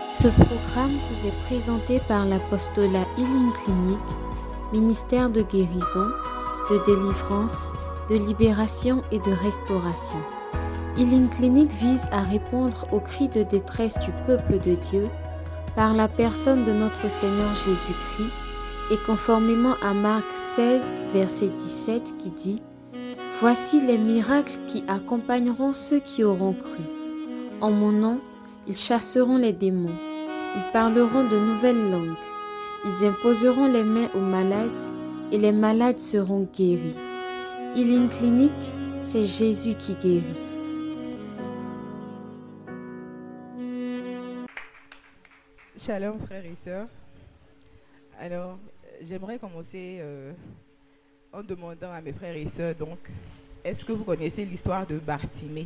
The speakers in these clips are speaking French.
Ce programme vous est présenté par l'apostolat Healing Clinic, ministère de guérison, de délivrance, de libération et de restauration. Healing Clinic vise à répondre aux cris de détresse du peuple de Dieu par la personne de notre Seigneur Jésus-Christ et conformément à Marc 16, verset 17 qui dit « Voici les miracles qui accompagneront ceux qui auront cru. En mon nom, ils chasseront les démons, ils parleront de nouvelles langues, ils imposeront les mains aux malades et les malades seront guéris. » Healing Clinic, c'est Jésus qui guérit. Shalom frères et sœurs. Alors, j'aimerais commencer en demandant à mes frères et sœurs, donc, est-ce que vous connaissez l'histoire de Bartimée?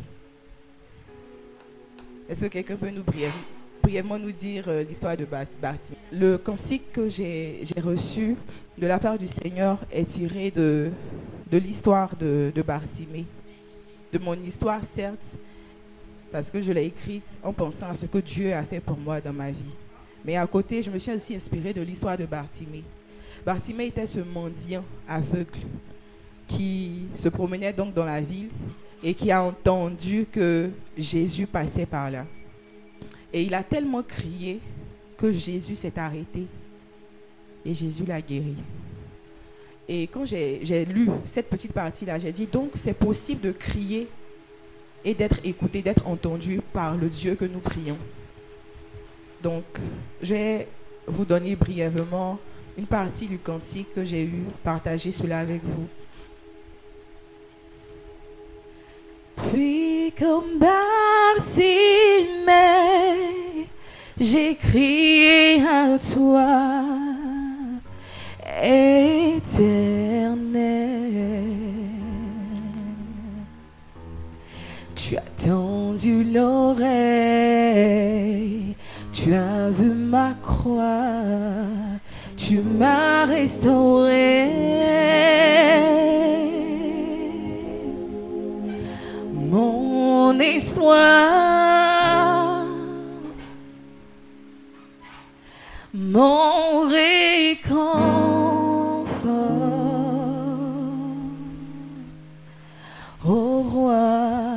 Est-ce que quelqu'un peut nous brièvement nous dire l'histoire de Bartimée? Le cantique que j'ai reçu de la part du Seigneur est tiré de l'histoire de Bartimée. De mon histoire, certes, parce que je l'ai écrite en pensant à ce que Dieu a fait pour moi dans ma vie. Mais à côté, je me suis aussi inspirée de l'histoire de Bartimée. Bartimée était ce mendiant aveugle qui se promenait donc dans la ville et qui a entendu que Jésus passait par là. Et il a tellement crié que Jésus s'est arrêté et Jésus l'a guéri. Et quand j'ai lu cette petite partie-là, j'ai dit donc c'est possible de crier et d'être écouté, d'être entendu par le Dieu que nous prions. Donc, je vais vous donner brièvement une partie du cantique que j'ai eu, partager cela avec vous. Puis comme Bartimée, j'ai crié à toi, Éternel. Tu as tendu l'oreille, tu as vu ma croix, tu m'as restauré. Mon espoir, mon réconfort, ô roi,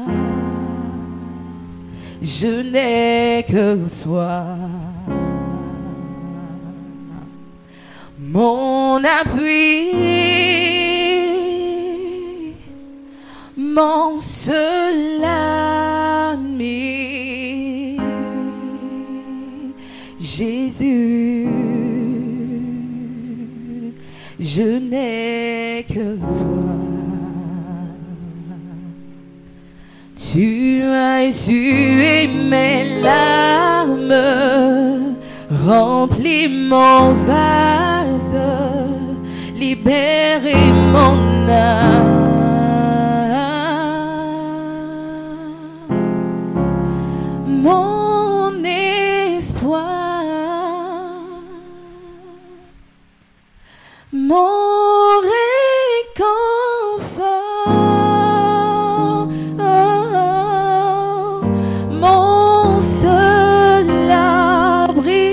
je n'ai que toi. Mon appui, mon seul ami, Jésus, je n'ai que toi. Tu as essuyé mes larmes, rempli mon vase, libéré mon âme. Mon espoir, mon réconfort, mon seul abri,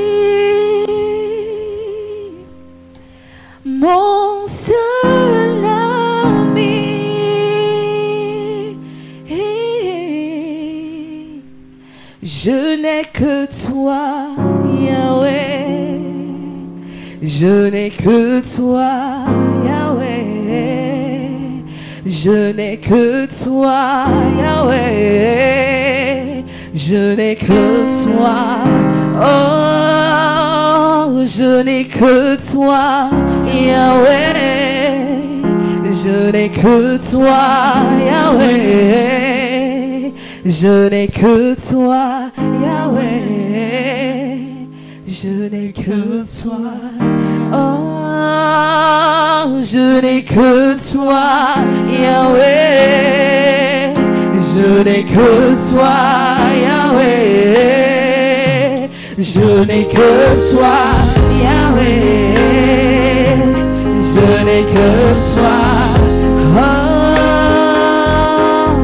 mon seul ami, je n'ai que toi, Yahweh, je n'ai que toi, Yahweh, je n'ai que toi, Yahweh, je n'ai que toi, oh, je n'ai que toi, Yahweh, je n'ai que toi, Yahweh, je n'ai que toi, Yahweh, je n'ai que toi, oh, je n'ai que toi, Yahweh, je n'ai que toi, Yahweh, je n'ai que toi, Yahweh, je n'ai que toi, oh,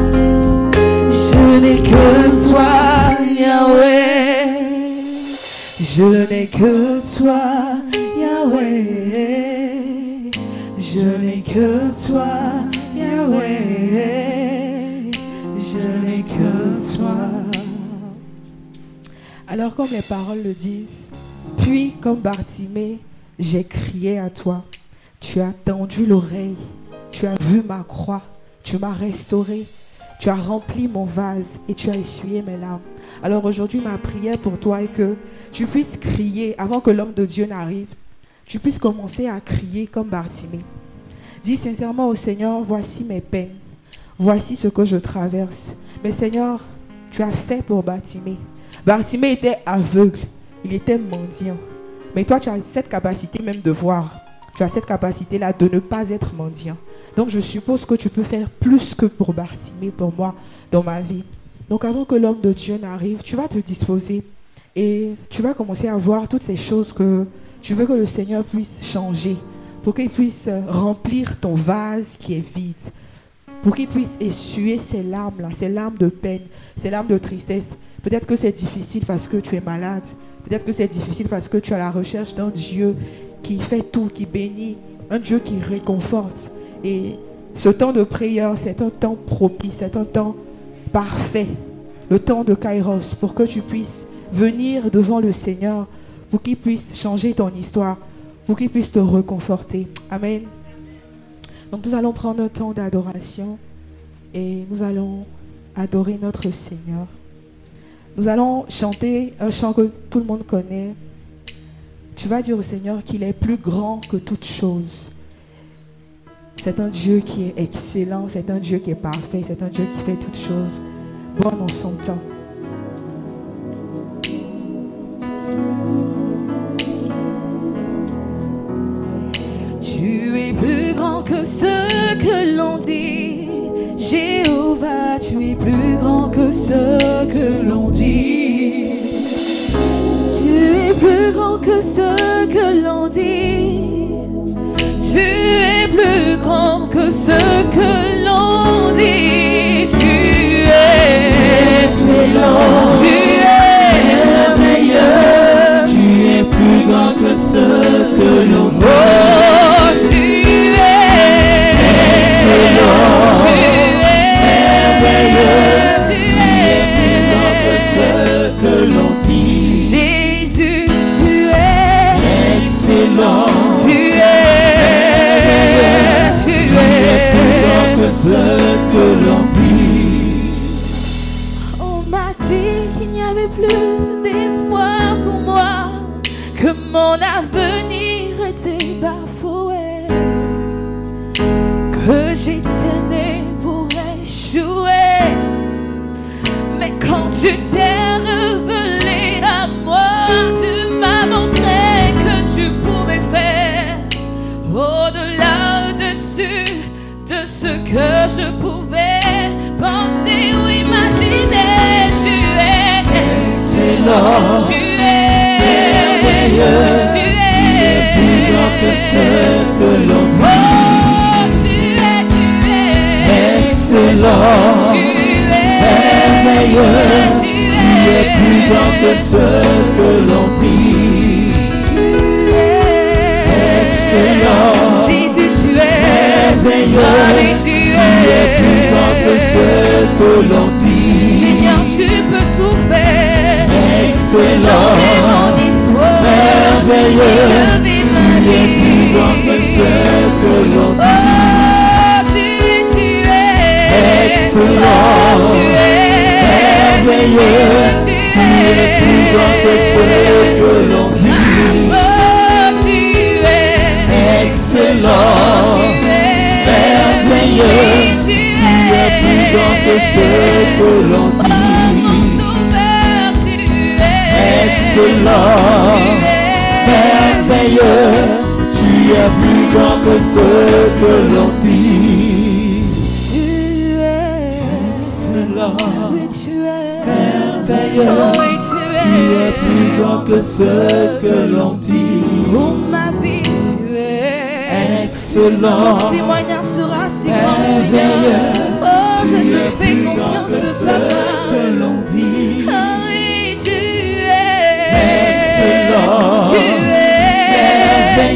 je n'ai que toi, Yahweh. Je n'ai que toi, Yahweh. Je n'ai que toi, Yahweh. Je n'ai que toi. Alors comme les paroles le disent, puis comme Bartimée, j'ai crié à toi. Tu as tendu l'oreille, tu as vu ma croix, tu m'as restauré, tu as rempli mon vase et tu as essuyé mes larmes. Alors aujourd'hui, ma prière pour toi est que tu puisses crier avant que l'homme de Dieu n'arrive. Tu puisses commencer à crier comme Bartimée. Dis sincèrement au Seigneur, voici mes peines, voici ce que je traverse. Mais Seigneur, tu as fait pour Bartimée. Bartimée était aveugle, il était mendiant. Mais toi, tu as cette capacité même de voir. Tu as cette capacité-là de ne pas être mendiant. Donc, je suppose que tu peux faire plus que pour Bartimée, pour moi, dans ma vie. Donc, avant que l'homme de Dieu n'arrive, tu vas te disposer et tu vas commencer à voir toutes ces choses que tu veux que le Seigneur puisse changer, pour qu'il puisse remplir ton vase qui est vide, pour qu'il puisse essuyer ces larmes-là, ces larmes de peine, ces larmes de tristesse. Peut-être que c'est difficile parce que tu es malade. Peut-être que c'est difficile parce que tu as la recherche d'un Dieu qui fait tout, qui bénit, un Dieu qui réconforte. Et ce temps de prière, c'est un temps propice, c'est un temps parfait, le temps de Kairos, pour que tu puisses venir devant le Seigneur, pour qu'il puisse changer ton histoire, pour qu'il puisse te réconforter. Amen. Donc nous allons prendre un temps d'adoration et nous allons adorer notre Seigneur. Nous allons chanter un chant que tout le monde connaît. Tu vas dire au Seigneur qu'il est plus grand que toute chose. C'est un Dieu qui est excellent, c'est un Dieu qui est parfait, c'est un Dieu qui fait toutes choses bonnes en son temps. Tu es plus grand que ce que l'on dit. Jéhovah, tu es plus grand que ce que l'on dit. Tu es plus grand que ce que l'on dit. Tu es plus grand que ce que l'on dit. Tu es excellent. Tu es merveilleux. Tu es plus grand que ce que l'on dit. Oh, tu es excellent. Tu es merveilleux. Tu es plus grand que ce que l'on dit. Jésus, tu es Excellent. Ce que l'on dit. On m'a dit qu'il n'y avait plus d'espoir pour moi, que mon avenir était bafoué, que j'étais né pour échouer. Mais quand tu t'es révélé à moi, tu m'as montré que tu pouvais faire au-delà, au-dessus de ce que je pouvais penser ou imaginer. Tu es excellent. Tu es merveilleux. Tu es plus grand que ce que l'on dit. Oh, tu es excellent. Tu es merveilleux. Tu es plus grand que ce que l'on dit. Tu es excellent. Jésus, tu es merveilleux. Tu es plus grand que ce que l'on dit. Seigneur, tu peux tout faire. Excellent. Changer mon histoire. Merveilleux. Tu es plus grand que ce que l'on dit. Oh, tu es excellent. Tu es merveilleux. Tu es plus grand que ce que l'on dit. Oh, tu es excellent. Tu es merveilleux. Tu es plus grand que ce que l'on dit. Excellent, merveilleux, tu es plus grand que ce que l'on dit. Tu es excellent, oui, tu es merveilleux, oui, tu es plus grand que ce que l'on dit. Pour ma vie, tu es excellent, mon témoignage sera si grand, merveilleux. Oh, je te fais plus confiance, grand que ce papa. que l'on dit. Oh, oui, tu es excellent.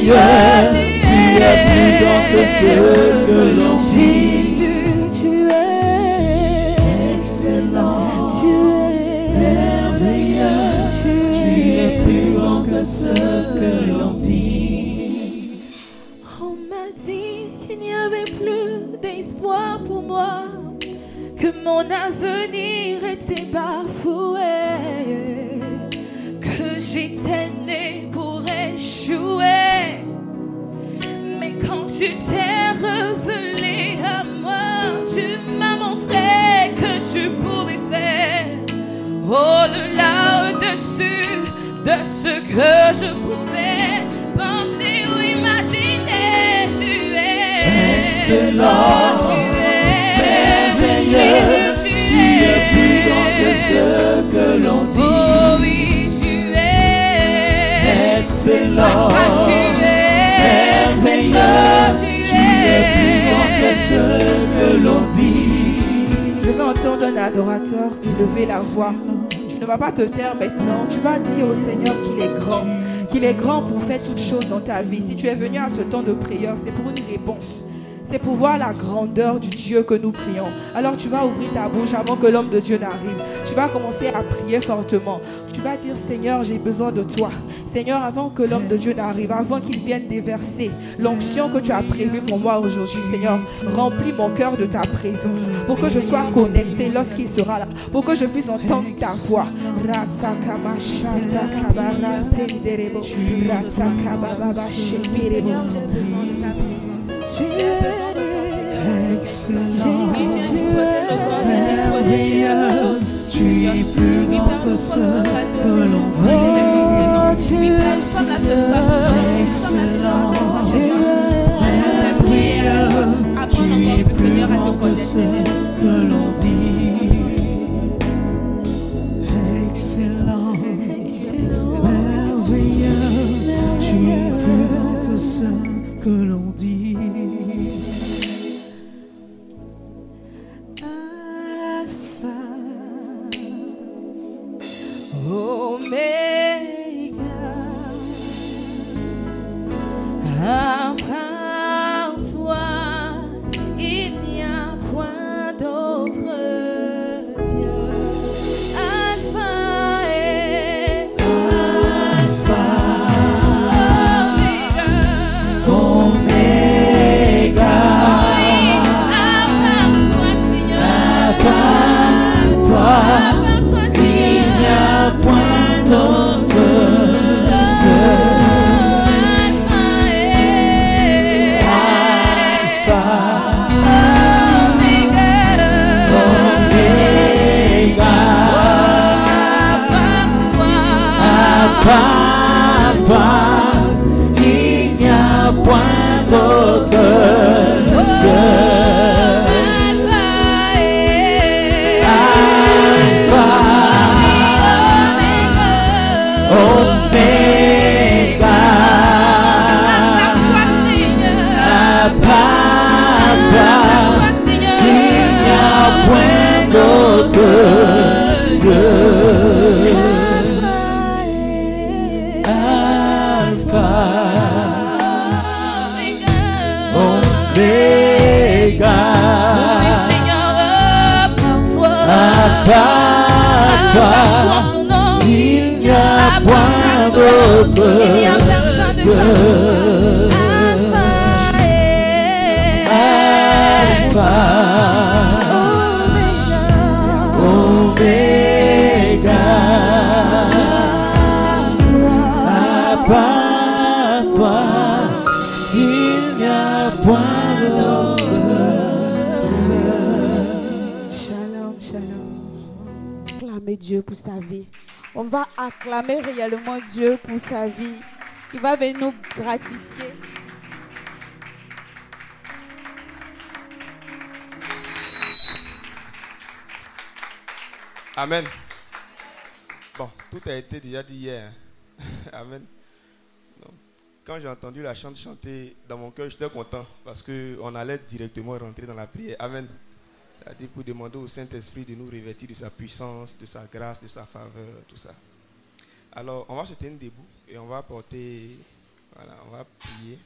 meilleur, tu es plus grand que ce que l'on dit. Jésus, tu es Excellent, tu es merveilleux, tu es plus grand que ce que l'on dit. On m'a dit qu'il n'y avait plus d'espoir pour moi, que mon avenir était bafoué, que j'étais né pour échouer. Mais quand tu t'es révélé à moi, tu m'as montré que tu pouvais faire au-delà, au-dessus de ce que je pouvais penser ou imaginer. Tu es Excellent, tu es merveilleux, tu es plus grand que ce que l'on dit. Oh oui, tu es Excellent, tu es merveilleux, tu es plus grand que ce que l'on dit. Je vais entendre un adorateur élever la voix. Tu ne vas pas te taire maintenant. Tu vas dire au Seigneur qu'il est grand. Qu'il est grand pour faire toutes choses dans ta vie. Si tu es venu à ce temps de prière, c'est pour une réponse. C'est pour voir la grandeur du Dieu que nous prions. Alors tu vas ouvrir ta bouche avant que l'homme de Dieu n'arrive. Tu vas commencer à prier fortement. Tu vas dire, Seigneur, j'ai besoin de toi. Seigneur, avant que l'homme de Dieu n'arrive, avant qu'il vienne déverser l'onction que tu as prévue pour moi aujourd'hui, Seigneur, remplis mon cœur de ta présence pour que je sois connecté lorsqu'il sera là, pour que je puisse entendre ta voix. Excellent, merveilleux, tu es plus grand que ce que l'on dit. Excellent, merveilleux, tu es plus grand que ce que l'on dit. Excellent, merveilleux, tu es plus grand que ce que l'on dit. Dieu pour sa vie. On va acclamer réellement Dieu pour sa vie. Il va venir nous gratifier. Amen. Bon, tout a été déjà dit hier. Amen. Donc, quand j'ai entendu la chante chanter dans mon cœur, j'étais content parce qu'on allait directement rentrer dans la prière. Amen. C'est-à-dire pour demander au Saint-Esprit de nous revêtir de sa puissance, de sa grâce, de sa faveur, tout ça. Alors, on va se tenir debout et on va porter Voilà, on va prier.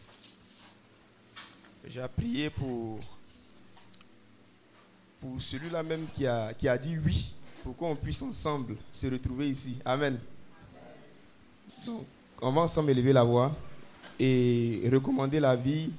J'ai prié pour celui-là même qui a dit oui, pour qu'on puisse ensemble se retrouver ici. Amen. Donc, on va ensemble élever la voix et recommander la vie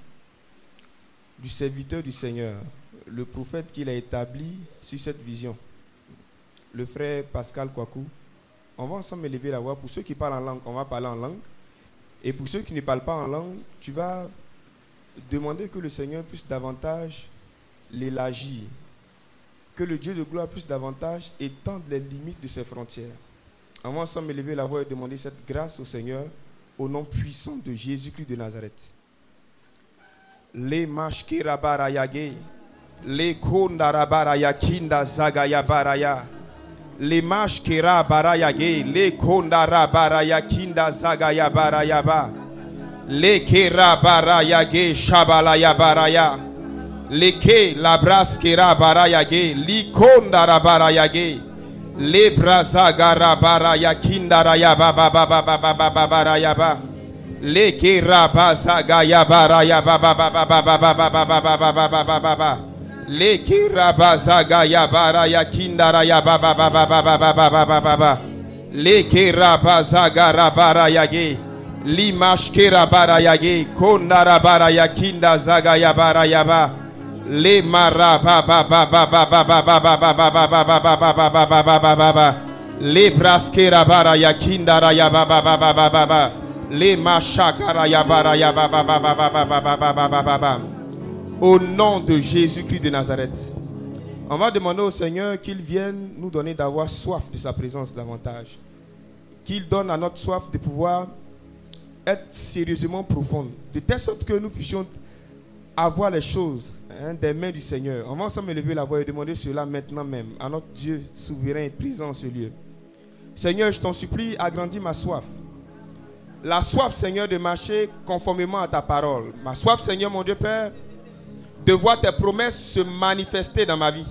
du serviteur du Seigneur, le prophète qu'il a établi sur cette vision, le frère Pascal Kwaku. On va ensemble élever la voix. Pour ceux qui parlent en langue, on va parler en langue. Et pour ceux qui ne parlent pas en langue, tu vas demander que le Seigneur puisse davantage l'élargir, que le Dieu de gloire puisse davantage étendre les limites de ses frontières. On va ensemble élever la voix et demander cette grâce au Seigneur au nom puissant de Jésus-Christ de Nazareth. Les mashkira barayage, les kondarabara kinda zagaya baraya, les mashkira barayage, les kondarabara kinda zagaya barayaba, les kera barayage shabalaya baraya, les ke labraskira barayage, li kondarabara le brazagara baraya kindaraya baba baba baba baba barayaba. Le kirabazaga yabara yababa baba baba baba baba baba baba le kirabazaga yabara yakindara yababa baba baba baba baba le kirabazaga rabara yage limashkira bara yage kondara bara yakinda zaga yabara yaba le maraba baba baba baba baba baba baba le braskira bara yakindara yababa baba baba les machakara yabara yababa. Au nom de Jésus-Christ de Nazareth, on va demander au Seigneur qu'il vienne nous donner d'avoir soif de sa présence davantage. Qu'il donne à notre soif de pouvoir être sérieusement profonde, de telle sorte que nous puissions avoir les choses des mains du Seigneur. On va ensemble élever la voix et demander cela maintenant même à notre Dieu souverain et présent en ce lieu. Seigneur, je t'en supplie, agrandis ma soif. La soif, Seigneur, de marcher conformément à ta parole. Ma soif, Seigneur, mon Dieu Père, de voir tes promesses se manifester dans ma vie.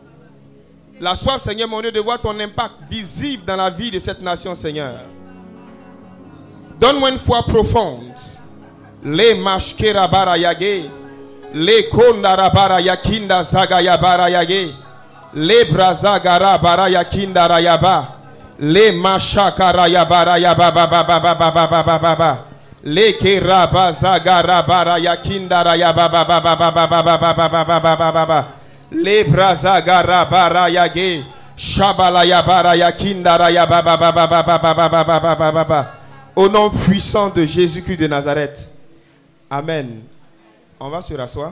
La soif, Seigneur, mon Dieu, de voir ton impact visible dans la vie de cette nation, Seigneur. Donne-moi une foi profonde. Les mashkera barayage, les kondara barayakinda zagaya barayage, les brazagara barayakinda rayaba. Les machakara yabara yababa baba baba baba baba les keraba zagara bara yakindara yababa baba baba baba baba baba les brazagara bara yage shabala yabara yakindara yababa baba baba baba. Au nom puissant de Jésus-Christ de Nazareth. Amen. On va se rasseoir.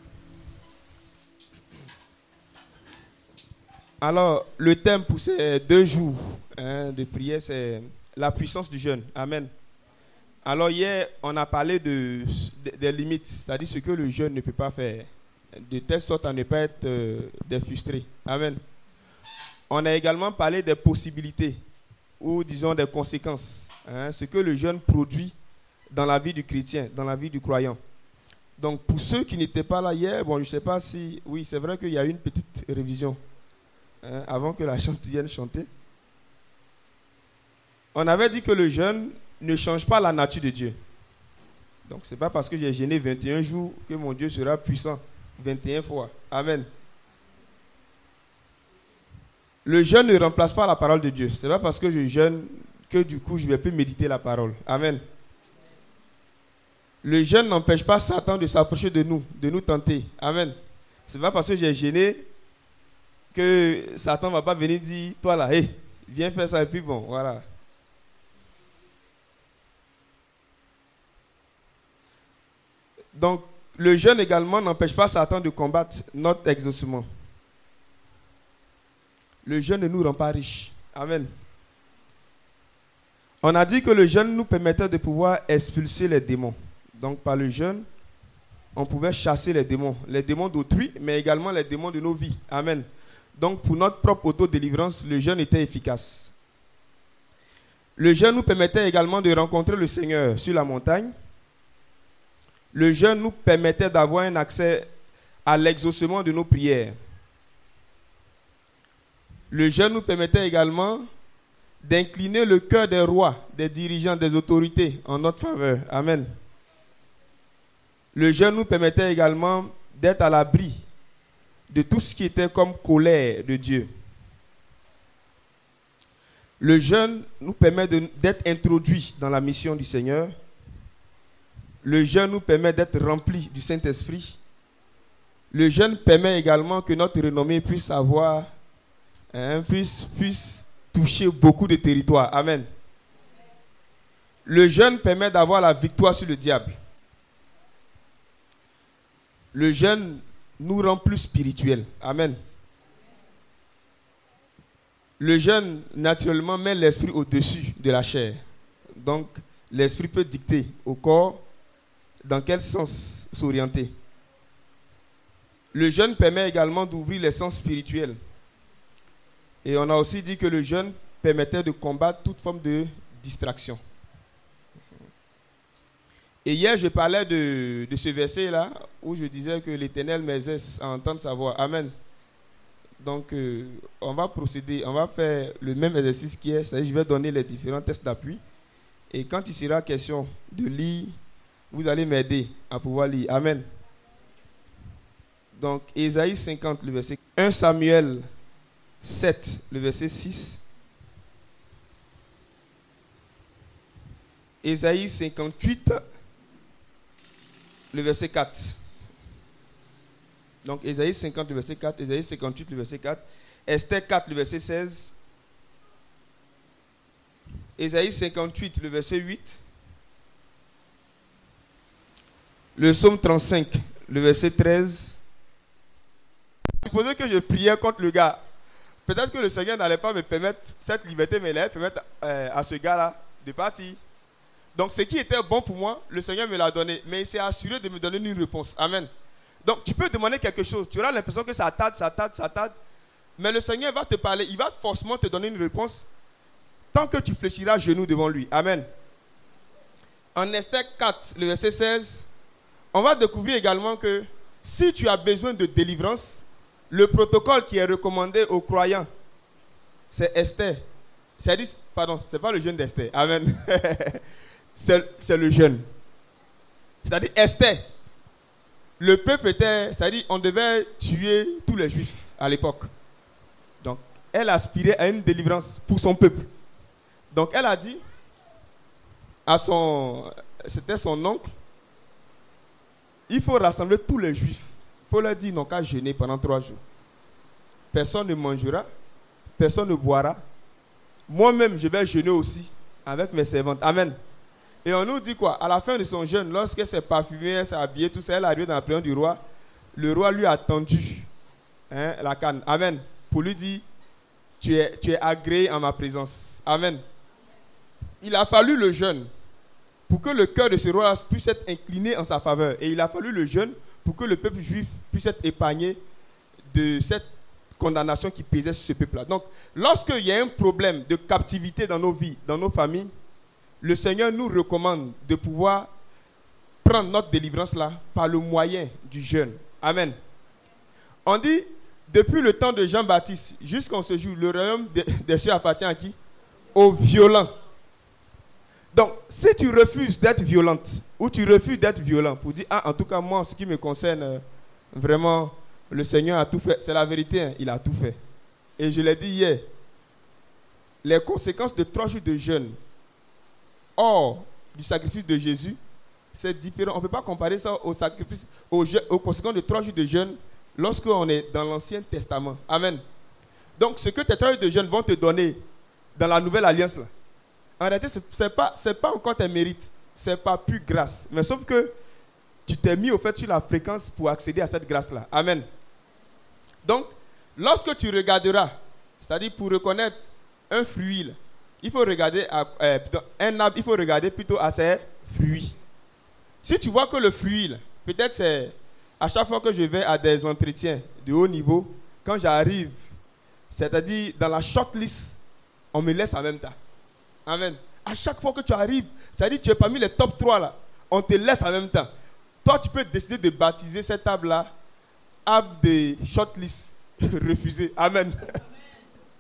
Alors, le thème pour ces 2 jours de prière, c'est la puissance du jeûne. Amen. Alors, hier, on a parlé des limites, c'est-à-dire ce que le jeûne ne peut pas faire, de telle sorte à ne pas être frustré. Amen. On a également parlé des possibilités, ou disons des conséquences, ce que le jeûne produit dans la vie du chrétien, dans la vie du croyant. Donc, pour ceux qui n'étaient pas là hier, bon, je ne sais pas si... Oui, c'est vrai qu'il y a eu une petite révision. Avant que la chante vienne chanter. On avait dit que le jeûne ne change pas la nature de Dieu. Donc ce n'est pas parce que j'ai jeûné 21 jours que mon Dieu sera puissant 21 fois. Amen. Le jeûne ne remplace pas la parole de Dieu. Ce n'est pas parce que je jeûne que du coup je ne vais plus méditer la parole. Amen. Le jeûne n'empêche pas Satan de s'approcher de nous tenter. Amen. Ce n'est pas parce que j'ai jeûné que Satan ne va pas venir dire, toi là, hey, viens faire ça et puis bon, voilà. Donc, le jeûne également n'empêche pas Satan de combattre notre exaucement. Le jeûne ne nous rend pas riches. Amen. On a dit que le jeûne nous permettait de pouvoir expulser les démons. Donc, par le jeûne, on pouvait chasser les démons d'autrui, mais également les démons de nos vies. Amen. Donc, pour notre propre auto-délivrance, le jeûne était efficace. Le jeûne nous permettait également de rencontrer le Seigneur sur la montagne. Le jeûne nous permettait d'avoir un accès à l'exaucement de nos prières. Le jeûne nous permettait également d'incliner le cœur des rois, des dirigeants, des autorités en notre faveur. Amen. Le jeûne nous permettait également d'être à l'abri de tout ce qui était comme colère de Dieu. Le jeûne nous permet d'être introduits dans la mission du Seigneur. Le jeûne nous permet d'être remplis du Saint-Esprit. Le jeûne permet également que notre renommée puisse puisse toucher beaucoup de territoires. Amen. Le jeûne permet d'avoir la victoire sur le diable. Le jeûne nous rend plus spirituels. Amen. Le jeûne, naturellement, met l'esprit au-dessus de la chair. Donc, l'esprit peut dicter au corps dans quel sens s'orienter. Le jeûne permet également d'ouvrir les sens spirituels. Et on a aussi dit que le jeûne permettait de combattre toute forme de distraction. Et hier, je parlais de ce verset-là, où je disais que l'Éternel m'exerce à entendre sa voix. Amen. Donc, on va procéder, on va faire le même exercice qu'hier. C'est-à-dire, je vais donner les différents tests d'appui. Et quand il sera question de lire, vous allez m'aider à pouvoir lire. Amen. Donc, Ésaïe 50, le verset 1 Samuel 7, le verset 6. Ésaïe 58, le verset 4. Donc, Ésaïe 50, le verset 4. Ésaïe 58, le verset 4. Esther 4, le verset 16. Ésaïe 58, le verset 8. Le psaume 35, le verset 13. Supposez que je priais contre le gars. Peut-être que le Seigneur n'allait pas me permettre cette liberté, mais il allait permettre à ce gars-là de partir. Donc, ce qui était bon pour moi, le Seigneur me l'a donné. Mais il s'est assuré de me donner une réponse. Amen. Donc, tu peux demander quelque chose. Tu auras l'impression que ça tarde. Mais le Seigneur va te parler. Il va forcément te donner une réponse tant que tu fléchiras à genoux devant lui. Amen. En Esther 4, le verset 16, on va découvrir également que si tu as besoin de délivrance, le protocole qui est recommandé aux croyants, c'est Esther. C'est-à-dire, pardon, ce n'est pas le jeûne d'Esther. Amen. c'est le jeûne. C'est-à-dire Esther. Le peuple était, c'est-à-dire on devait tuer tous les juifs à l'époque. Donc, elle aspirait à une délivrance pour son peuple. Donc, elle a dit c'était son oncle, il faut rassembler tous les juifs. Il faut leur dire, ils n'ont qu'à jeûner pendant 3 jours. Personne ne mangera, personne ne boira. Moi-même, je vais jeûner aussi avec mes servantes. Amen. Et on nous dit quoi? À la fin de son jeûne, lorsqu'elle s'est parfumée, elle s'est habillée, tout ça, elle est arrivée dans la présence du roi. Le roi lui a tendu la canne. Amen. Pour lui dire, tu es agréé en ma présence. Amen. Il a fallu le jeûne pour que le cœur de ce roi puisse être incliné en sa faveur. Et il a fallu le jeûne pour que le peuple juif puisse être épargné de cette condamnation qui pesait sur ce peuple-là. Donc, lorsqu'il y a un problème de captivité dans nos vies, dans nos familles, le Seigneur nous recommande de pouvoir prendre notre délivrance là par le moyen du jeûne. Amen. On dit, depuis le temps de Jean-Baptiste jusqu'en ce jour, le royaume des cieux appartient à qui? Aux violents. Donc, si tu refuses d'être violente ou tu refuses d'être violent pour dire, en tout cas, moi, en ce qui me concerne, vraiment, le Seigneur a tout fait. C'est la vérité, hein, il a tout fait. Et je l'ai dit hier, les conséquences de 3 jours de jeûne hors du sacrifice de Jésus, c'est différent. On ne peut pas comparer ça au sacrifice, aux conséquences de 3 jours de jeûne lorsqu'on est dans l'Ancien Testament. Amen. Donc, ce que tes 3 jours de jeûne vont te donner dans la nouvelle alliance, là, en réalité, ce n'est pas encore tes mérites. Ce n'est pas plus grâce. Mais sauf que tu t'es mis au fait sur la fréquence pour accéder à cette grâce-là. Amen. Donc, lorsque tu regarderas, c'est-à-dire pour reconnaître un fruit, là, il faut regarder un arbre, il faut regarder plutôt à ses fruits. Si tu vois que le fruit, là, peut-être c'est à chaque fois que je vais à des entretiens de haut niveau, quand j'arrive, c'est-à-dire dans la shortlist, on me laisse en même temps. Amen. À chaque fois que tu arrives, c'est-à-dire que tu es parmi les top 3 là, on te laisse en même temps. Toi, tu peux décider de baptiser cet arbre-là, arbre de shortlist refusé. Amen.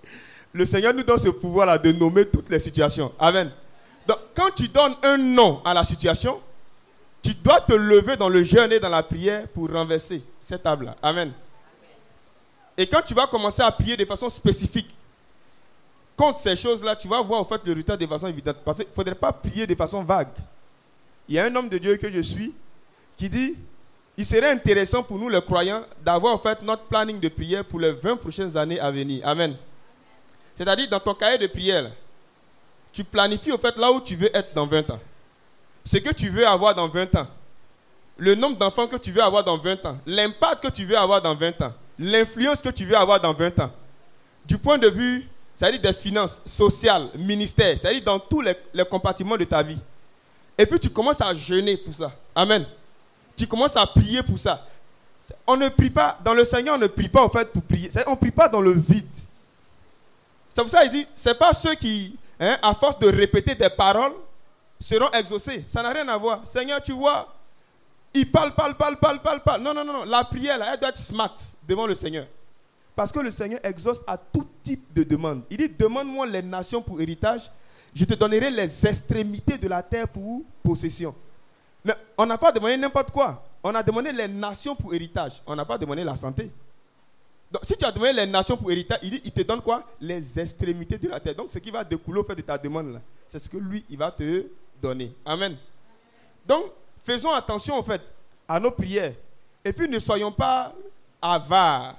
Le Seigneur nous donne ce pouvoir-là de nommer toutes les situations. Amen. Donc, quand tu donnes un nom à la situation, tu dois te lever dans le jeûne et dans la prière pour renverser cette table-là. Amen. Et quand tu vas commencer à prier de façon spécifique contre ces choses-là, tu vas voir en fait le résultat de façon évidente. Parce qu'il ne faudrait pas prier de façon vague. Il y a un homme de Dieu que je suis qui dit, il serait intéressant pour nous les croyants d'avoir en fait notre planning de prière pour les 20 prochaines années à venir. Amen. C'est-à-dire dans ton cahier de prière, tu planifies en fait là où tu veux être dans 20 ans. Ce que tu veux avoir dans 20 ans. Le nombre d'enfants que tu veux avoir dans 20 ans. L'impact que tu veux avoir dans 20 ans. L'influence que tu veux avoir dans 20 ans. Du point de vue, c'est-à-dire des finances, sociales, ministère, c'est-à-dire dans tous les compartiments de ta vie. Et puis tu commences à jeûner pour ça. Amen. Tu commences à prier pour ça. On ne prie pas, dans le Seigneur, on ne prie pas en fait pour prier. On ne prie pas dans le vide. C'est pour ça qu'il dit, ce n'est pas ceux qui, à force de répéter des paroles, seront exaucés. Ça n'a rien à voir. Seigneur, tu vois, il parle. Non. La prière, là, elle doit être smart devant le Seigneur. Parce que le Seigneur exauce à tout type de demande. Il dit, demande-moi les nations pour héritage, je te donnerai les extrémités de la terre pour possession. Mais on n'a pas demandé n'importe quoi. On a demandé les nations pour héritage. On n'a pas demandé la santé. Donc, si tu as demandé les nations pour héritage, il te donne quoi? Les extrémités de la terre. Donc, ce qui va découler au fait de ta demande, là, c'est ce que lui, il va te donner. Amen. Donc, faisons attention, en fait, à nos prières. Et puis, ne soyons pas avares.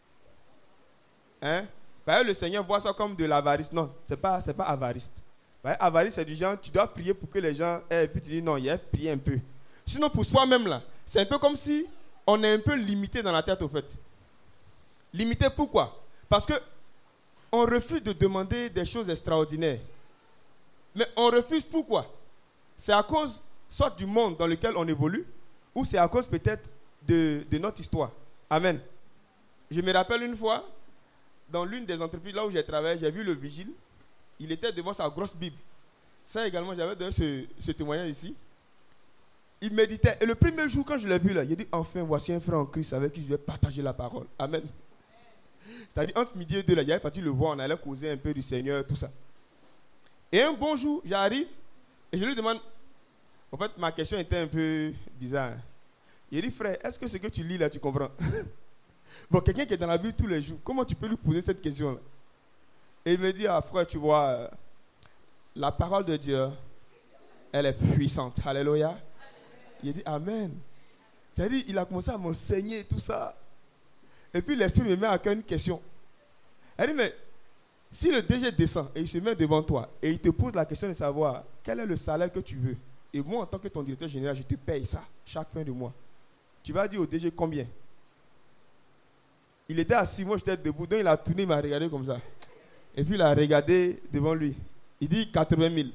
Le Seigneur voit ça comme de l'avarice. Non, ce n'est pas avariste. Avarice, c'est du genre, tu dois prier pour que les gens aient, et puis tu dis non, il y a prié un peu. Sinon, pour soi-même, là, c'est un peu comme si on est un peu limité dans la tête, au fait. Limité pourquoi? Parce que on refuse de demander des choses extraordinaires. Mais on refuse pourquoi? C'est à cause soit du monde dans lequel on évolue, ou c'est à cause peut-être de notre histoire. Amen. Je me rappelle une fois, dans l'une des entreprises là où j'ai travaillé, j'ai vu le vigile. Il était devant sa grosse Bible. Ça également, j'avais donné ce témoignage ici. Il méditait. Et le premier jour, quand je l'ai vu là, il a dit, enfin, voici un frère en Christ avec qui je vais partager la parole. Amen. C'est-à-dire, entre midi et deux, là, il avait parti le voir, on allait causer un peu du Seigneur, tout ça. Et un bon jour, j'arrive et je lui demande, en fait, ma question était un peu bizarre. Il dit, frère, est-ce que ce que tu lis là, tu comprends? Bon, quelqu'un qui est dans la Bible tous les jours, comment tu peux lui poser cette question-là? Et il me dit, frère, tu vois, la parole de Dieu, elle est puissante. Alléluia. Il a dit, amen. C'est-à-dire, il a commencé à m'enseigner tout ça. Et puis, l'Esprit me met à cœur une question. Elle dit, mais si le DG descend et il se met devant toi et il te pose la question de savoir quel est le salaire que tu veux, et moi, en tant que ton directeur général, je te paye ça chaque fin de mois. Tu vas dire au DG combien? Il était assis, moi j'étais debout, donc il a tourné, il m'a regardé comme ça. Et puis il a regardé devant lui. Il dit 80 000.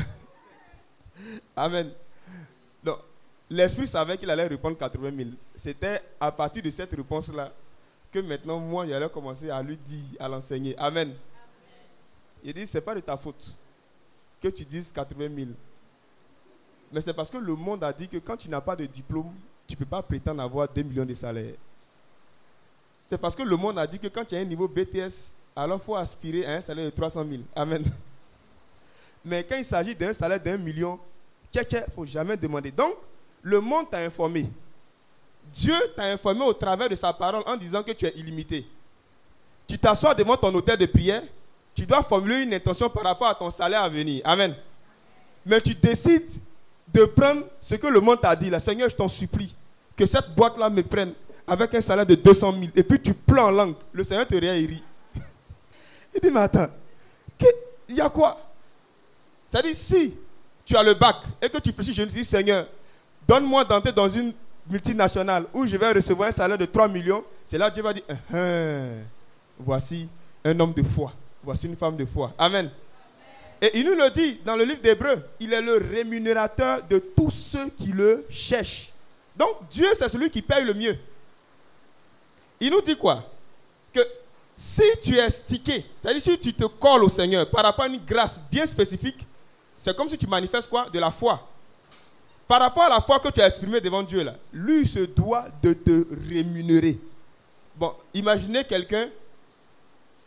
Amen. Donc, l'Esprit savait qu'il allait répondre 80 000. C'était à partir de cette réponse-là que maintenant, moi, j'allais commencer à lui dire, à l'enseigner. Amen. Il dit, ce n'est pas de ta faute que tu dises 80 000. Mais c'est parce que le monde a dit que quand tu n'as pas de diplôme, tu ne peux pas prétendre avoir 2 millions de salaires. C'est parce que le monde a dit que quand tu as un niveau BTS, alors il faut aspirer à un salaire de 300 000. Amen. Mais quand il s'agit d'un salaire d'1 million, il ne faut jamais demander. Donc, le monde t'a informé. Dieu t'a informé au travers de sa parole en disant que tu es illimité. Tu t'assois devant ton autel de prière, tu dois formuler une intention par rapport à ton salaire à venir. Amen. Mais tu décides de prendre ce que le monde t'a dit. Là, Seigneur, je t'en supplie que cette boîte-là me prenne avec un salaire de 200 000. Et puis tu pleures en langue. Le Seigneur te regarde et rit. Il dit, mais attends, il y a quoi? C'est-à-dire, si tu as le bac et que tu fléchis, je me dis, Seigneur, donne-moi d'entrer dans une multinationale où je vais recevoir un salaire de 3 millions. C'est là que Dieu va dire, voici un homme de foi. Voici une femme de foi. Amen. Et il nous le dit dans le livre d'Hébreux, il est le rémunérateur de tous ceux qui le cherchent. Donc Dieu, c'est celui qui paye le mieux. Il nous dit quoi? Que si tu es stické, c'est-à-dire si tu te colles au Seigneur par rapport à une grâce bien spécifique, c'est comme si tu manifestes quoi? De la foi. Par rapport à la foi que tu as exprimée devant Dieu, là, lui se doit de te rémunérer. Bon, imaginez quelqu'un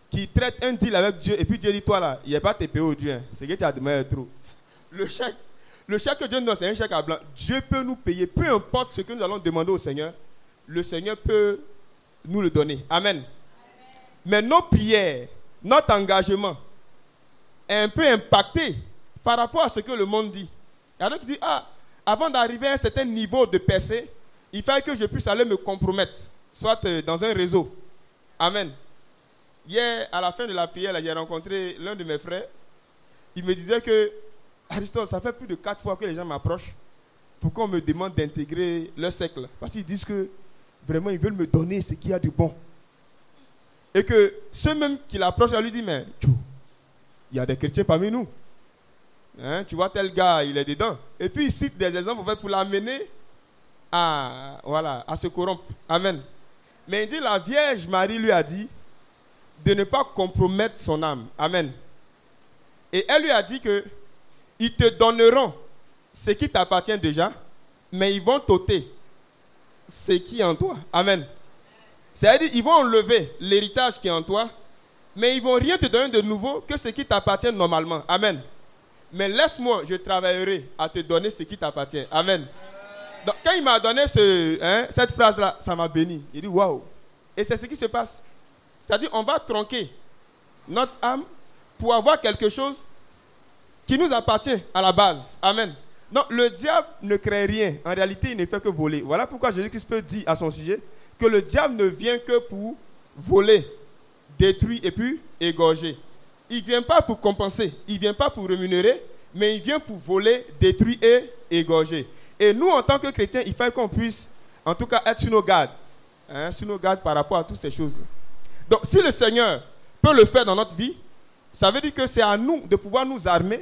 qui traite un deal avec Dieu et puis Dieu dit, toi là, il n'y a pas TPO au Dieu. Hein. C'est que tu as demandé trop. Le chèque que Dieu nous donne, c'est un chèque à blanc. Dieu peut nous payer, peu importe ce que nous allons demander au Seigneur, le Seigneur peut nous le donner. Amen. Mais nos prières, notre engagement est un peu impacté par rapport à ce que le monde dit. Il y en a qui disent, avant d'arriver à un certain niveau de percée, il fallait que je puisse aller me compromettre, soit dans un réseau. Amen. Hier, à la fin de la prière, j'ai rencontré l'un de mes frères. Il me disait que, Aristote, ça fait plus de 4 fois que les gens m'approchent pour qu'on me demande d'intégrer leur cercle. Parce qu'ils disent que vraiment, ils veulent me donner ce qu'il y a de bon. Et que ceux même qui l'approchent, elle lui dit, mais il y a des chrétiens parmi nous. Hein, tu vois, tel gars, il est dedans. Et puis, il cite des exemples pour l'amener à se corrompre. Amen. Mais il dit, la Vierge Marie lui a dit de ne pas compromettre son âme. Amen. Et elle lui a dit que ils te donneront ce qui t'appartient déjà, mais ils vont t'ôter ce qui est en toi. Amen. C'est-à-dire, ils vont enlever l'héritage qui est en toi, mais ils ne vont rien te donner de nouveau que ce qui t'appartient normalement. Amen. Mais laisse-moi, je travaillerai à te donner ce qui t'appartient. Amen. Donc, quand il m'a donné cette phrase-là, ça m'a béni. Il dit, waouh. Et c'est ce qui se passe. C'est-à-dire, on va tronquer notre âme pour avoir quelque chose qui nous appartient à la base. Amen. Donc, le diable ne crée rien. En réalité, il ne fait que voler. Voilà pourquoi Jésus-Christ peut dire à son sujet que le diable ne vient que pour voler, détruire et puis égorger. Il ne vient pas pour compenser, il ne vient pas pour rémunérer, mais il vient pour voler, détruire et égorger. Et nous, en tant que chrétiens, il faut qu'on puisse, en tout cas, être sur nos gardes. Sur nos gardes par rapport à toutes ces choses-là. Donc, si le Seigneur peut le faire dans notre vie, ça veut dire que c'est à nous de pouvoir nous armer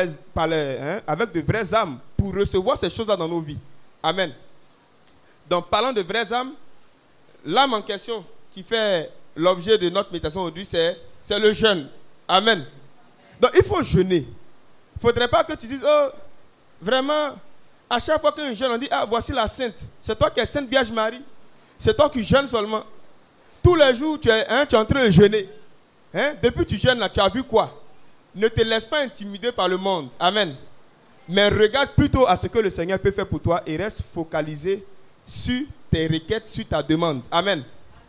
avec de vraies âmes pour recevoir ces choses-là dans nos vies. Amen. Donc, parlant de vraies âmes, l'âme en question qui fait l'objet de notre méditation aujourd'hui, c'est le jeûne. Amen. Donc, il faut jeûner. Il ne faudrait pas que tu dises, vraiment, à chaque fois qu'un jeûne, on dit, voici la sainte. C'est toi qui es Sainte Vierge Marie. C'est toi qui jeûnes seulement. Tous les jours, tu es en train de jeûner. Depuis que tu jeûnes, là, tu as vu quoi? Ne te laisse pas intimider par le monde. Amen. Mais regarde plutôt à ce que le Seigneur peut faire pour toi et reste focalisé sur tes requêtes, sur ta demande. Amen.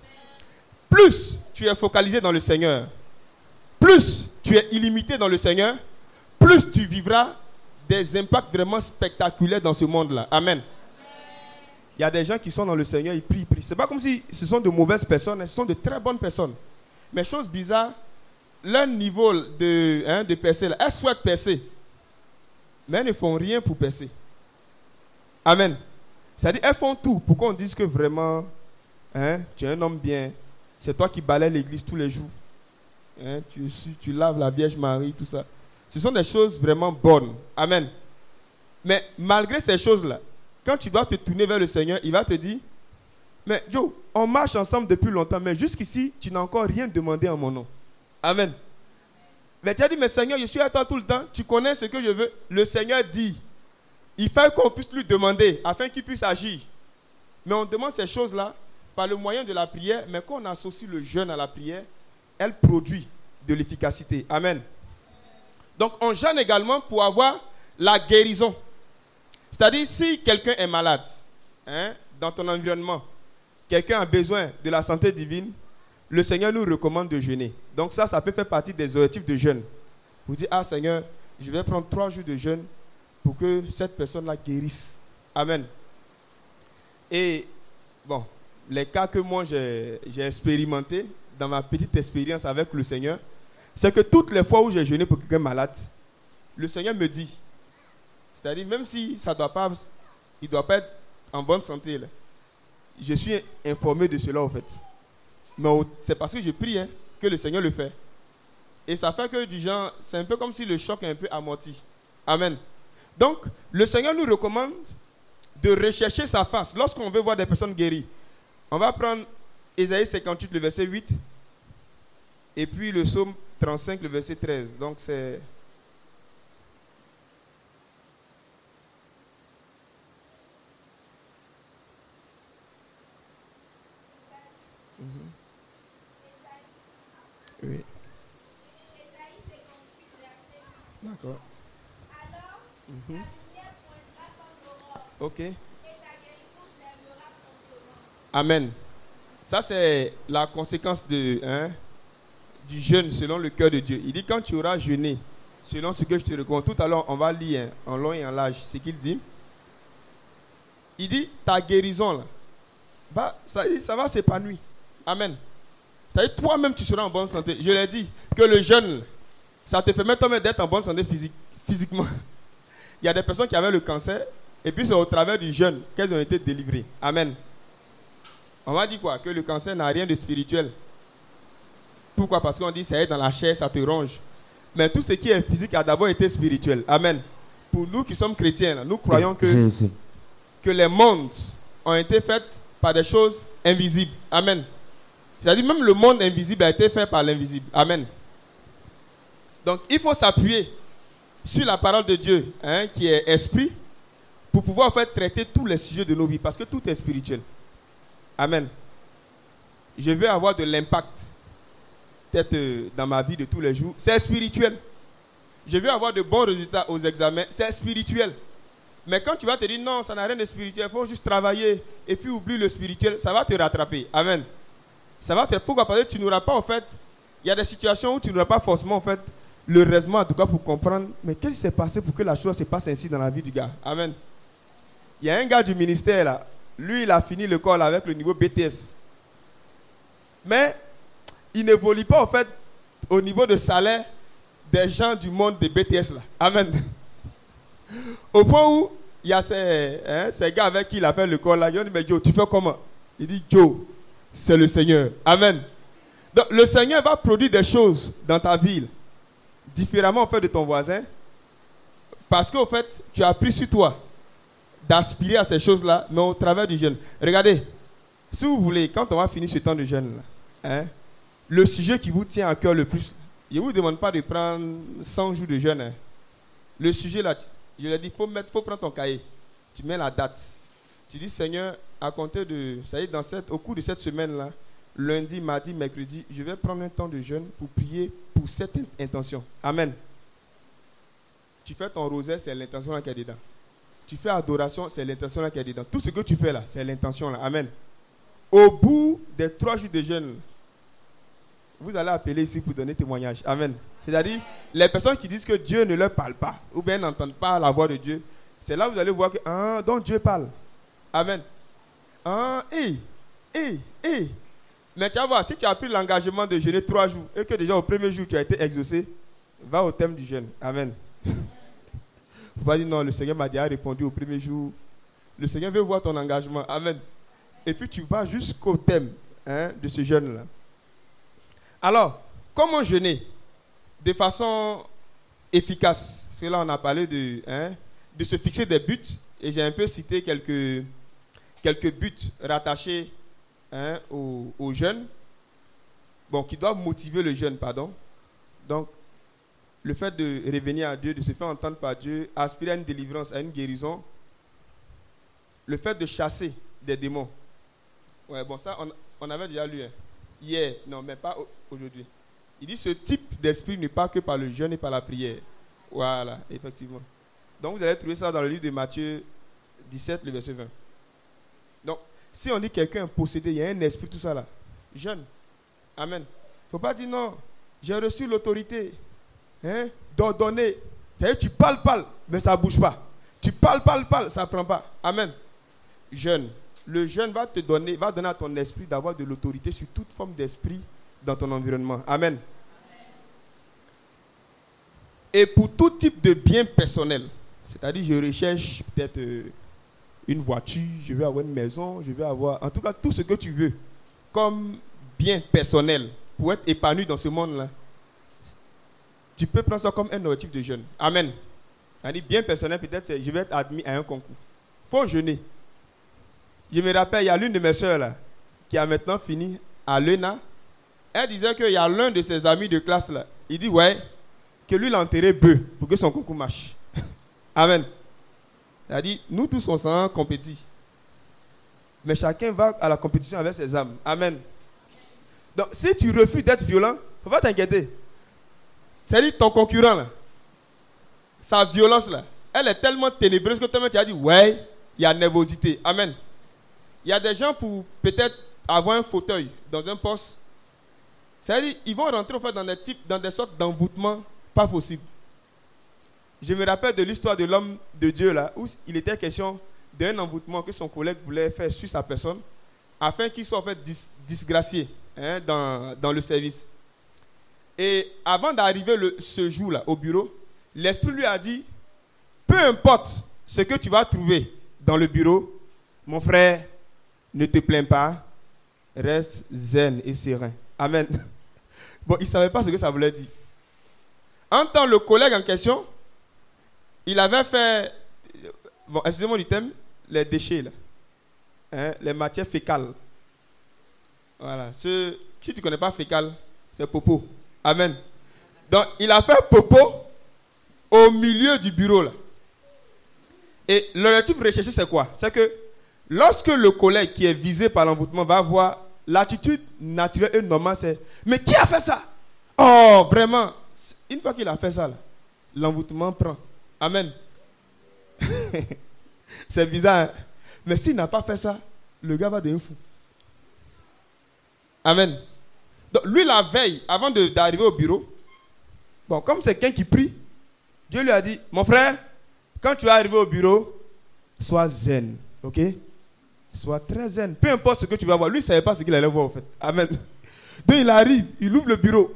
Plus tu es focalisé dans le Seigneur, plus tu es illimité dans le Seigneur, plus tu vivras des impacts vraiment spectaculaires dans ce monde-là. Amen. Il y a des gens qui sont dans le Seigneur, ils prient. Ce n'est pas comme si ce sont de mauvaises personnes, ce sont de très bonnes personnes. Mais chose bizarre, leur niveau de percer, elles souhaitent percer, mais elles ne font rien pour percer. Amen. C'est-à-dire, elles font tout pour qu'on dise que vraiment, tu es un homme bien. C'est toi qui balayes l'église tous les jours. Tu laves la Vierge Marie, tout ça. Ce sont des choses vraiment bonnes. Amen. Mais malgré ces choses-là, quand tu dois te tourner vers le Seigneur, il va te dire, mais Joe, on marche ensemble depuis longtemps, mais jusqu'ici, tu n'as encore rien demandé en mon nom. Amen. Mais tu as dit, mais Seigneur, je suis à toi tout le temps, tu connais ce que je veux. Le Seigneur dit, il faut qu'on puisse lui demander afin qu'il puisse agir. Mais on demande ces choses-là par le moyen de la prière, mais quand on associe le jeûne à la prière, elle produit de l'efficacité. Amen. Donc on jeûne également pour avoir la guérison. C'est-à-dire, si quelqu'un est malade, dans ton environnement, quelqu'un a besoin de la santé divine, le Seigneur nous recommande de jeûner. Donc ça peut faire partie des objectifs de jeûne. Vous dites, Seigneur, je vais prendre 3 jours de jeûne pour que cette personne-là guérisse. Amen. Et, bon, les cas que moi j'ai expérimenté dans ma petite expérience avec le Seigneur, c'est que toutes les fois où j'ai jeûné pour quelqu'un malade, le Seigneur me dit, c'est-à-dire même si il ne doit pas être en bonne santé, là, je suis informé de cela en fait. Mais c'est parce que je prie que le Seigneur le fait. Et ça fait que du genre, c'est un peu comme si le choc est un peu amorti. Amen. Donc, le Seigneur nous recommande de rechercher sa face lorsqu'on veut voir des personnes guéries. On va prendre Ésaïe 58, le verset 8, et puis le psaume 35, le verset 13. Donc, c'est... Oui. D'accord. Ok. Amen. Ça, c'est la conséquence du jeûne selon le cœur de Dieu. Il dit quand tu auras jeûné, selon ce que je te recommande. Tout à l'heure, on va lire en long et en large ce qu'il dit. Il dit, ta guérison, là, ça va s'épanouir. Amen. C'est-à-dire, toi-même, tu seras en bonne santé. Je l'ai dit, que le jeûne, ça te permet toi-même d'être en bonne santé physiquement. Il y a des personnes qui avaient le cancer, et puis c'est au travers du jeûne qu'elles ont été délivrées. Amen. On va dire quoi? Que le cancer n'a rien de spirituel. Pourquoi? Parce qu'on dit, ça est dans la chair, ça te ronge. Mais tout ce qui est physique a d'abord été spirituel. Amen. Pour nous qui sommes chrétiens, là, nous croyons que les mondes ont été faits par des choses invisibles. Amen. C'est-à-dire même le monde invisible a été fait par l'invisible. Amen. Donc il faut s'appuyer sur la parole de Dieu, qui est esprit, pour pouvoir en fait traiter tous les sujets de nos vies, parce que tout est spirituel. Amen. Je veux avoir de l'impact, peut-être dans ma vie de tous les jours. C'est spirituel. Je veux avoir de bons résultats aux examens. C'est spirituel. Mais quand tu vas te dire non, ça n'a rien de spirituel, il faut juste travailler et puis oublie le spirituel, ça va te rattraper. Amen. Ça va te... Pourquoi? Parce que tu n'auras pas en fait, il y a des situations où tu n'auras pas forcément en fait le raisonnement en tout cas pour comprendre, mais qu'est-ce qui s'est passé pour que la chose se passe ainsi dans la vie du gars. Amen. Il y a un gars du ministère là, lui il a fini l'école avec le niveau BTS. Mais il n'évolue pas en fait au niveau de salaire des gens du monde des BTS là. Amen. Au point où il y a ces gars avec qui il a fait l'école là, ils ont dit mais Joe, tu fais comment? Il dit Joe, c'est le Seigneur. Amen. Donc le Seigneur va produire des choses dans ta vie différemment en fait de ton voisin, parce qu'en fait tu as pris sur toi d'aspirer à ces choses-là, mais au travers du jeûne. Regardez, si vous voulez, quand on va finir ce temps de jeûne là, le sujet qui vous tient à cœur le plus, je ne vous demande pas de prendre 100 jours de jeûne. Le sujet là, je l'ai dit, il faut prendre ton cahier. Tu mets la date. Tu dis, Seigneur, à compter de, ça y est, au cours de cette semaine-là, lundi, mardi, mercredi, je vais prendre un temps de jeûne pour prier pour cette intention. Amen. Tu fais ton rosaire, c'est l'intention là qui est dedans. Tu fais adoration, c'est l'intention là qui est dedans. Tout ce que tu fais là, c'est l'intention là. Amen. Au bout des 3 jours de jeûne, vous allez appeler ici pour donner témoignage. Amen. C'est-à-dire, les personnes qui disent que Dieu ne leur parle pas, ou bien n'entendent pas la voix de Dieu, c'est là que vous allez voir que, donc Dieu parle. Amen. Mais tu vas voir, si tu as pris l'engagement de jeûner 3 jours, et que déjà au premier jour tu as été exaucé, va au thème du jeûne. Amen. Il ne faut pas dire non, le Seigneur m'a déjà répondu au premier jour. Le Seigneur veut voir ton engagement. Amen. Et puis tu vas jusqu'au thème de ce jeûne-là. Alors, comment jeûner de façon efficace? Parce que là, on a parlé de se fixer des buts. Et j'ai un peu cité quelques buts rattachés au jeûne. Bon, qui doivent motiver le jeûne, pardon. Donc, le fait de revenir à Dieu, de se faire entendre par Dieu, aspirer à une délivrance, à une guérison. Le fait de chasser des démons. Ouais, bon, ça, on avait déjà lu. Hier, non, mais pas aujourd'hui. Il dit ce type d'esprit n'est pas que par le jeûne et par la prière. Voilà, effectivement. Donc vous allez trouver ça dans le livre de Matthieu 17, le verset 20. Donc, si on dit quelqu'un est possédé, il y a un esprit, tout ça là. Jeûne. Amen. Il ne faut pas dire non, j'ai reçu l'autorité d'ordonner. C'est-à-dire, tu parles, mais ça ne bouge pas. Tu parles, ça ne prend pas. Amen. Jeûne. Le jeûne va donner à ton esprit d'avoir de l'autorité sur toute forme d'esprit dans ton environnement. Amen. Et pour tout type de bien personnel, c'est-à-dire je recherche peut-être une voiture, je veux avoir une maison, je veux avoir, en tout cas tout ce que tu veux comme bien personnel pour être épanoui dans ce monde-là, tu peux prendre ça comme un objectif de jeûne. Amen. C'est-à-dire bien personnel, peut-être je vais être admis à un concours. Il faut jeûner. Je me rappelle, il y a l'une de mes soeurs là, qui a maintenant fini à l'ENA. Elle disait qu'il y a l'un de ses amis de classe là. Il dit ouais, que lui il a enterré bœuf pour que son concours marche. Amen. Il a dit, nous tous on s'en compétit. Mais chacun va à la compétition avec ses âmes. Amen. Donc si tu refuses d'être violent, il ne faut pas t'inquiéter. C'est-à-dire ton concurrent là. sa violence là, elle est tellement ténébreuse que toi-même tu as dit, ouais, il y a nervosité. Amen. Il y a des gens pour peut-être avoir un fauteuil dans un poste. C'est-à-dire, ils vont rentrer en fait, dans des sortes d'envoûtements pas possibles. Je me rappelle de l'histoire de l'homme de Dieu là, où il était question d'un envoûtement que son collègue voulait faire sur sa personne, afin qu'il soit en fait disgracié dans le service. Et avant d'arriver ce jour-là au bureau, l'Esprit lui a dit, peu importe ce que tu vas trouver dans le bureau, mon frère, ne te plains pas, reste zen et serein. Amen. Bon, il ne savait pas ce que ça voulait dire. En tant le collègue en question, il avait fait, bon, excusez-moi du thème, les déchets, là. Les matières fécales. Voilà. Si tu ne connais pas fécal, c'est popo. Amen. Donc, il a fait popo au milieu du bureau, là. Et l'objectif recherché, c'est quoi? C'est que lorsque le collègue qui est visé par l'envoûtement va voir, l'attitude naturelle et normale, c'est « Mais qui a fait ça? » Oh, vraiment. Une fois qu'il a fait ça, là, l'envoûtement prend. Amen. C'est bizarre. Hein? Mais s'il n'a pas fait ça, le gars va devenir fou. Amen. Donc, lui, la veille, avant d'arriver au bureau, bon, comme c'est quelqu'un qui prie, Dieu lui a dit, mon frère, quand tu vas arriver au bureau, sois zen. Ok? Sois très zen. Peu importe ce que tu vas voir. Lui, il ne savait pas ce qu'il allait voir, en fait. Amen. Donc, il arrive, il ouvre le bureau.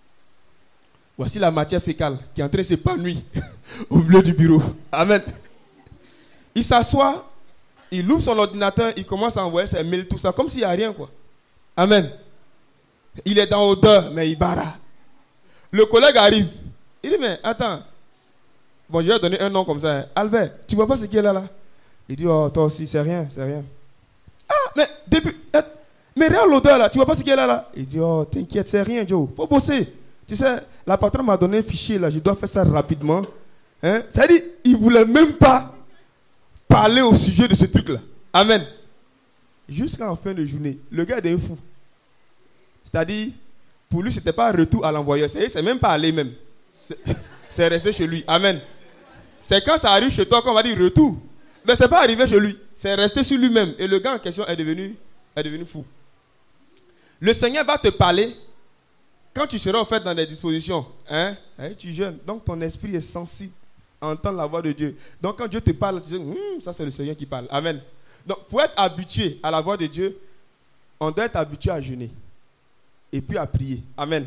Voici la matière fécale qui est en train de s'épanouir au milieu du bureau. Amen. Il s'assoit, il ouvre son ordinateur, il commence à envoyer ses mails, tout ça, comme s'il n'y a rien, quoi. Amen. Il est dans odeur, mais il barra. Le collègue arrive. Il dit, mais attends. Bon, je vais donner un nom comme ça. Hein. Albert, tu vois pas ce qu'il y a là? Il dit, oh, toi aussi, c'est rien, c'est rien. Ah, mais mais regarde l'odeur là, tu vois pas ce qu'il y a là? Il dit, oh, t'inquiète, c'est rien, Joe. Faut bosser. Tu sais, la patronne m'a donné un fichier là, je dois faire ça rapidement. Hein? C'est-à-dire, il ne voulait même pas parler au sujet de ce truc-là. Amen. Jusqu'à la fin de journée, le gars est un fou. C'est-à-dire, pour lui, ce n'était pas un retour à l'envoyeur. C'est même pas allé même. C'est resté chez lui. Amen. C'est quand ça arrive chez toi qu'on va dire retour. Mais ce n'est pas arrivé chez lui. C'est resté sur lui-même. Et le gars en question est devenu fou. Le Seigneur va te parler quand tu seras en fait dans des dispositions. Hein? Tu es jeune. Donc ton esprit est sensible à entendre la voix de Dieu. Donc quand Dieu te parle, tu dis, ça c'est le Seigneur qui parle. Amen. Donc pour être habitué à la voix de Dieu, on doit être habitué à jeûner. Et puis à prier. Amen.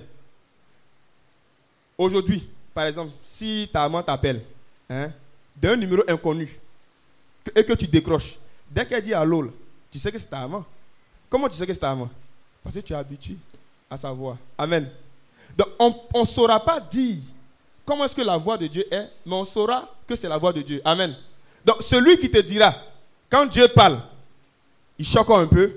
Aujourd'hui, par exemple, si ta maman t'appelle d'un numéro inconnu et que tu décroches, dès qu'elle dit allô, tu sais que c'est ta maman. Comment tu sais que c'est ta maman? Parce que tu es habitué à sa voix. Amen. Donc on ne saura pas dire comment est-ce que la voix de Dieu est, mais on saura que c'est la voix de Dieu. Amen. Donc celui qui te dira, quand Dieu parle, il choque un peu.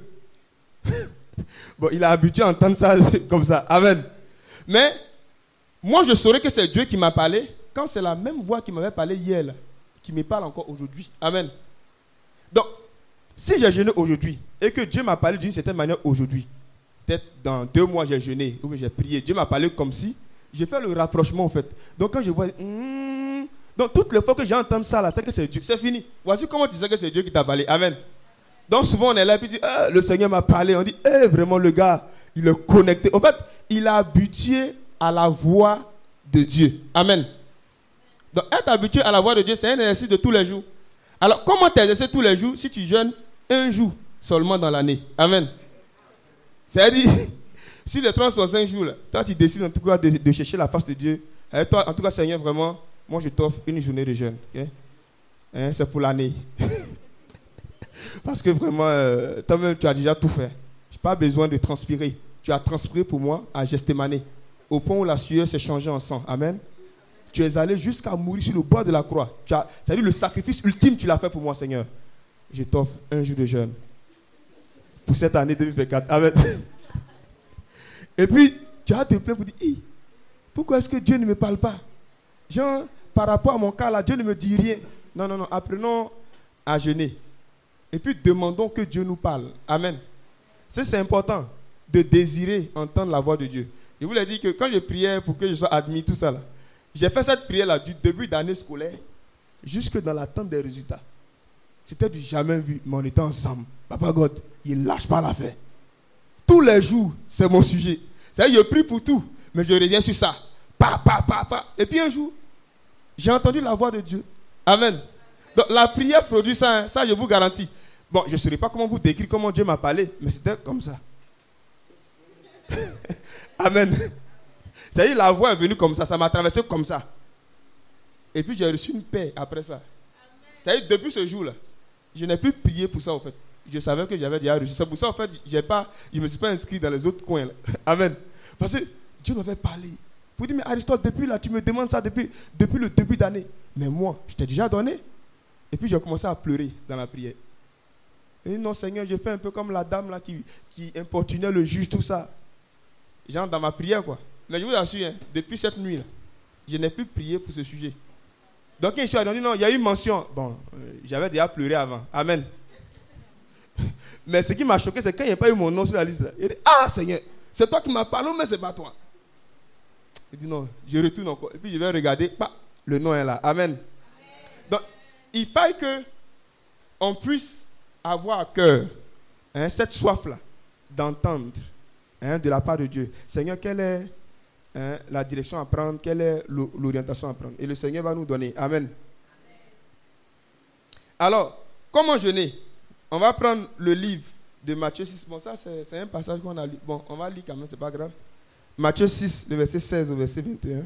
Bon, il est habitué à entendre ça comme ça. Amen. Mais moi, je saurais que c'est Dieu qui m'a parlé quand c'est la même voix qui m'avait parlé hier, là, qui me parle encore aujourd'hui. Amen. Donc, si j'ai jeûné aujourd'hui et que Dieu m'a parlé d'une certaine manière aujourd'hui, peut-être dans 2 mois j'ai jeûné ou j'ai prié, Dieu m'a parlé comme si, j'ai fait le rapprochement en fait. Donc quand je vois, donc toutes les fois que j'entends ça là, c'est que c'est Dieu, c'est fini. Voici comment tu sais que c'est Dieu qui t'a parlé. Amen. Donc souvent on est là et puis dit, le Seigneur m'a parlé. On dit, vraiment le gars, il est connecté. En fait, il est habitué à la voix de Dieu. Amen. Donc être habitué à la voix de Dieu, c'est un exercice de tous les jours. Alors comment t'exercer tous les jours si tu jeûnes un jour seulement dans l'année? Amen. C'est-à-dire, si les 365 jours, là, toi tu décides en tout cas de chercher la face de Dieu. Toi, en tout cas Seigneur, vraiment, moi je t'offre une journée de jeûne. Okay? C'est pour l'année. Parce que vraiment, toi-même tu as déjà tout fait. Je n'ai pas besoin de transpirer. Tu as transpiré pour moi à Gethsémane, au point où la sueur s'est changée en sang. Amen. Tu es allé jusqu'à mourir sur le bord de la croix. C'est-à-dire le sacrifice ultime, tu l'as fait pour moi, Seigneur. Je t'offre un jour de jeûne pour cette année 2024. Amen. Et puis, tu as te plaindre pour dire, pourquoi est-ce que Dieu ne me parle pas? Genre, par rapport à mon cas là, Dieu ne me dit rien. Non, apprenons à jeûner. Et puis, demandons que Dieu nous parle. Amen. C'est important de désirer entendre la voix de Dieu. Je vous l'ai dit que quand je priais pour que je sois admis, tout ça là, J'ai fait cette prière-là du début d'année scolaire jusque dans l'attente des résultats. C'était du jamais vu, mais on était ensemble. Papa God, il ne lâche pas l'affaire. Tous les jours, c'est mon sujet. C'est-à-dire, je prie pour tout, mais je reviens sur ça. Et puis un jour, j'ai entendu la voix de Dieu. Amen. Donc la prière produit ça, hein. Ça je vous garantis. Bon, je ne saurais pas comment vous décrire comment Dieu m'a parlé, mais c'était comme ça. Amen. C'est-à-dire la voix est venue comme ça m'a traversé comme ça. Et puis j'ai reçu une paix après ça. C'est-à-dire depuis ce jour-là, je n'ai plus prié pour ça en fait. Je savais que j'avais déjà reçu. C'est pour ça en fait, je ne me suis pas inscrit dans les autres coins là. Amen. Parce que Dieu m'avait parlé. Pour dire, mais Aristote, depuis là, tu me demandes ça depuis le début d'année. Mais moi, je t'ai déjà donné. Et puis j'ai commencé à pleurer dans la prière. Et non Seigneur, je fais un peu comme la dame là qui importunait le juge, tout ça. Genre dans ma prière quoi. Mais je vous assure, hein, depuis cette nuit là, je n'ai plus prié pour ce sujet. Donc il y a dit non, il y a eu une mention. Bon, j'avais déjà pleuré avant. Amen. Mais ce qui m'a choqué, c'est quand il n'y a pas eu mon nom sur la liste là. Il dit, ah Seigneur, c'est toi qui m'as parlé, mais c'est pas toi. Il dit non, je retourne encore. Et puis je vais regarder, le nom est là. Amen. Donc, il faut qu'on puisse avoir à cœur cette soif-là d'entendre de la part de Dieu. Seigneur, quelle est la direction à prendre, quelle est l'orientation à prendre. Et le Seigneur va nous donner. Amen. Alors, comment jeûner? On va prendre le livre de Matthieu 6. Bon, ça, c'est un passage qu'on a lu. Bon, on va lire quand même, c'est pas grave. Matthieu 6, le verset 16 au verset 21.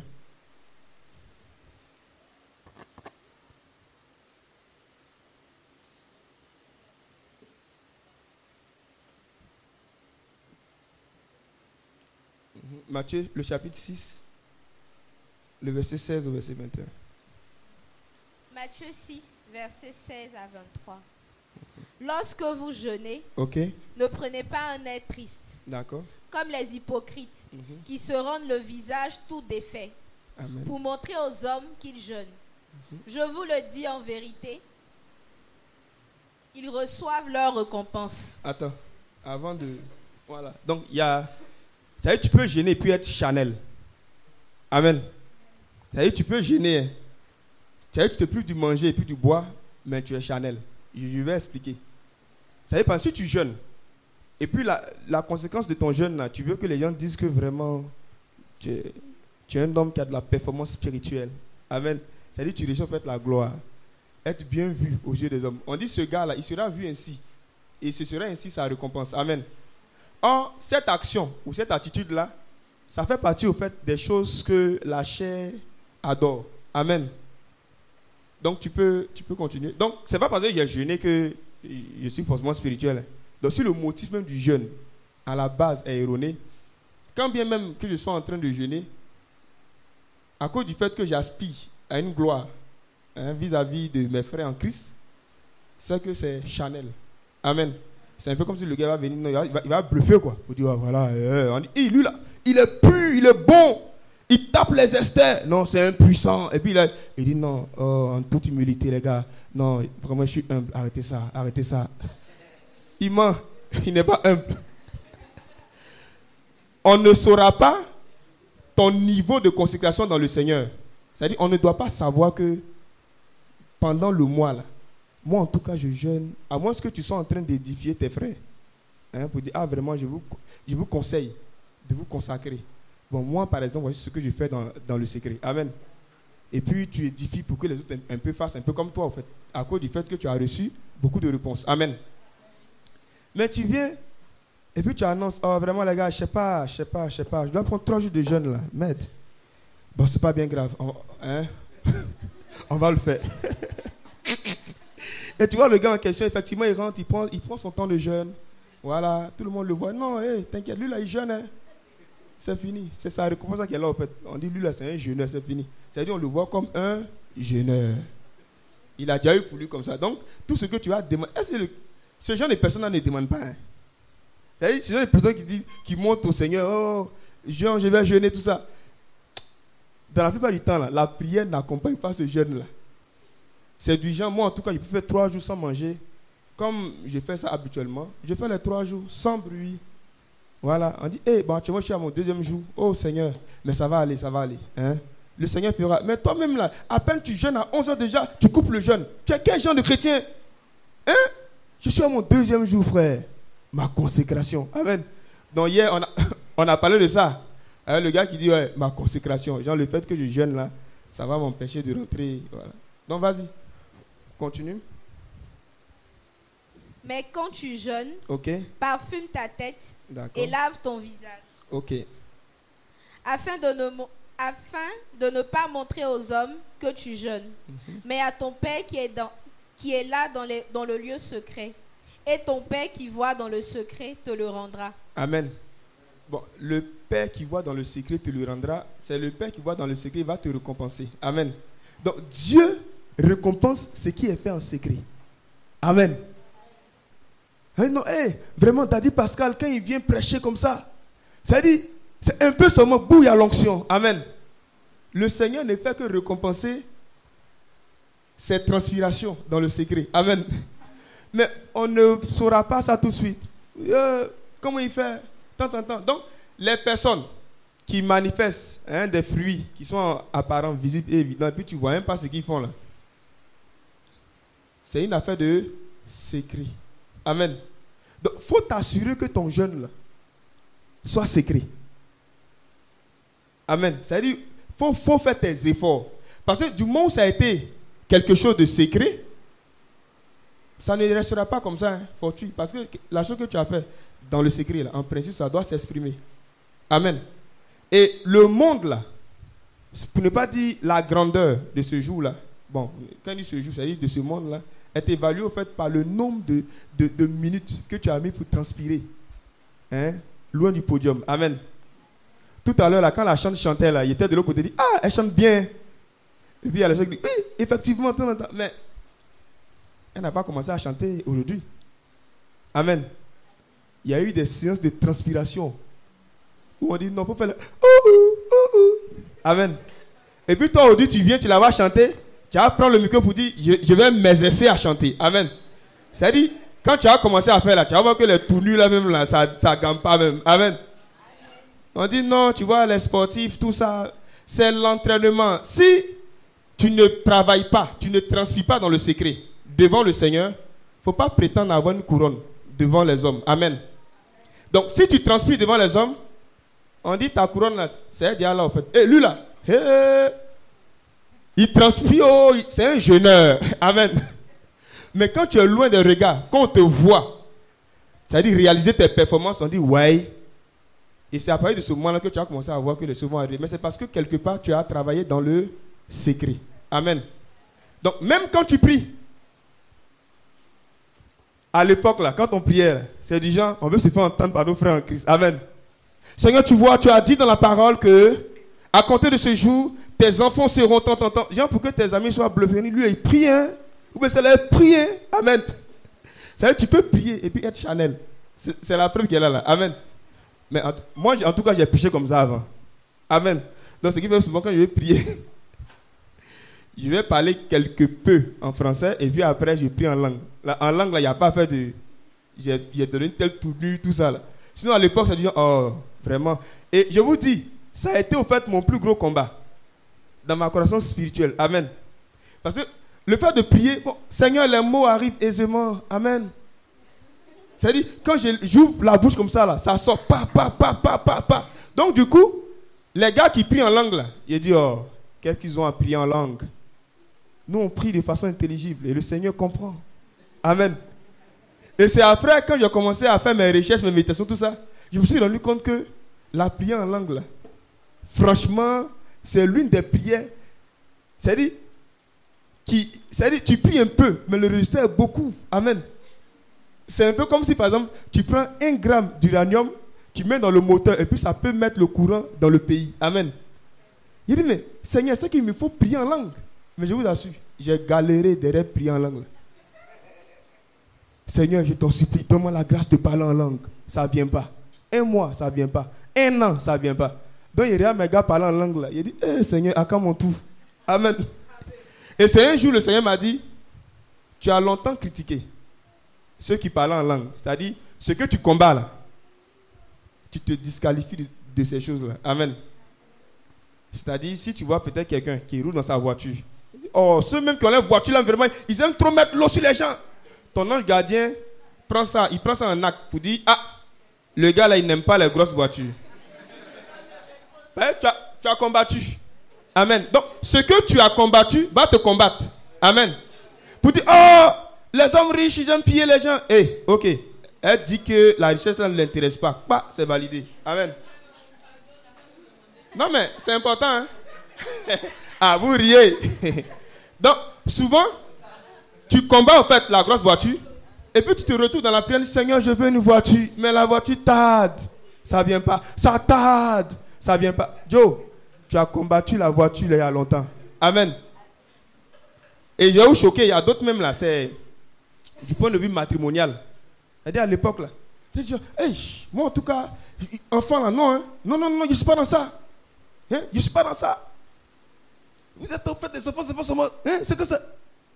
Matthieu, le chapitre 6, le verset 16 au verset 21. Matthieu 6, verset 16 à 23. Lorsque vous jeûnez, ne prenez pas un air triste, comme les hypocrites, qui se rendent le visage tout défait, pour montrer aux hommes qu'ils jeûnent. Je vous le dis en vérité, ils reçoivent leur récompense. Attends, avant de... Voilà. Donc, il y a... Ça veut dire tu peux jeûner puis être Chanel. Amen. Ça veut dire tu peux jeûner. Ça veut dire tu te prives du manger et puis du bois, mais tu es Chanel. Je vais expliquer. Ça veut dire si tu jeûnes, et puis la conséquence de ton jeûne, là, tu veux que les gens disent que vraiment tu es un homme qui a de la performance spirituelle. Amen. Ça veut dire tu reçois peut-être la gloire. Être bien vu aux yeux des hommes. On dit ce gars-là, il sera vu ainsi. Et ce sera ainsi sa récompense. Amen. Or, cette action ou cette attitude-là, ça fait partie au fait des choses que la chair adore. Amen. Donc, tu peux continuer. Donc, ce n'est pas parce que j'ai jeûné que je suis forcément spirituel. Donc, si le motif même du jeûne, à la base, est erroné, quand bien même que je sois en train de jeûner, à cause du fait que j'aspire à une gloire vis-à-vis de mes frères en Christ, c'est que c'est Chanel. Amen. C'est un peu comme si le gars va venir, non, il va bluffer quoi. Pour dire, oh, voilà, on dit, lui là, il est pur, il est bon, il tape les esters. Non, c'est impuissant. Et puis il dit, non, en toute humilité, les gars, non, vraiment, je suis humble, arrêtez ça. Il ment, il n'est pas humble. On ne saura pas ton niveau de consécration dans le Seigneur. C'est-à-dire, on ne doit pas savoir que pendant le mois là, moi, en tout cas, je jeûne, à moins que tu sois en train d'édifier tes frères. Pour dire, vraiment, je vous conseille de vous consacrer. Bon, moi, par exemple, voici ce que je fais dans le secret. Amen. Et puis, tu édifies pour que les autres un peu fassent un peu comme toi, en fait, à cause du fait que tu as reçu beaucoup de réponses. Amen. Mais tu viens, et puis tu annonces, oh, vraiment, les gars, je sais pas, je dois prendre 3 jours de jeûne, là. Merde. Bon, c'est pas bien grave. On va le faire. Et tu vois le gars en question, effectivement, il rentre, il prend son temps de jeûne. Voilà, tout le monde le voit. Non, t'inquiète, lui là, il jeûne. Hein. C'est fini. C'est sa récompense qui est là, en fait. On dit, lui là, c'est un jeûneur, c'est fini. C'est-à-dire, on le voit comme un jeûneur. Il a déjà eu pour lui comme ça. Donc, tout ce que tu as demandé, ce genre de personnes-là ne demandent pas. Hein. C'est-à-dire, ce genre de personnes qui montrent au Seigneur, oh, je vais jeûner, tout ça. Dans la plupart du temps, là, la prière n'accompagne pas ce jeûne-là. C'est du genre, moi en tout cas, je peux faire 3 jours sans manger. Comme je fais ça habituellement, je fais les 3 jours sans bruit. Voilà, on dit, bon, tu vois, je suis à mon 2e jour. Oh Seigneur, mais ça va aller. Hein? le Seigneur fera. Mais toi-même là, à peine tu jeûnes à 11h déjà, tu coupes le jeûne. Tu es quel genre de chrétien? Hein? Je suis à mon 2e jour, frère. Ma consécration. Amen. Donc hier, on a parlé de ça. Le gars qui dit, ouais, ma consécration. Genre le fait que je jeûne là, ça va m'empêcher de rentrer. Voilà. Donc vas-y, continue. Mais quand tu jeûnes, parfume ta tête et lave ton visage. Ok. Afin de ne pas montrer aux hommes que tu jeûnes, mais à ton Père qui est là dans le lieu secret. Et ton Père qui voit dans le secret te le rendra. Amen. Bon, le Père qui voit dans le secret te le rendra. C'est le Père qui voit dans le secret, il va te récompenser. Amen. Donc Dieu récompense ce qui est fait en secret. Amen. Non, vraiment, t'as dit Pascal, quand il vient prêcher comme ça, ça dit, c'est un peu seulement bouille à l'onction. Amen. Le Seigneur ne fait que récompenser cette transpiration dans le secret. Amen. Mais on ne saura pas ça tout de suite. Comment il fait? Tant. Donc, les personnes qui manifestent des fruits qui sont apparents, visibles et évidents, et puis tu ne vois même pas ce qu'ils font là. C'est une affaire de secret. Amen. Donc, il faut t'assurer que ton jeûne là soit secret. Amen. C'est-à-dire, il faut faire tes efforts. Parce que du moment où ça a été quelque chose de secret, ça ne restera pas comme ça, fortuit. Parce que la chose que tu as fait dans le secret, là, en principe, ça doit s'exprimer. Amen. Et le monde, là, pour ne pas dire la grandeur de ce jour-là, bon, quand on dit ce jour, ça veut dire de ce monde-là, est évalué au fait par le nombre de minutes que tu as mis pour transpirer. Loin du podium. Amen. Tout à l'heure, là, quand la chante chantait, là, il était de l'autre côté, il dit, ah, elle chante bien. Et puis il y a le chant qui dit, oui, effectivement, mais elle n'a pas commencé à chanter aujourd'hui. Amen. Il y a eu des séances de transpiration où on dit, non, il faut faire le Amen. Et puis toi, aujourd'hui, tu viens, tu la vas chanter, tu vas prendre le micro pour dire, je vais m'exercer à chanter. Amen. C'est-à-dire, quand tu as commencé à faire là, tu vas voir que les tournures là même là, ça ne gagne pas même. Amen. On dit non, tu vois, les sportifs, tout ça, c'est l'entraînement. Si tu ne travailles pas, tu ne transpires pas dans le secret devant le Seigneur, il ne faut pas prétendre avoir une couronne devant les hommes. Amen. Donc, si tu transpires devant les hommes, on dit ta couronne là, c'est déjà là en fait. Et lui là, il transpire, c'est un jeûneur. Amen. Mais quand tu es loin des regards, quand on te voit, c'est-à-dire réaliser tes performances, on dit ouais. Et c'est à partir de ce moment-là que tu as commencé à voir que les choses vont arriver. Mais c'est parce que quelque part, tu as travaillé dans le secret. Amen. Donc, même quand tu pries, à l'époque, là, quand on priait, c'est du genre, on veut se faire entendre par nos frères en Christ. Amen. Seigneur, tu vois, tu as dit dans la parole que, à compter de ce jour, tes enfants seront tant. Genre, pour que tes amis soient bluffés, lui, il prie, hein. Ou bien c'est leur prier. Amen. C'est-à-dire, tu peux prier et puis être Chanel. C'est la preuve qu'elle est là. Amen. Mais moi, en tout cas, j'ai prêché comme ça avant. Amen. Donc, ce qui fait souvent, quand je vais prier, je vais parler quelque peu en français et puis après, je prie en langue. Là, en langue, il n'y a pas fait de... J'ai donné une telle tournure, tout ça. Là. Sinon, à l'époque, ça dit, oh, vraiment. Et je vous dis, ça a été au fait mon plus gros combat dans ma croissance spirituelle. Amen. Parce que le fait de prier, bon, Seigneur, les mots arrivent aisément. Amen. C'est-à-dire, quand j'ouvre la bouche comme ça, là, ça sort pa. Donc, du coup, les gars qui prient en langue, là, ils disent, oh, qu'est-ce qu'ils ont à prier en langue? Nous, on prie de façon intelligible et le Seigneur comprend. Amen. Et c'est après, quand j'ai commencé à faire mes recherches, mes méditations, tout ça, je me suis rendu compte que la prière en langue, là, franchement, c'est l'une des prières, c'est-à-dire, tu pries un peu, mais le résultat est beaucoup. Amen. C'est un peu comme si, par exemple, tu prends 1 gramme d'uranium, tu mets dans le moteur, et puis ça peut mettre le courant dans le pays. Amen. Il dit, mais Seigneur, c'est qu'il me faut prier en langue. Mais je vous assure, j'ai galéré derrière prier en langue. Seigneur, je t'en supplie, donne-moi la grâce de parler en langue. Ça ne vient pas. 1 mois, ça ne vient pas. 1 an, ça ne vient pas. Donc, il y a mes gars parlant en langue là. Il dit, Seigneur, à quand mon tour? Amen. Et c'est un jour, le Seigneur m'a dit, tu as longtemps critiqué ceux qui parlent en langue. C'est-à-dire, ce que tu combats là, tu te disqualifies de ces choses-là. Amen. C'est-à-dire, si tu vois peut-être quelqu'un qui roule dans sa voiture, oh, ceux même qui ont la voiture là, vraiment, ils aiment trop mettre l'eau sur les gens. Ton ange gardien prend ça, il prend ça en acte pour dire, ah, le gars là, il n'aime pas les grosses voitures. Tu as combattu. Amen. Donc, ce que tu as combattu va te combattre. Amen. Pour dire, oh, les hommes riches, ils aiment piller les gens. Ok. Elle dit que la richesse là ne l'intéresse pas. Bah, c'est validé. Amen. Non, mais c'est important. Hein? Ah, vous riez. Donc, souvent, tu combats en fait la grosse voiture. Et puis tu te retrouves dans la prière, Seigneur, je veux une voiture. Mais la voiture tarde. Ça ne vient pas. Ça tarde. Ça ne vient pas. Joe, tu as combattu la voiture il y a longtemps. Amen. Et j'ai eu choqué. Il y a d'autres même là. C'est du point de vue matrimonial. C'est-à-dire à l'époque là. Je dis, hey, moi en tout cas, enfant là, non. Hein? Non, je ne suis pas dans ça. Hein? Je ne suis pas dans ça. Vous êtes en fait des enfants, c'est pas seulement. Hein? C'est que ça.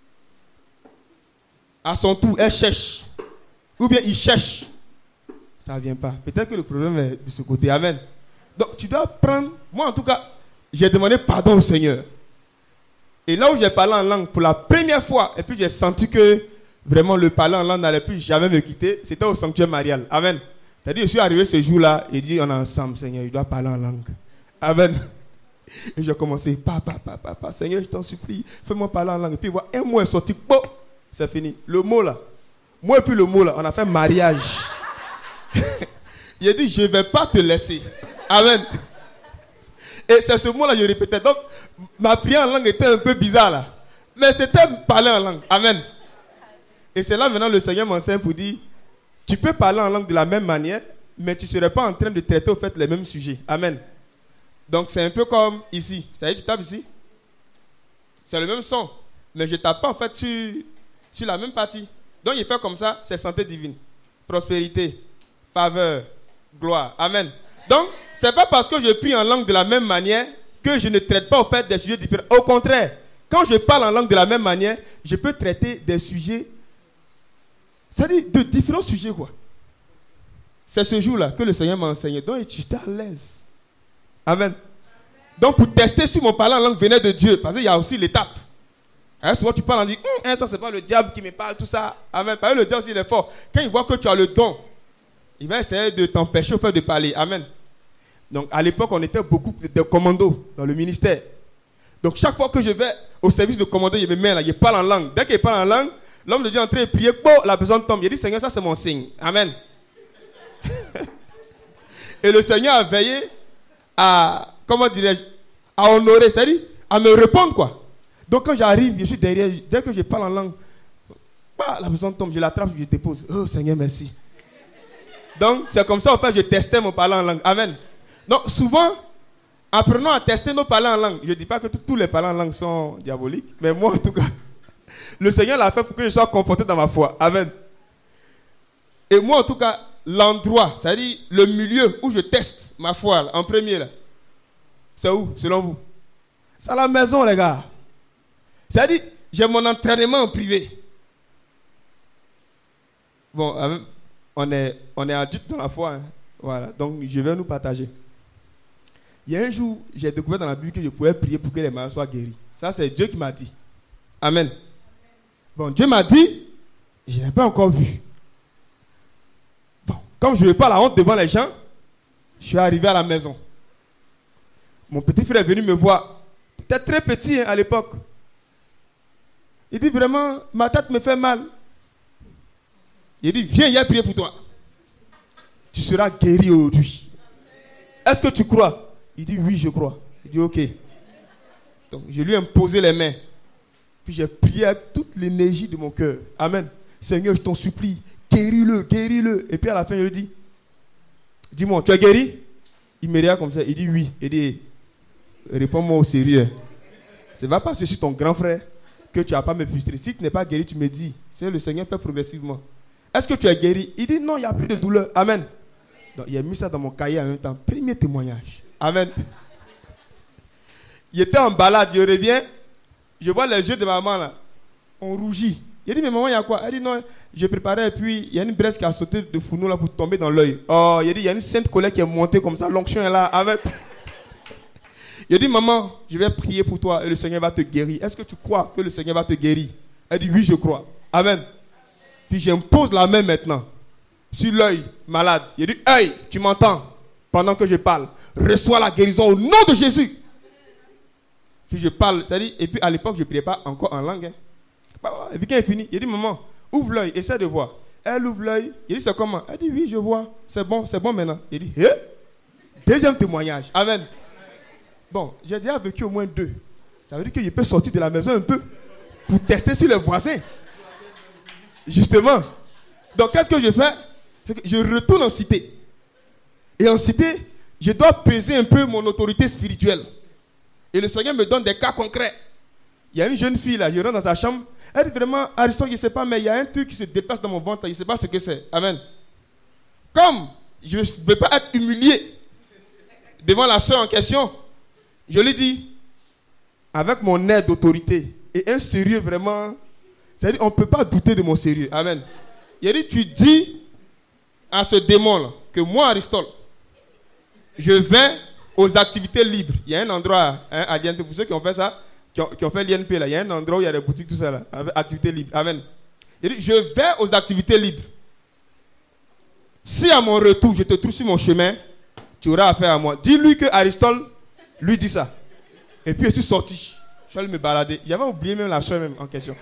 À son tour, elle cherche. Ou bien il cherche. Ça ne vient pas. Peut-être que le problème est de ce côté. Amen. Donc tu dois prendre. Moi en tout cas, j'ai demandé pardon au Seigneur. Et là où j'ai parlé en langue pour la première fois, et puis j'ai senti que vraiment le parler en langue n'allait plus jamais me quitter, c'était au sanctuaire marial. Amen. C'est-à-dire, je suis arrivé ce jour-là et dit, on est ensemble, Seigneur, je dois parler en langue. Amen. Et j'ai commencé, papa, Seigneur, je t'en supplie, fais-moi parler en langue. Et puis, voilà, un mot est sorti, bon, c'est fini. Le mot là, moi et puis le mot là, on a fait mariage. Il a dit, je ne vais pas te laisser. Amen. Et c'est ce mot là, je répétais. Donc, ma prière en langue était un peu bizarre là. Mais c'était parler en langue. Amen. Et c'est là maintenant le Seigneur m'enseigne pour dire, tu peux parler en langue de la même manière, mais tu ne serais pas en train de traiter au fait les mêmes sujets. Amen. Donc c'est un peu comme ici. Ça y est, tu tapes ici. C'est le même son. Mais je ne tape pas en fait sur la même partie. Donc il fait comme ça, c'est santé divine. Prospérité, faveur, gloire. Amen. Donc, ce n'est pas parce que je prie en langue de la même manière que je ne traite pas au fait des sujets différents. Au contraire, quand je parle en langue de la même manière, je peux traiter des sujets, c'est-à-dire de différents sujets, quoi. C'est ce jour-là que le Seigneur m'a enseigné. Donc, j'étais à l'aise. Amen. Donc, pour tester si mon parler en langue venait de Dieu, parce qu'il y a aussi l'étape. Hein, souvent, tu parles en disant, ça, c'est pas le diable qui me parle, tout ça. Amen. Parce que le diable aussi, il est fort. Quand il voit que tu as le don, il va essayer de t'empêcher au fait de parler. Amen. Donc, à l'époque, on était beaucoup de commandos dans le ministère. Donc, chaque fois que je vais au service de commando, il me met là, il parle en langue. Dès qu'il parle en langue, l'homme de Dieu est en train de prier, la personne tombe. Il dit, Seigneur, ça c'est mon signe. Amen. Et le Seigneur a veillé à, comment dirais-je, à honorer, c'est-à-dire à me répondre, quoi. Donc, quand j'arrive, je suis derrière, dès que je parle en langue, la personne tombe, je l'attrape, je dépose. Oh, Seigneur, merci. Donc, c'est comme ça, en fait, je testais mon parler en langue. Amen. Donc, souvent, apprenons à tester nos parlers en langue. Je ne dis pas que tous les parlers en langue sont diaboliques, mais moi, en tout cas, le Seigneur l'a fait pour que je sois conforté dans ma foi. Amen. Et moi, en tout cas, l'endroit, c'est-à-dire le milieu où je teste ma foi, là, en premier, là, c'est où, selon vous? C'est à la maison, les gars. C'est-à-dire, j'ai mon entraînement en privé. Bon, on est adultes dans la foi. Hein. Voilà, donc je vais nous partager. Il y a un jour, j'ai découvert dans la Bible que je pouvais prier pour que les malades soient guéris. Ça, c'est Dieu qui m'a dit. Amen. Bon, Dieu m'a dit, je n'ai pas encore vu. Bon, comme je n'ai pas la honte devant les gens, je suis arrivé à la maison. Mon petit frère est venu me voir. Il était très petit à l'époque. Il dit vraiment, ma tête me fait mal. Il dit, viens, il y a prié pour toi. Tu seras guéri aujourd'hui. Est-ce que tu crois? Il dit, oui, je crois. Il dit, ok. Donc, je lui ai imposé les mains. Puis j'ai prié avec toute l'énergie de mon cœur. Amen. Seigneur, je t'en supplie, guéris-le, guéris-le. Et puis à la fin, je lui dis, dis-moi, tu es guéri? Il me regarde comme ça. Il dit, oui. Il dit, réponds-moi au sérieux. Ce n'est pas parce que je suis ton grand frère que tu n'as pas me frustrer. Si tu n'es pas guéri, tu me dis. C'est le Seigneur fait progressivement. Est-ce que tu es guéri? Il dit, non, il n'y a plus de douleur. Amen. Donc, il a mis ça dans mon cahier en même temps. Premier témoignage. Amen. Il était en balade, je reviens. Je vois les yeux de maman là. On rougit. Il dit, mais maman, il y a quoi? Elle dit, non, je préparais et puis il y a une braise qui a sauté de fourneau là pour tomber dans l'œil. Oh, il dit, il y a une sainte colère qui est montée comme ça. L'onction est là. Amen. Il dit, maman, je vais prier pour toi et le Seigneur va te guérir. Est-ce que tu crois que le Seigneur va te guérir? Elle dit, oui, je crois. Amen. Puis j'impose la main maintenant sur l'œil malade. Il dit, œil, tu m'entends pendant que je parle. Reçois la guérison au nom de Jésus. Puis je parle, c'est-à-dire, et puis à l'époque, je ne priais pas encore en langue. Et puis quand il finit, il dit, maman, ouvre l'œil, essaie de voir. Elle ouvre l'œil, il dit, c'est comment? Elle dit, oui, je vois, c'est bon maintenant. Il dit, deuxième témoignage, amen. Bon, j'ai déjà vécu au moins 2. Ça veut dire que je peux sortir de la maison un peu pour tester sur les voisins. Justement. Donc, qu'est-ce que je fais? Je retourne en cité. Et en cité, je dois peser un peu mon autorité spirituelle. Et le Seigneur me donne des cas concrets. Il y a une jeune fille là, je rentre dans sa chambre. Elle dit vraiment, Ariston, je ne sais pas, mais il y a un truc qui se déplace dans mon ventre, je ne sais pas ce que c'est. Amen. Comme je ne veux pas être humilié devant la soeur en question, je lui dis, avec mon air d'autorité et un sérieux vraiment, c'est-à-dire on ne peut pas douter de mon sérieux. Amen. Il a dit, tu dis à ce démon-là que moi, Aristote, je vais aux activités libres. Il y a un endroit à l'INP, pour ceux qui ont fait ça, qui ont fait l'INP, là, il y a un endroit où il y a des boutiques, tout ça, là, avec activités libres. Amen. Il dit, je vais aux activités libres. Si à mon retour, je te trouve sur mon chemin, tu auras affaire à moi. Dis-lui que Aristote lui dit ça. Et puis je suis sorti. Je suis allé me balader. J'avais oublié même la soeur même en question.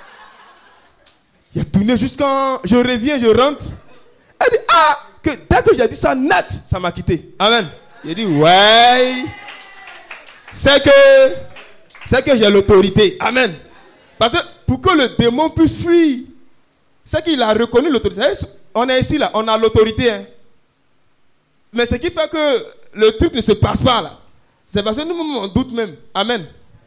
Il a tourné jusqu'en... Je reviens, je rentre. Elle dit, que dès que j'ai dit ça net, ça m'a quitté. Amen. Il dit, ouais. C'est que j'ai l'autorité. Amen. Parce que pour que le démon puisse fuir, c'est qu'il a reconnu l'autorité. On est ici là, on a l'autorité. Hein. Mais ce qui fait que le truc ne se passe pas là, c'est parce que nous-mêmes on doute même. Amen.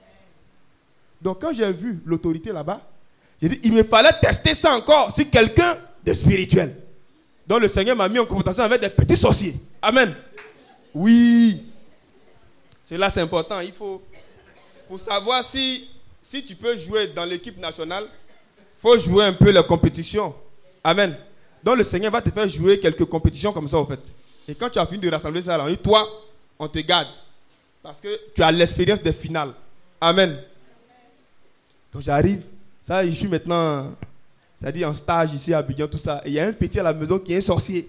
Donc quand j'ai vu l'autorité là-bas, j'ai dit, il me fallait tester ça encore sur quelqu'un de spirituel. Donc le Seigneur m'a mis en confrontation avec des petits sorciers. Amen. Oui. Cela c'est important. Il faut, pour savoir si tu peux jouer dans l'équipe nationale, il faut jouer un peu les compétitions. Amen. Donc le Seigneur va te faire jouer quelques compétitions comme ça en fait. Et quand tu as fini de rassembler ça, on dit, toi, on te garde. Parce que tu as l'expérience des finales. Amen. Donc j'arrive. Ça, je suis maintenant, c'est-à-dire en stage ici à Abidjan, tout ça. Et il y a un petit à la maison qui est un sorcier.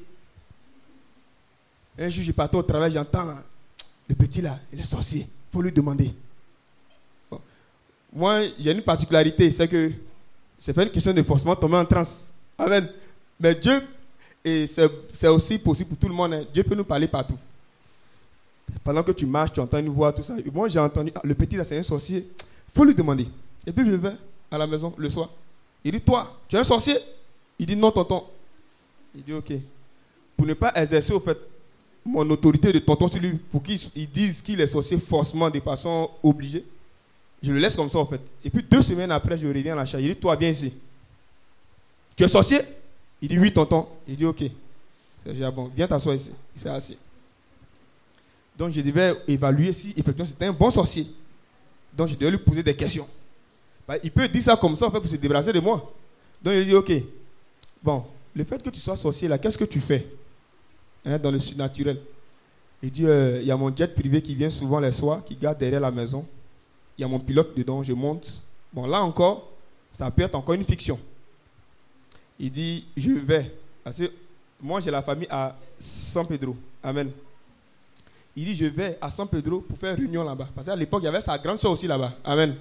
Un jour, je partais au travail, j'entends le petit là, il est sorcier. Il faut lui demander. Bon. Moi, j'ai une particularité, c'est que c'est pas une question de forcément tomber en transe. Amen. Mais Dieu, et c'est aussi possible pour tout le monde, hein. Dieu peut nous parler partout. Pendant que tu marches, tu entends une voix, tout ça. Et moi, j'ai entendu, le petit là, c'est un sorcier. Il faut lui demander. Et puis je vais à la maison le soir. Il dit, toi, tu es un sorcier? Il dit, non, tonton. Il dit, ok. Pour ne pas exercer, au fait, mon autorité de tonton sur lui, pour qu'il dise qu'il est sorcier forcément de façon obligée, je le laisse comme ça, en fait. Et puis 2 semaines après, je reviens à la charge. Il dit, toi, viens ici. Tu es sorcier? Il dit, oui, tonton. Il dit, ok. J'ai dit, bon, viens t'asseoir ici. Il s'est assis. Donc, je devais évaluer si, effectivement, c'était un bon sorcier. Donc, je devais lui poser des questions. Il peut dire ça comme ça, en fait, pour se débarrasser de moi. Donc, il dit, ok. Bon, le fait que tu sois sorcier, là, qu'est-ce que tu fais dans le surnaturel? Il dit, il y a mon jet privé qui vient souvent les soirs, qui garde derrière la maison. Il y a mon pilote dedans, je monte. Bon, là encore, ça peut être encore une fiction. Il dit, je vais. Parce que moi, j'ai la famille à San Pedro. Amen. Il dit, je vais à San Pedro pour faire réunion là-bas. Parce qu'à l'époque, il y avait sa grande soeur aussi là-bas. Amen.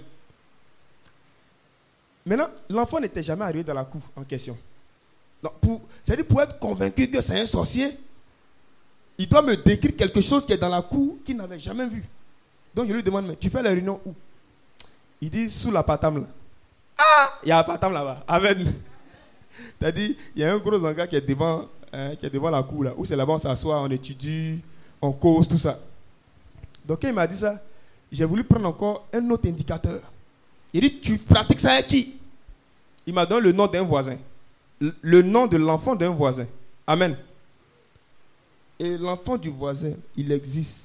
Maintenant, l'enfant n'était jamais arrivé dans la cour en question. C'est-à-dire, pour être convaincu que c'est un sorcier, il doit me décrire quelque chose qui est dans la cour qu'il n'avait jamais vu. Donc, je lui demande, mais tu fais la réunion où? Il dit, sous la patame là. Ah, il y a un patame là-bas. Amen. C'est-à-dire, il y a un gros hangar qui est devant la cour là, où c'est là-bas on s'assoit, on étudie, on cause, tout ça. Donc, quand il m'a dit ça, j'ai voulu prendre encore un autre indicateur. Il dit, tu pratiques ça avec qui? Il m'a donné le nom d'un voisin. Le nom de l'enfant d'un voisin. Amen. Et l'enfant du voisin, il existe.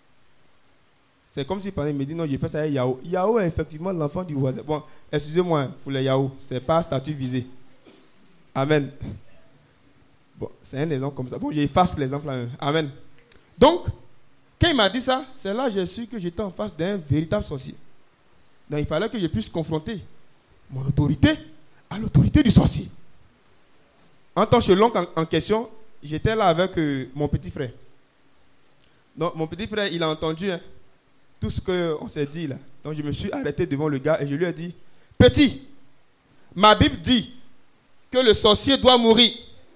C'est comme si il me dit, non, j'ai fait ça avec Yao. Yao est effectivement l'enfant du voisin. Bon, excusez-moi pour les Yao. Ce n'est pas statut visé. Amen. Bon, c'est un exemple comme ça. Bon, j'efface l'exemple là. Amen. Donc, Quand il m'a dit ça, c'est là que j'ai su que j'étais en face d'un véritable sorcier. Donc il fallait que je puisse confronter mon autorité à l'autorité du sorcier. En tant que l'oncle en question, j'étais là avec mon petit frère. Donc mon petit frère, il a entendu tout ce qu'on s'est dit là. Donc je me suis arrêté devant le gars et je lui ai dit, petit, ma Bible dit que le sorcier doit mourir.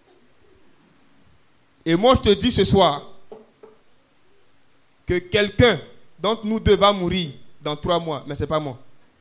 Et moi je te dis ce soir que quelqu'un d'entre nous deux va mourir dans 3 mois, mais ce n'est pas moi.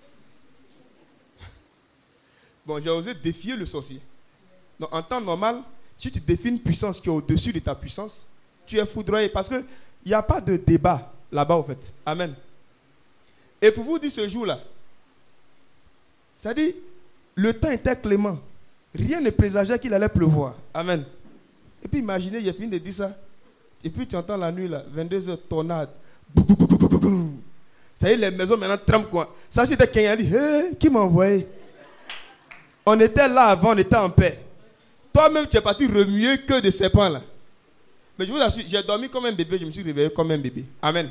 Bon, j'ai osé défier le sorcier. Donc, en temps normal, si tu défies une puissance qui est au-dessus de ta puissance, tu es foudroyé. Parce qu'il n'y a pas de débat là-bas, au fait. Amen. Et pour vous dire ce jour-là, c'est-à-dire, le temps était clément. Rien ne présageait qu'il allait pleuvoir. Amen. Et puis, imaginez, j'ai fini de dire ça. Et puis, tu entends la nuit, là, 22h, tornade. Ça y est, les maisons maintenant tremblent, quoi. Ça, c'était quelqu'un qui a dit, hey, qui m'a envoyé? On était là avant, on était en paix. Toi-même, tu es parti remuer que de serpents là. Mais je vous assure, j'ai dormi comme un bébé, je me suis réveillé comme un bébé. Amen.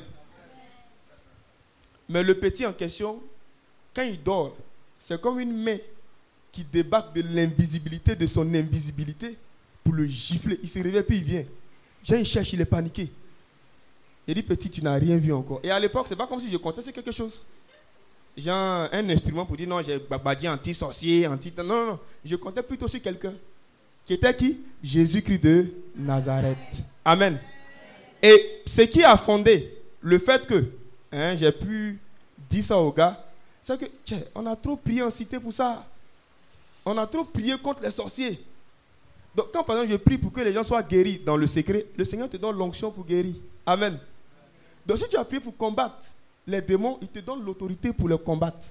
Mais le petit en question, quand il dort, c'est comme une main qui débarque de l'invisibilité, de son invisibilité, pour le gifler. Il se réveille, puis il vient. Jean, il cherche, il est paniqué. Il dit, petit, tu n'as rien vu encore. Et à l'époque, c'est pas comme si je comptais sur quelque chose. Genre un instrument pour dire non, j'ai babadie anti-sorcier, anti... Non. Je comptais plutôt sur quelqu'un. Qui était qui? Jésus-Christ de Nazareth. Amen. Et ce qui a fondé le fait que j'ai pu dire ça aux gars, c'est que on a trop prié en cité pour ça. On a trop prié contre les sorciers. Donc quand par exemple je prie pour que les gens soient guéris dans le secret, le Seigneur te donne l'onction pour guérir. Amen. Donc si tu as prié pour combattre les démons, il te donne l'autorité pour les combattre.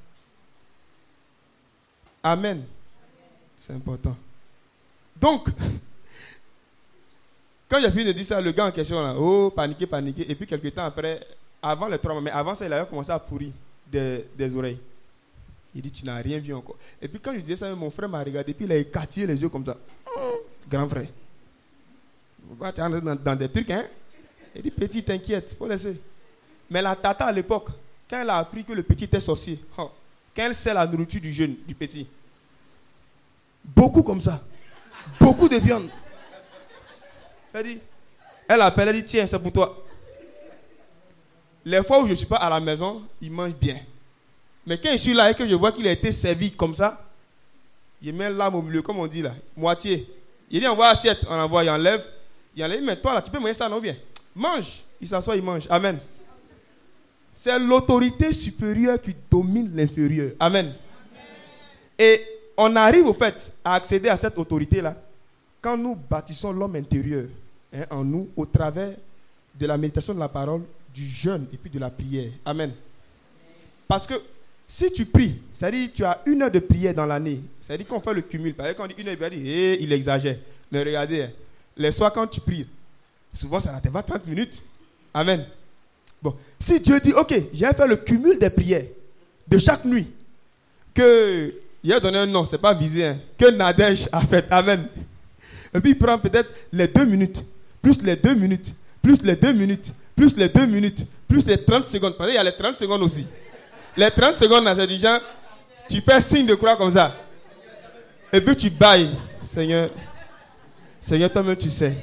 Amen. C'est important. Donc, quand j'ai fini de dire ça, le gars en question, là, paniqué. Et puis, quelques temps après, avant les 3 mois, mais avant ça, il avait commencé à pourrir des oreilles. Il dit, tu n'as rien vu encore. Et puis, quand je disais ça, mon frère m'a regardé, puis il a écarté les yeux comme ça. Grand frère. Tu es entré dans des trucs, hein? Il dit, petit, t'inquiète, faut laisser. Mais la tata à l'époque, quand elle a appris que le petit était sorcier, quand elle sait la nourriture du jeune, du petit, beaucoup comme ça, beaucoup de viande. Elle appelle, elle dit, tiens, c'est pour toi. Les fois où je ne suis pas à la maison, il mange bien. Mais quand je suis là et que je vois qu'il a été servi comme ça, il met l'âme au milieu, comme on dit là, moitié. Il dit, envoie assiette, on envoie, il enlève. Mais toi là, tu peux manger ça, non bien? Mange. Il s'assoit, il mange. Amen. C'est l'autorité supérieure qui domine l'inférieur. Amen. Et on arrive au fait à accéder à cette autorité-là quand nous bâtissons l'homme intérieur en nous au travers de la méditation de la parole, du jeûne et puis de la prière. Amen. Parce que si tu pries, c'est-à-dire tu as 1 heure de prière dans l'année, c'est-à-dire qu'on fait le cumul. Par exemple, quand on dit 1 heure, il exagère. Mais regardez, les soirs quand tu pries, souvent ça te va 30 minutes. Amen. Bon, si Dieu dit, ok, j'ai fait le cumul des prières de chaque nuit, que, il a donné un nom, c'est pas visé, que Nadège a fait, amen. Et puis il prend peut-être les 2 minutes, plus les 2 minutes, plus les 2 minutes, plus les 2 minutes, plus les 30 secondes, parce qu'il y a les 30 secondes aussi. Les 30 secondes, là, c'est du genre, tu fais signe de croix comme ça. Et puis tu bailles, Seigneur, toi-même tu sais.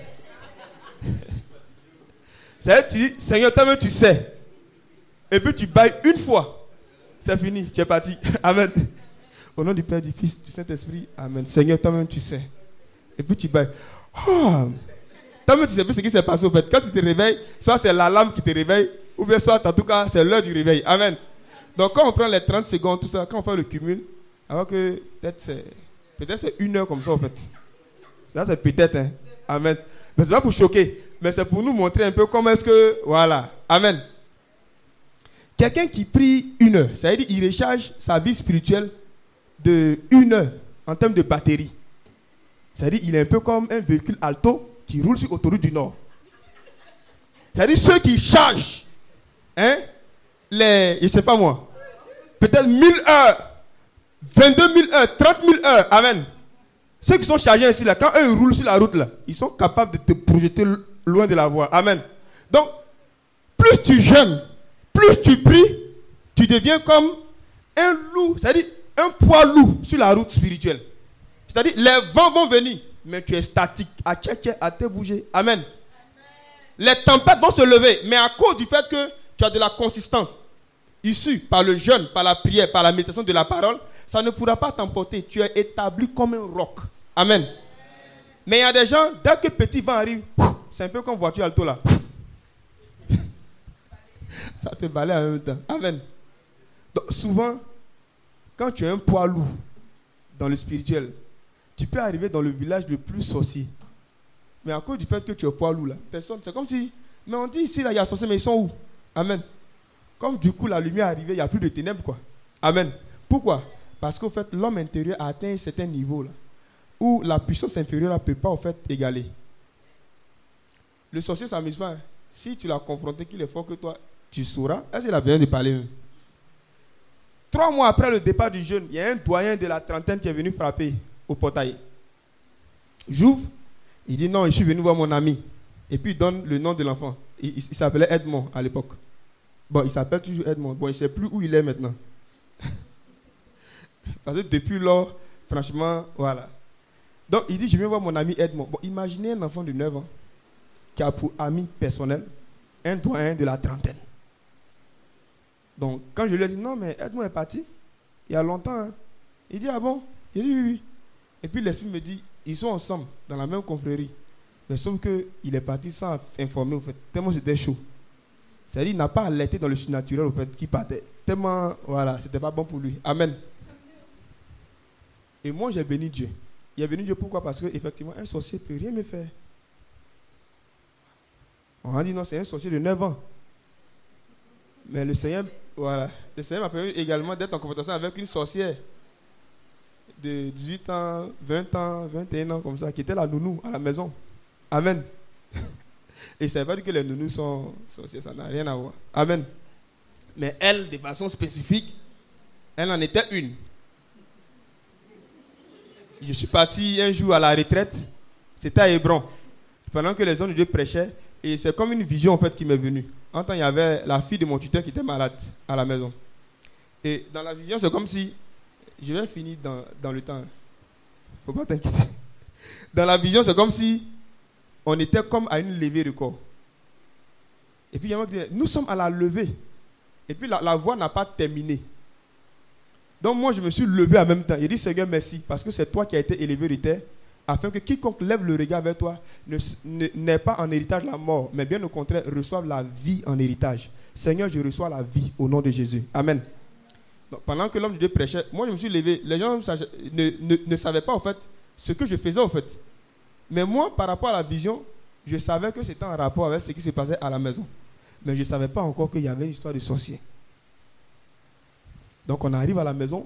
C'est-à-dire, tu dis, Seigneur, toi-même tu sais. Et puis tu bailles une fois. C'est fini, tu es parti. Amen. Au nom du Père, du Fils, du Saint-Esprit. Amen. Seigneur, toi-même tu sais. Et puis tu bailles. Oh. Toi-même tu sais plus ce qui s'est passé au fait. Quand tu te réveilles, soit c'est l'alarme qui te réveille, ou bien soit en tout cas c'est l'heure du réveil. Amen. Donc quand on prend les 30 secondes, tout ça, quand on fait le cumul, alors que peut-être c'est 1 heure comme ça au fait. Ça c'est peut-être. Amen. Mais c'est pas pour choquer. Mais c'est pour nous montrer un peu comment est-ce que... Voilà. Amen. Quelqu'un qui prie 1 heure, ça veut dire qu'il recharge sa vie spirituelle de 1 heure en termes de batterie. Ça veut dire qu'il est un peu comme un véhicule alto qui roule sur l'autoroute du Nord. Ça veut dire ceux qui chargent, je ne sais pas moi, peut-être 1000 heures, 22 000 heures, 30 000 heures. Amen. Ceux qui sont chargés ici, là, quand eux ils roulent sur la route, là, ils sont capables de te projeter loin de la voie. Amen. Donc, plus tu jeûnes, plus tu pries, tu deviens comme un loup, c'est-à-dire un poids lourd sur la route spirituelle. C'est-à-dire, les vents vont venir, mais tu es statique, à tchétché, à te bouger. Amen. Les tempêtes vont se lever, mais à cause du fait que tu as de la consistance, issue par le jeûne, par la prière, par la méditation de la parole, ça ne pourra pas t'emporter. Tu es établi comme un roc. Amen. Mais il y a des gens, dès que petit vent arrive, c'est un peu comme voiture alto là. Ça te balaye en même temps. Amen. Donc souvent, quand tu es un poids lourd dans le spirituel, tu peux arriver dans le village le plus sorcier. Mais à cause du fait que tu es poids lourd là, personne, c'est comme si, mais on dit ici là, il y a sorciers, mais ils sont où? Amen. Comme du coup la lumière est arrivée, il n'y a plus de ténèbres quoi. Amen. Pourquoi? Parce qu'au fait, l'homme intérieur a atteint un certain niveau là, où la puissance inférieure ne peut pas au fait égaler. Le sorcier ne s'amuse pas. Hein. Si tu l'as confronté qu'il est fort que toi, tu sauras. Est-ce qu'il a besoin de parler même? 3 mois après le départ du jeûne, il y a un doyen de la trentaine qui est venu frapper au portail. J'ouvre, il dit non, je suis venu voir mon ami. Et puis il donne le nom de l'enfant. Il s'appelait Edmond à l'époque. Bon, il s'appelle toujours Edmond. Bon, il ne sait plus où il est maintenant. Parce que depuis lors, franchement, voilà. Donc il dit, je viens voir mon ami Edmond. Bon, imaginez un enfant de 9 ans qui a pour ami personnel un doyen de la trentaine. Donc, quand je lui ai dit, non, mais Edmond est parti, il y a longtemps. Hein. Il dit, ah bon? Il dit, oui, oui. Et puis l'esprit me dit, ils sont ensemble, dans la même confrérie. Mais sauf qu'il est parti sans informer, au fait. Tellement c'était chaud. C'est-à-dire, il n'a pas alerté dans le surnaturel, au fait, qui partait. Tellement, voilà, c'était pas bon pour lui. Amen. Et moi, j'ai béni Dieu. Il a béni Dieu pourquoi? Parce qu'effectivement, un sorcier ne peut rien me faire. On a dit, non, c'est un sorcier de 9 ans. Mais le Seigneur, voilà, le Seigneur m'a permis également d'être en confrontation avec une sorcière de 18 ans, 20 ans, 21 ans, comme ça, qui était la nounou à la maison. Amen. Et ça ne veut pas dire que les nounous sont sorciers, ça n'a rien à voir. Amen. Mais elle, de façon spécifique, elle en était une. Je suis parti un jour à la retraite, c'était à Hébron, pendant que les hommes de Dieu prêchaient, et c'est comme une vision en fait qui m'est venue. En temps, il y avait la fille de mon tuteur qui était malade à la maison. Et dans la vision, c'est comme si, je vais finir dans le temps, il ne faut pas t'inquiéter. Dans la vision, c'est comme si on était comme à une levée de corps. Et puis il y a un qui dit, nous sommes à la levée. Et puis la voix n'a pas terminé. Donc moi, je me suis levé en même temps. Il dit, Seigneur, merci, parce que c'est toi qui as été élevé de terre, afin que quiconque lève le regard vers toi n'ait pas en héritage la mort, mais bien au contraire, reçoive la vie en héritage. Seigneur, je reçois la vie au nom de Jésus. Amen. Donc, pendant que l'homme de Dieu prêchait, moi je me suis levé. Les gens ne savaient pas, en fait, ce que je faisais, en fait. Mais moi, par rapport à la vision, je savais que c'était en rapport avec ce qui se passait à la maison. Mais je ne savais pas encore qu'il y avait une histoire de sorcier. Donc on arrive à la maison.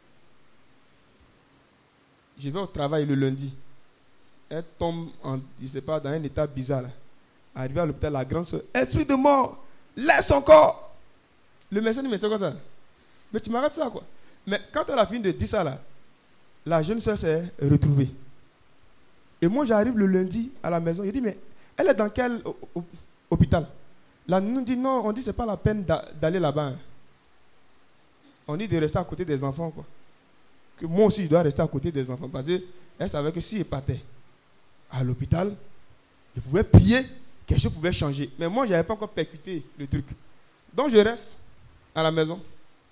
Je vais au travail le lundi. Elle tombe, je ne sais pas, dans un état bizarre. Arrivé à l'hôpital, la grande soeur, esprit de mort, laisse son corps. Le médecin dit, mais c'est quoi ça? Mais tu m'arrêtes ça, quoi. Mais quand elle a fini de dire ça, là, la jeune soeur s'est retrouvée. Et moi, j'arrive le lundi à la maison. Il dit, mais elle est dans quel hôpital? Là, nous dit, non, on dit, c'est pas la peine d'aller là-bas. Hein. On dit de rester à côté des enfants, quoi. Que moi aussi, je dois rester à côté des enfants. Parce qu'elle savait que si elle partait à l'hôpital, je pouvais prier, quelque chose pouvait changer. Mais moi, je n'avais pas encore percuté le truc. Donc, je reste à la maison.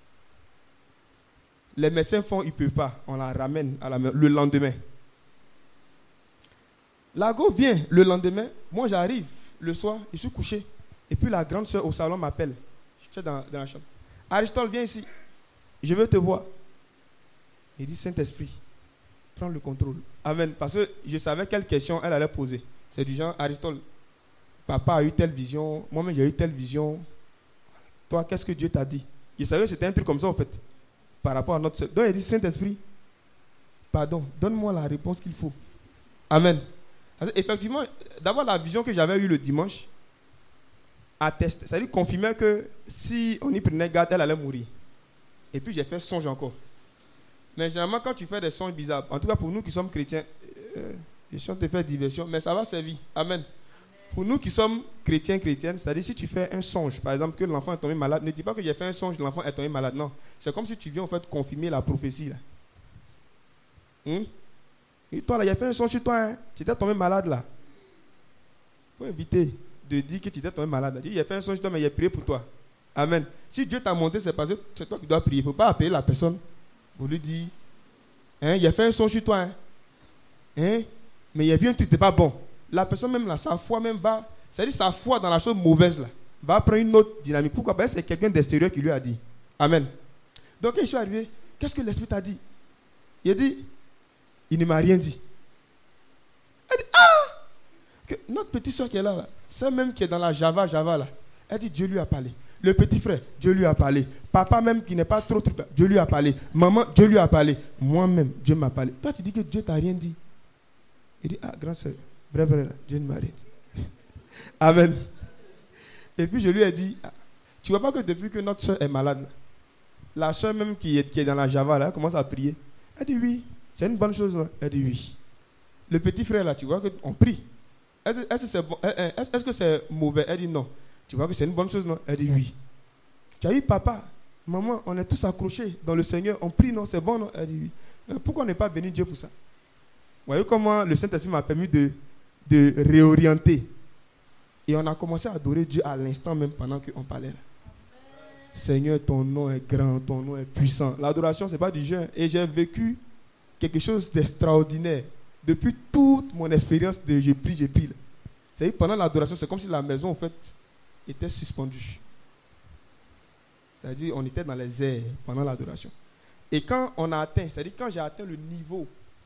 Les médecins font, ils ne peuvent pas. On la ramène le lendemain. L'ago vient le lendemain. Moi, j'arrive le soir, je suis couché. Et puis, la grande soeur au salon m'appelle. Je suis dans la chambre. Aristote, viens ici. Je veux te voir. Il dit, Saint-Esprit, prends le contrôle. Amen. Parce que je savais quelle question elle allait poser. C'est du genre, Aristote, papa a eu telle vision, moi-même j'ai eu telle vision. Toi, qu'est-ce que Dieu t'a dit? Je savais que c'était un truc comme ça, en fait, par rapport à notre soeur. Donc il dit, Saint-Esprit, pardon, donne-moi la réponse qu'il faut. Amen. Parce que, effectivement, d'abord la vision que j'avais eue le dimanche, atteste, c'est-à-dire confirmait que si on y prenait garde, elle allait mourir. Et puis j'ai fait songe encore. Mais généralement, quand tu fais des songes bizarres, en tout cas pour nous qui sommes chrétiens, je suis en train de faire diversion, mais ça va servir. Amen. Pour nous qui sommes chrétiens, c'est-à-dire si tu fais un songe, par exemple que l'enfant est tombé malade, ne dis pas que j'ai fait un songe, l'enfant est tombé malade. Non, c'est comme si tu viens en fait confirmer la prophétie. Là. Et toi là, il a fait un songe sur toi, hein? Tu étais tombé malade là. Il faut éviter de dire que tu étais tombé malade. Il a fait un songe sur toi, mais il a prié pour toi. Amen. Si Dieu t'a monté, c'est parce que c'est toi qui dois prier. Il ne faut pas appeler la personne pour lui dire, hein, il a fait un songe sur toi, hein, mais il a vu un truc qui n'est pas bon. La personne même là, sa foi même va, c'est-à-dire sa foi dans la chose mauvaise là, va prendre une autre dynamique. Pourquoi? Parce que c'est quelqu'un d'extérieur qui lui a dit. Amen. Donc quand je suis arrivé, qu'est-ce que l'Esprit t'a dit? Il a dit, il ne m'a rien dit. Elle dit, que notre petite soeur qui est là, celle même qui est dans la Java là, elle dit, Dieu lui a parlé. Le petit frère, Dieu lui a parlé. Papa même qui n'est pas trop, Dieu lui a parlé. Maman, Dieu lui a parlé. Moi-même, Dieu m'a parlé. Toi, tu dis que Dieu t'a rien dit. Il dit, grande soeur, vrai, Dieu ne m'a rien dit. Amen. Et puis je lui ai dit, tu vois pas que depuis que notre soeur est malade, la soeur même qui est dans la Java, là, elle commence à prier. Elle dit oui, c'est une bonne chose. Là. Elle dit oui. Le petit frère, là, tu vois qu'on prie. Est-ce que c'est mauvais? Elle dit non. Tu vois que c'est une bonne chose, non? Elle dit oui. Tu as eu papa, maman, on est tous accrochés dans le Seigneur, on prie, non? C'est bon, non? Elle dit oui. Mais pourquoi on n'est pas béni Dieu pour ça? Vous voyez comment le Saint-Esprit m'a permis de réorienter. Et on a commencé à adorer Dieu à l'instant même pendant qu'on parlait là. Seigneur, ton nom est grand, ton nom est puissant. L'adoration, ce n'est pas du jeu. Et j'ai vécu quelque chose d'extraordinaire. Depuis toute mon expérience de j'ai pris. C'est-à-dire pendant l'adoration, c'est comme si la maison, en fait, était suspendue. C'est-à-dire on était dans les airs pendant l'adoration. Et quand on a atteint, c'est-à-dire quand j'ai atteint le niveau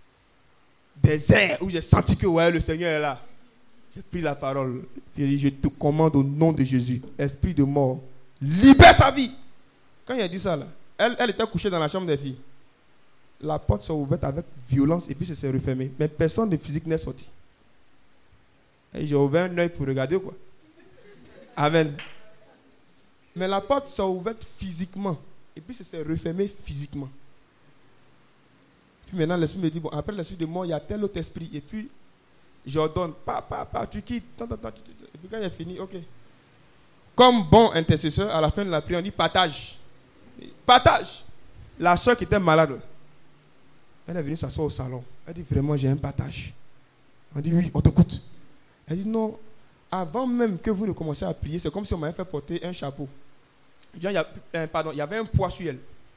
des airs où j'ai senti que ouais, le Seigneur est là, j'ai pris la parole. J'ai dit, je te commande au nom de Jésus, esprit de mort, libère sa vie. Quand il a dit ça, là, elle était couchée dans la chambre des filles. La porte s'est ouverte avec violence et puis ça s'est refermé. Mais personne de physique n'est sorti. Et j'ai ouvert un œil pour regarder quoi. Amen. Mais la porte s'est ouverte physiquement. Et puis ça s'est refermé physiquement. Puis maintenant l'esprit me dit, bon, après l'esprit de mort, il y a tel autre esprit. Et puis, j'ordonne, tu quittes. Et puis quand il a fini, ok. Comme bon intercesseur, à la fin de la prière, on dit partage. Partage. La soeur qui était malade, elle est venue s'asseoir au salon. Elle dit, vraiment, j'ai un partage. On dit, oui, on t'écoute. Elle dit, non, avant même que vous ne commenciez à prier, c'est comme si on m'avait fait porter un chapeau. Il y avait un poids sur elle.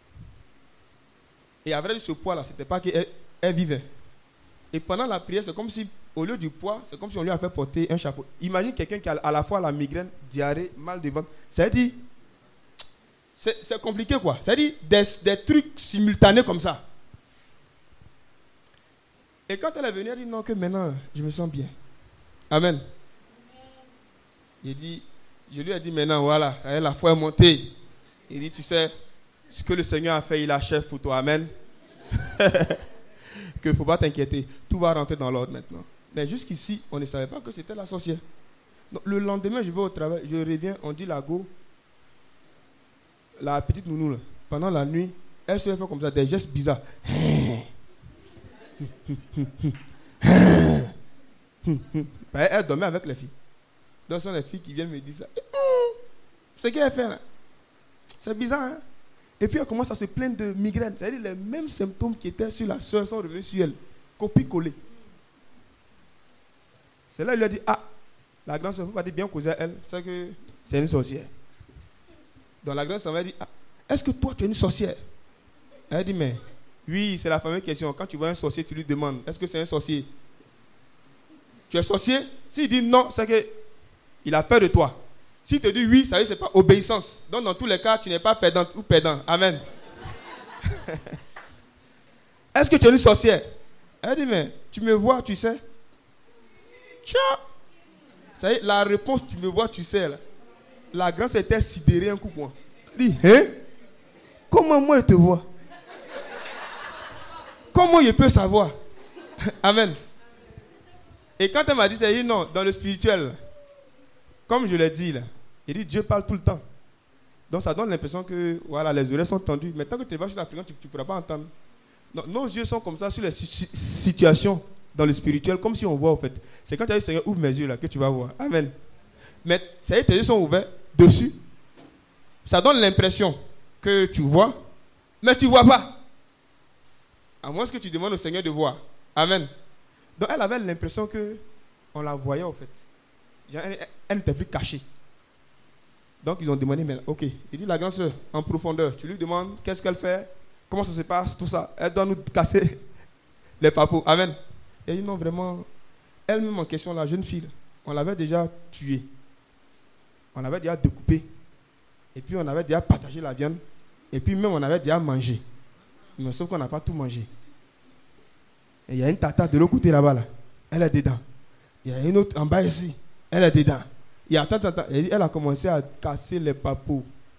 Et avec ce poids-là, ce n'était pas qu'elle vivait. Et pendant la prière, c'est comme si, au lieu du poids, c'est comme si on lui a fait porter un chapeau. Imagine quelqu'un qui a à la fois la migraine, diarrhée, mal de ventre. C'est-à-dire, c'est compliqué quoi. C'est-à-dire des trucs simultanés comme ça. Et quand elle est venue, elle dit non, que maintenant, je me sens bien. Amen. Je lui ai dit maintenant, voilà, la foi est montée. Il dit, tu sais, ce que le Seigneur a fait, il achève pour toi. Amen. Que il ne faut pas t'inquiéter. Tout va rentrer dans l'ordre maintenant. Mais jusqu'ici, on ne savait pas que c'était la sorcière. Donc, le lendemain, je vais au travail, je reviens, on dit la go. La petite nounou, là, pendant la nuit, elle se fait comme ça, des gestes bizarres. Elle dormait avec les filles. Donc, ce sont les filles qui viennent me dire ça. C'est qu'elle fait là. C'est bizarre, hein? Et puis elle commence à se plaindre de migraine. C'est-à-dire les mêmes symptômes qui étaient sur la soeur sont revenus sur elle. Copie-coller. C'est là qu'il lui a dit, la grande soeur, il ne faut pas dire bien causer à elle. C'est que c'est une sorcière. Donc la grande soeur m'a dit, est-ce que toi tu es une sorcière? Elle a dit, mais oui, c'est la fameuse question. Quand tu vois un sorcier, tu lui demandes, est-ce que c'est un sorcier? Tu es sorcier? S'il dit non, c'est qu'il a peur de toi. S'il te dit oui, ça veut dire que ce n'est pas obéissance. Donc, dans tous les cas, tu n'es pas perdante ou perdant. Amen. Est-ce que tu es une sorcière? Elle dit, mais tu me vois, tu sais. Tiens. Ça y est, la réponse, tu me vois, tu sais. Là. La grâce était sidérée un coup pour moi. Elle dit, hein? Comment moi je te vois? Comment je peux savoir? Amen. Et quand elle m'a dit, elle dit non, dans le spirituel, comme je l'ai dit là, il dit Dieu parle tout le temps. Donc ça donne l'impression que voilà, les oreilles sont tendues. Mais tant que tu vas sur la fréquence, tu ne pourras pas entendre. Donc, nos yeux sont comme ça sur les situations. dans le spirituel, comme si on voit, en fait. C'est quand tu as dit, Seigneur, ouvre mes yeux, là, que tu vas voir. Amen. Mais, ça y est, tes yeux sont ouverts dessus. Ça donne l'impression que tu vois, mais tu ne vois pas. À moins que tu demandes au Seigneur de voir. Amen. Donc, elle avait l'impression qu'on la voyait, en fait. Elle n'était plus cachée. Donc, ils ont demandé, mais ok. Il dit, la grande sœur, en profondeur, tu lui demandes qu'est-ce qu'elle fait, comment ça se passe, tout ça. Elle doit nous casser les papous. Amen. Et il dit, non, vraiment, elle-même en question, la jeune fille, on l'avait déjà tuée. On l'avait déjà découpée. Et puis, on avait déjà partagé la viande. Et puis, même, on avait déjà mangé. Mais sauf qu'on n'a pas tout mangé. Et il y a une tata de l'autre côté là-bas, là. Elle est dedans. Il y a une autre en bas ici. Elle est dedans. Il y a elle a commencé à casser les papous.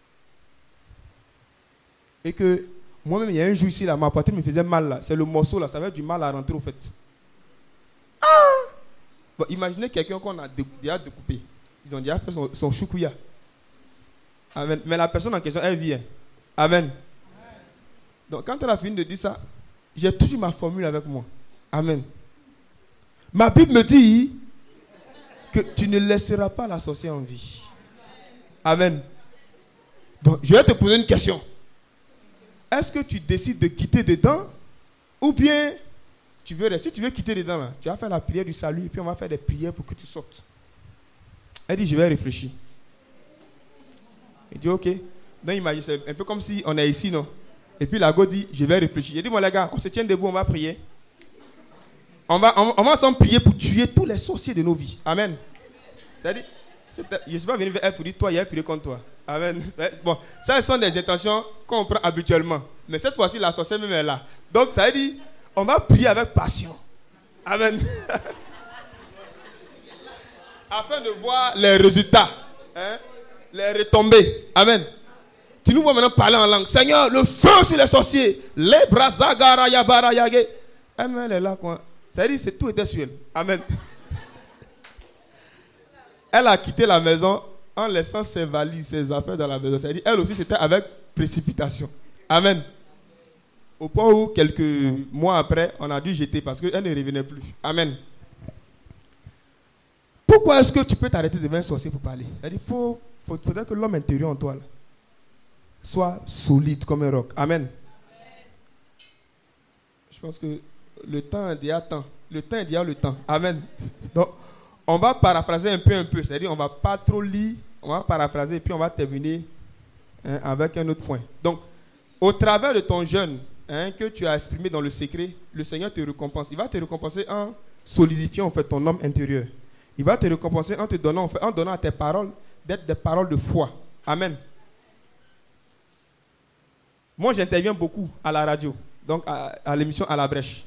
Et que moi-même, il y a un jour ici, là, ma poitrine me faisait mal. Là. C'est le morceau, là, ça avait du mal à rentrer, au fait. Ah! Bon, imaginez quelqu'un qu'on a déjà découpé. Ils ont déjà fait son choukouya. Amen. Mais la personne en question, elle vient. Amen. Donc, quand elle a fini de dire ça, j'ai toujours ma formule avec moi. Amen. Ma Bible me dit que tu ne laisseras pas la sorcière en vie. Amen. Bon, je vais te poser une question. Est-ce que tu décides de quitter dedans ou bien tu veux rester? Si tu veux quitter dedans, là, tu vas faire la prière du salut et puis on va faire des prières pour que tu sortes. Elle dit, je vais réfléchir. Il dit, ok. Donc, imagine, c'est un peu comme si on est ici, non? Et puis la go dit, je vais réfléchir. J'ai dit, bon les gars, on se tient debout, on va prier. On va ensemble prier pour tuer tous les sorciers de nos vies. Amen. C'est-à-dire, je ne suis pas venu vers elle pour dire, toi, il y a prié contre toi. Amen. Bon, ça, ce sont des intentions qu'on prend habituellement. Mais cette fois-ci, la sorcière même est là. Donc, ça veut dire, on va prier avec passion. Amen. Afin de voir les résultats. Hein, les retombées. Amen. Tu nous vois maintenant parler en langue. Seigneur, le feu sur les sorciers. Les brazagara yabara yage. Amen, elle est là, quoi. Ça veut dire, c'est tout était sur elle. Amen. Elle a quitté la maison en laissant ses valises, ses affaires dans la maison. Ça veut dire, elle aussi, c'était avec précipitation. Amen. Au point où, quelques mois après, on a dû jeter parce qu'elle ne revenait plus. Amen. Pourquoi est-ce que tu peux t'arrêter devant un sorcier pour parler? Il faudrait que l'homme intérieur en toi là, soit solide comme un roc. Amen. Je pense que le temps est déjà temps. Le temps est déjà le temps. Amen. Donc, on va paraphraser un peu. C'est-à-dire, on ne va pas trop lire. On va paraphraser et puis on va terminer avec un autre point. Donc, au travers de ton jeûne que tu as exprimé dans le secret, le Seigneur te récompense. Il va te récompenser en solidifiant en fait ton homme intérieur. Il va te récompenser en te donnant, en fait, en donnant à tes paroles d'être des paroles de foi. Amen. Moi, j'interviens beaucoup à la radio, donc à l'émission À la Brèche.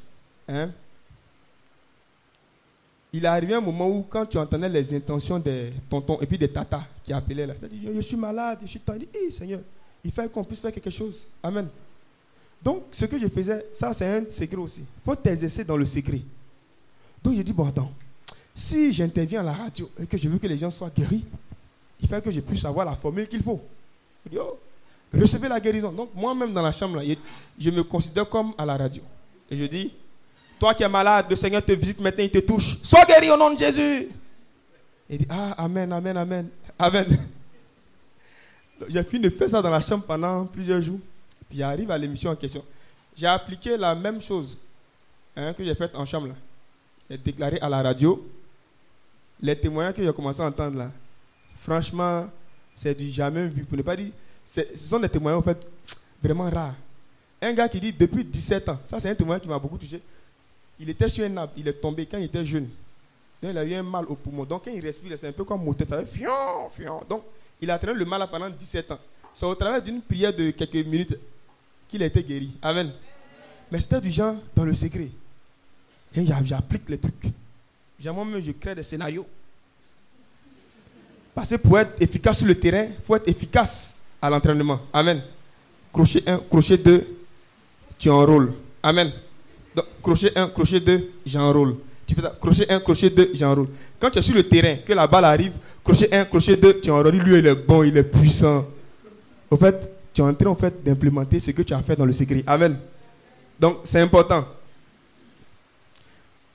Il est arrivé un moment où, quand tu entendais les intentions des tontons et puis des tatas qui appelaient là, tu as dit, je suis malade, je suis tendu. Hey, Seigneur, il faut qu'on puisse faire quelque chose. Amen. Donc, ce que je faisais, ça c'est un secret aussi. Il faut t'exercer dans le secret. Donc, je dis, bon, attends, si j'interviens à la radio et que je veux que les gens soient guéris, il faut que je puisse avoir la formule qu'il faut. Je dis, oh, recevez la guérison. Donc, moi-même dans la chambre, là, je me considère comme à la radio. Et je dis, toi qui es malade, le Seigneur te visite maintenant, il te touche. Sois guéri au nom de Jésus. Et il dit, ah, amen, amen, amen, amen. J'ai fini de faire ça dans la chambre pendant plusieurs jours. Puis j'arrive à l'émission en question. J'ai appliqué la même chose que j'ai faite en chambre. Là. J'ai déclaré à la radio. Les témoignages que j'ai commencé à entendre là, franchement, c'est du jamais vu. Pour ne pas dire, ce sont des témoignages en fait vraiment rares. Un gars qui dit depuis 17 ans, ça c'est un témoignage qui m'a beaucoup touché. Il était sur un arbre, il est tombé quand il était jeune. Donc il a eu un mal au poumon. Donc quand il respire, c'est un peu comme moteur, ça fait fion, fion. Donc il a traîné le mal pendant 17 ans. C'est au travers d'une prière de quelques minutes qu'il a été guéri. Amen. Mais c'était du genre dans le secret. Et j'applique les trucs. Moi-même, je crée des scénarios. Parce que pour être efficace sur le terrain, il faut être efficace à l'entraînement. Amen. Crochet 1, crochet 2, tu enrôles. Amen. Donc, crochet 1, crochet 2, j'enrôle. Tu fais ça. Crochet 1, crochet 2, j'enrôle. Quand tu es sur le terrain, que la balle arrive, crochet 1, crochet 2, tu enrôles. Lui, il est bon, il est puissant. Au fait, tu es en train d'implémenter ce que tu as fait dans le secret. Amen. Donc, c'est important.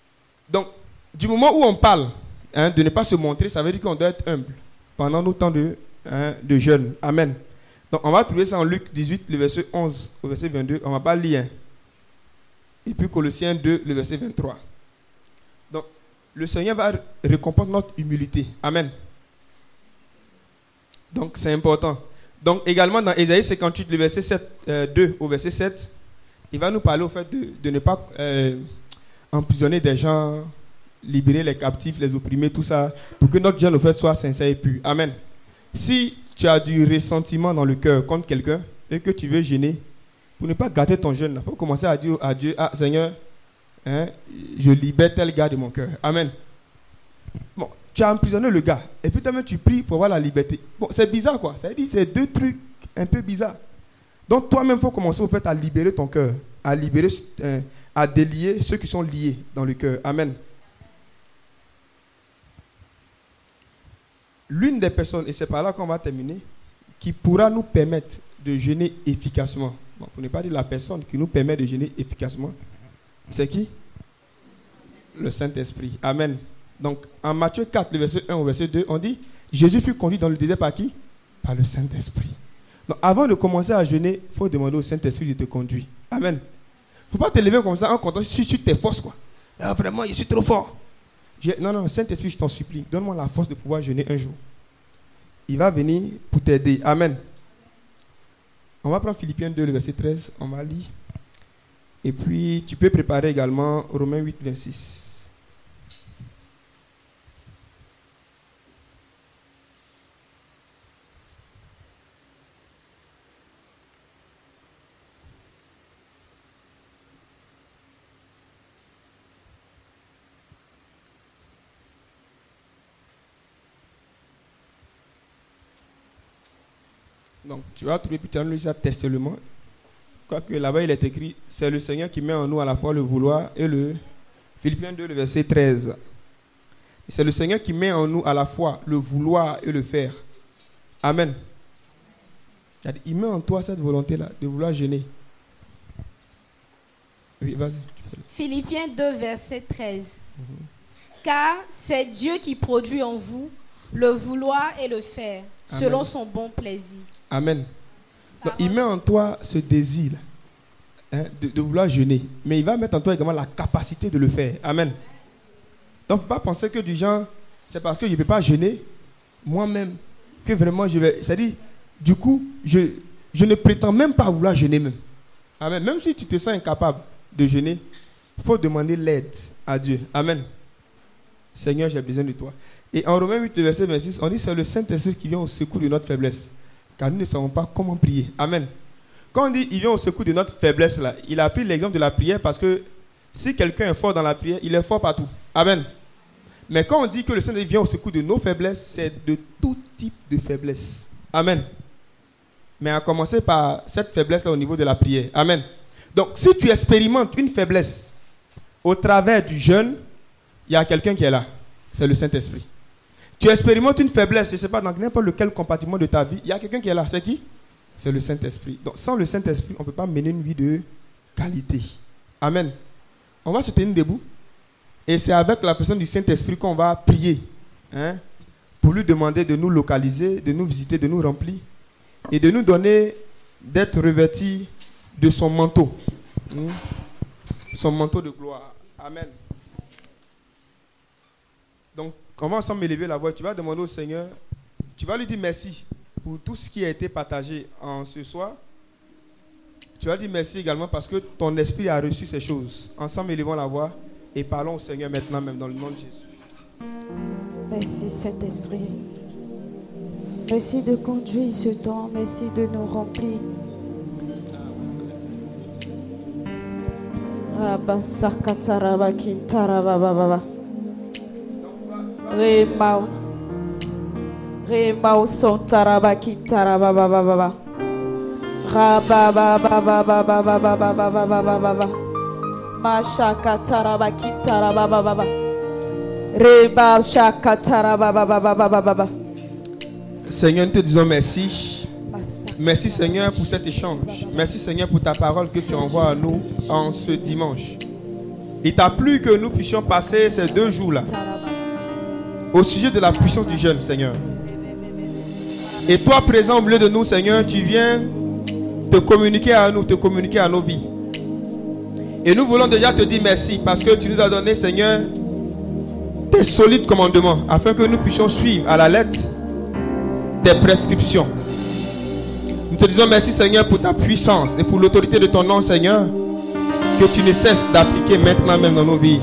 Donc, du moment où on parle de ne pas se montrer, ça veut dire qu'on doit être humble pendant nos temps de jeûne. Amen. Donc, on va trouver ça en Luc 18, le verset 11 au verset 22. On ne va pas lire. Et puis Colossiens 2, le verset 23. Donc, le Seigneur va récompenser notre humilité. Amen. Donc, c'est important. Donc, également dans Ésaïe 58, le verset 2 au verset 7, il va nous parler au fait de ne pas emprisonner des gens, libérer les captifs, les opprimés, tout ça, pour que notre jeûne au fait soit sincère et pur. Amen. Si tu as du ressentiment dans le cœur contre quelqu'un et que tu veux jeûner, pour ne pas gâter ton jeûne, il faut commencer à dire à Dieu, Seigneur, je libère tel gars de mon cœur. Amen. Bon, tu as emprisonné le gars et puis toi-même tu pries pour avoir la liberté. Bon, c'est bizarre quoi. Ça veut dire c'est deux trucs un peu bizarres. Donc toi-même, il faut commencer au fait à libérer ton cœur, à libérer, à délier ceux qui sont liés dans le cœur. Amen. L'une des personnes, et c'est par là qu'on va terminer, qui pourra nous permettre de jeûner efficacement. Bon, pour ne pas dire la personne qui nous permet de jeûner efficacement, c'est qui? Le Saint-Esprit. Amen. Donc, en Matthieu 4, le verset 1 au verset 2, on dit, Jésus fut conduit dans le désert par qui? Par le Saint-Esprit. Donc, avant de commencer à jeûner, il faut demander au Saint-Esprit de te conduire. Amen. Il ne faut pas te lever comme ça en comptant si tu tes forces, quoi. Ah, vraiment, je suis trop fort. Non, Saint-Esprit, je t'en supplie, donne-moi la force de pouvoir jeûner un jour. Il va venir pour t'aider. Amen. On va prendre Philippiens 2, le verset 13. On va lire. Et puis, tu peux préparer également Romains 8, 26. Donc, tu vas trouver, puis tu vas nous ça testament. Quoique là-bas, il est écrit, c'est le Seigneur qui met en nous à la fois le vouloir et le... Philippiens 2, le verset 13. C'est le Seigneur qui met en nous à la fois le vouloir et le faire. Amen. Il met en toi cette volonté-là de vouloir jeûner. Oui, vas-y. Philippiens 2, verset 13. Car c'est Dieu qui produit en vous le vouloir et le faire, selon son bon plaisir. Amen. Donc, il met en toi ce désir de vouloir jeûner, mais il va mettre en toi également la capacité de le faire. Amen. Donc, il ne faut pas penser que du genre, c'est parce que je ne peux pas jeûner moi-même que vraiment je vais... C'est-à-dire, du coup, je ne prétends même pas vouloir jeûner même. Amen. Même si tu te sens incapable de jeûner, il faut demander l'aide à Dieu. Amen. Seigneur, j'ai besoin de toi. Et en Romains 8, verset 26, on dit c'est le Saint-Esprit qui vient au secours de notre faiblesse. Car nous ne savons pas comment prier. Amen. Quand on dit il vient au secours de notre faiblesse, là, il a pris l'exemple de la prière parce que si quelqu'un est fort dans la prière, il est fort partout. Amen. Mais quand on dit que le Saint-Esprit vient au secours de nos faiblesses, c'est de tout type de faiblesse. Amen. Mais à commencer par cette faiblesse-là au niveau de la prière. Amen. Donc, si tu expérimentes une faiblesse au travers du jeûne, il y a quelqu'un qui est là. C'est le Saint-Esprit. Tu expérimentes une faiblesse, je ne sais pas, dans n'importe lequel compartiment de ta vie, il y a quelqu'un qui est là. C'est qui? C'est le Saint-Esprit. Donc, sans le Saint-Esprit, on ne peut pas mener une vie de qualité. Amen. On va se tenir debout. Et c'est avec la personne du Saint-Esprit qu'on va prier. Pour lui demander de nous localiser, de nous visiter, de nous remplir. Et de nous donner, d'être revêtis de son manteau. Son manteau de gloire. Amen. Donc, on va ensemble élever la voix. Tu vas demander au Seigneur, tu vas lui dire merci pour tout ce qui a été partagé en ce soir. Tu vas dire merci également parce que ton esprit a reçu ces choses. Ensemble, élevons la voix et parlons au Seigneur maintenant, même dans le nom de Jésus. Merci Saint-Esprit. Merci de conduire ce temps. Merci de nous remplir. Remaus son tarabaki tarababa. Rabababababababababababababa. Mashaka tarabaki tarababa. Reba shaka tarababa. Seigneur, nous te disons merci. Merci Seigneur pour cet échange. Merci Seigneur pour ta parole que tu envoies à nous en ce dimanche. Il t'a plu que nous puissions passer ces 2 jours-là au sujet de la puissance du jeûne, Seigneur. Et toi, présent au milieu de nous, Seigneur, tu viens te communiquer à nous, te communiquer à nos vies. Et nous voulons déjà te dire merci parce que tu nous as donné, Seigneur, tes solides commandements afin que nous puissions suivre à la lettre tes prescriptions. Nous te disons merci, Seigneur, pour ta puissance et pour l'autorité de ton nom, Seigneur, que tu ne cesses d'appliquer maintenant même dans nos vies.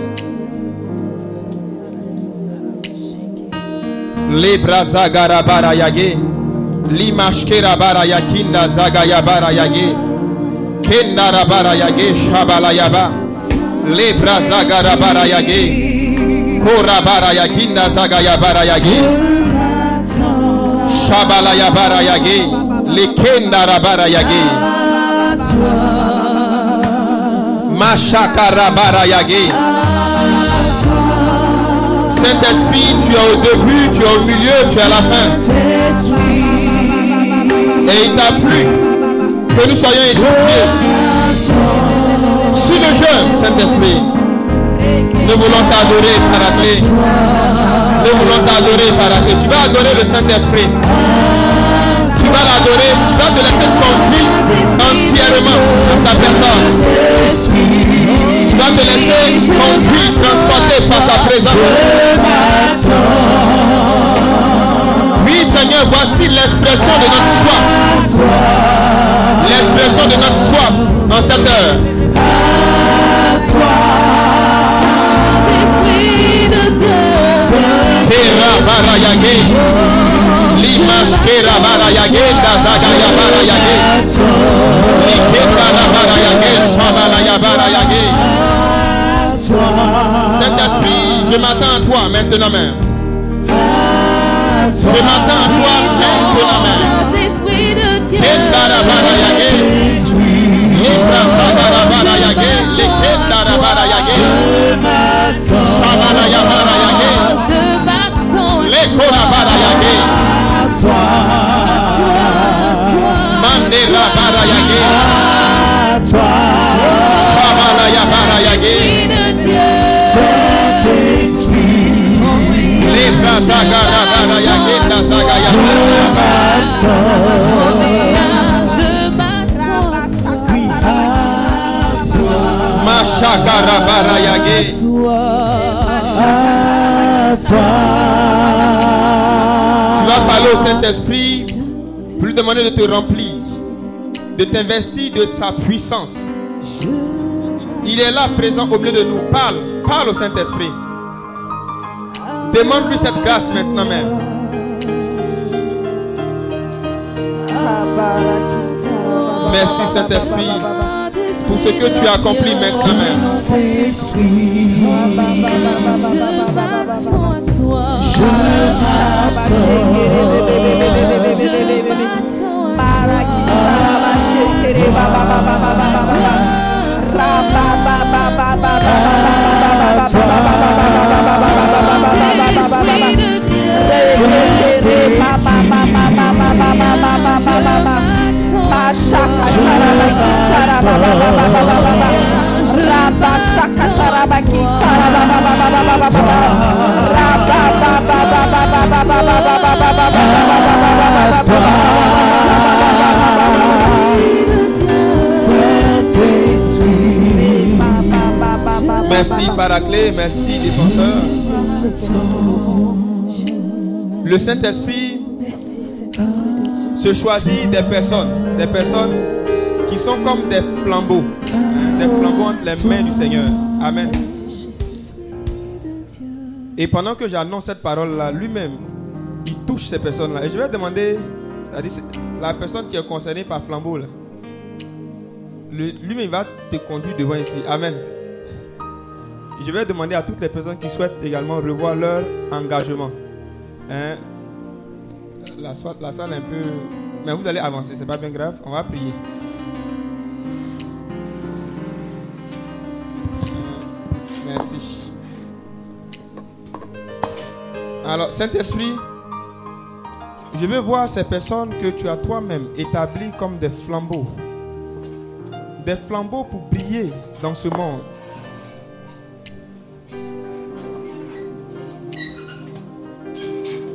Lebra zagara bara yage, limashkera bara yakinda zagaya bara yage, kenda rabara yage, shabala yaba, lebra zagara bara yage, kora bara yakinda zagaya bara yage, shabala yabara yage, lekenda rabara yage, mashakara bara yage. Saint-Esprit, tu es au début, tu es au milieu, tu es à la fin. Et il t'a plu que nous soyons édifiés sur le jeûne, Saint-Esprit. Nous voulons t'adorer, Paraclet. Nous voulons t'adorer, Paraclet. Tu vas adorer le Saint-Esprit. Tu vas l'adorer, tu vas te laisser conduire entièrement dans sa personne. Tu vas te laisser conduire, transporter par sa présence. Oui, Seigneur, voici l'expression de notre soif. L'expression de notre soif en cette heure. Kera barayage, limash kera barayage, dazagaya barayage, likera barayage, shabalaya barayage. Saint-Esprit, je m'attends à toi maintenant même. Je m'attends à toi maintenant même. Kera barayage, libra sagara barayage, likera barayage, shabalaya barayage. Lekora barayage, mandera barayage, shabalaya barayage, lebra sagara barayage, dasagaya mashakara barayage. Tu vas parler au Saint-Esprit pour lui demander de te remplir, de t'investir de sa puissance. Il est là présent au milieu de nous. Parle au Saint-Esprit. Demande-lui cette grâce maintenant même. Merci Saint-Esprit pour ce que tu as accompli maintenant même. Merci Paraclet, merci défenseur. Le Saint-Esprit se choisit des personnes qui sont comme des flambeaux entre les mains du Seigneur. Amen. Et pendant que j'annonce cette parole-là, lui-même, il touche ces personnes-là. Et je vais demander, la personne qui est concernée par flambeau, là, lui-même va te conduire devant ici. Amen. Je vais demander à toutes les personnes qui souhaitent également revoir leur engagement. Hein? La salle est un peu... Mais vous allez avancer, c'est pas bien grave. On va prier. Merci. Alors, Saint-Esprit, je veux voir ces personnes que tu as toi-même établies comme des flambeaux. Des flambeaux pour briller dans ce monde.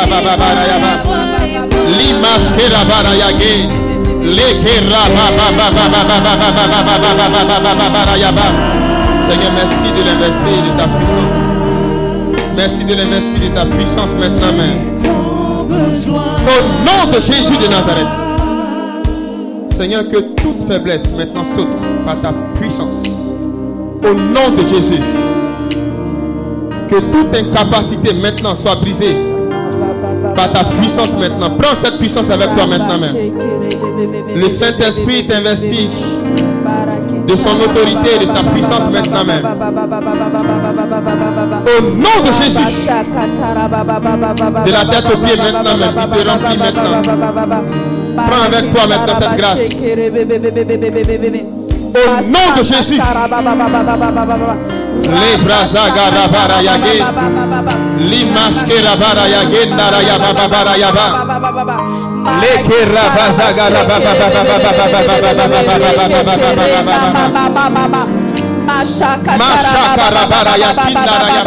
Seigneur, merci de l'investir de ta puissance. Merci de l'investir de ta puissance maintenant même. Au nom de Jésus de Nazareth. Seigneur, que toute faiblesse maintenant saute par ta puissance. Au nom de Jésus. Que toute incapacité maintenant soit brisée par ta puissance maintenant. Prends cette puissance avec toi maintenant même. Le Saint-Esprit t'investit de son autorité et de sa puissance maintenant même. Au nom de Jésus, de la tête aux pieds maintenant même, il te remplit maintenant. Prends avec toi maintenant cette grâce. Au nom de Jésus. Les brazaga rabara yage, l'imashke rabara yage, naraya babara yaba, les kerabazaga rababa. Mashaka rabara yaki, naraya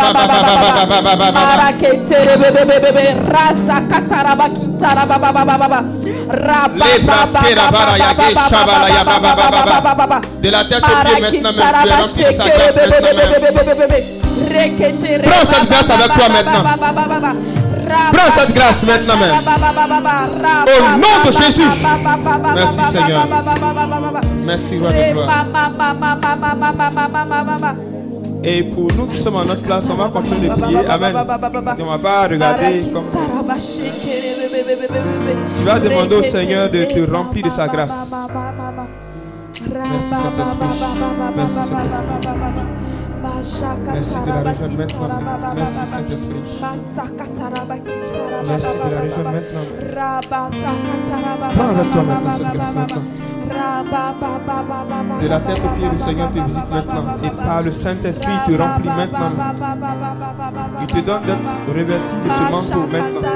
bababa. De la tête aux pieds maintenant, même, prends cette grâce avec toi maintenant. Prends cette grâce maintenant même. Au nom de Jésus. Merci Seigneur. Merci roi de gloire. Et pour nous qui sommes en notre classe, on va continuer de prier. Amen. On ne va pas regarder comme... Tu vas demander au Seigneur de te remplir de sa grâce. Merci Saint-Esprit. Merci Saint-Esprit. Merci de la région maintenant. Merci Saint-Esprit. Merci de la région maintenant. Prends avec toi maintenant cette grâce maintenant. De la tête aux pieds, le Seigneur te visite maintenant. Et par le Saint-Esprit, il te remplit maintenant. Il te donne d'être revêtu de ce manteau maintenant.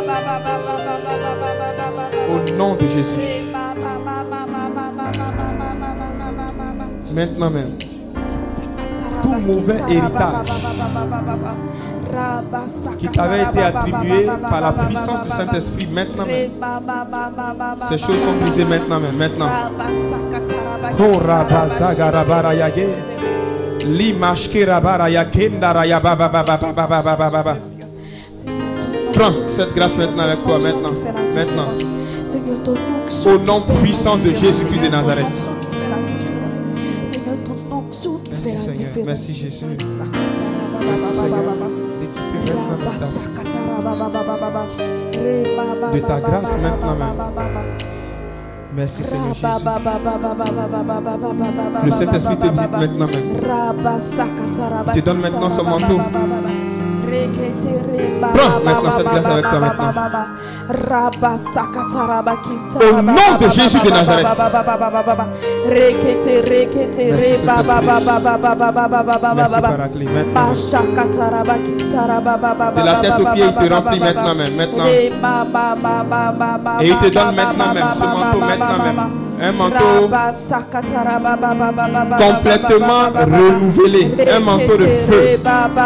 Au nom de Jésus. Maintenant même. Tout mauvais héritage qui t'avait été attribué par la puissance du Saint-Esprit maintenant même. Ces choses sont brisées maintenant même. Maintenant. Prends cette grâce maintenant avec toi. Maintenant. Maintenant. Au nom puissant de Jésus-Christ de Nazareth. Merci Seigneur, merci Jésus. Merci Seigneur de ta grâce maintenant même. Merci Seigneur Jésus. Le Saint-Esprit te visite maintenant même. Il te donne maintenant son manteau. Prends maintenant cette grâce avec toi maintenant. Au nom de Jésus de Nazareth. Merci Paraclet. Maintenant. De la tête aux pieds, il te remplit maintenant même. Maintenant. Et il te donne maintenant même ce manteau maintenant même. Un manteau complètement renouvelé. Un manteau de feu.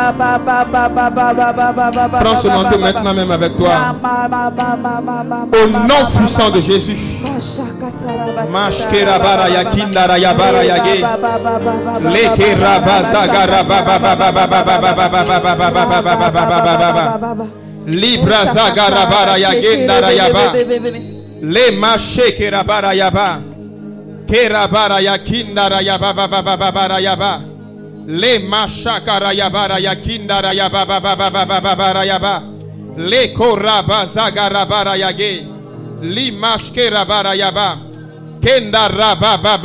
Prends ce manteau maintenant même avec toi. Au nom puissant de Jésus. Libra zagarabara yagendara yaba. Le mache kerabara yaba. Kerabara yakindara yaba baba yaba. Le mashakara yabara yakindara yaba baba yaba. Le koraba zagarabara yage. Li mashkerabara yaba. Kendara baba.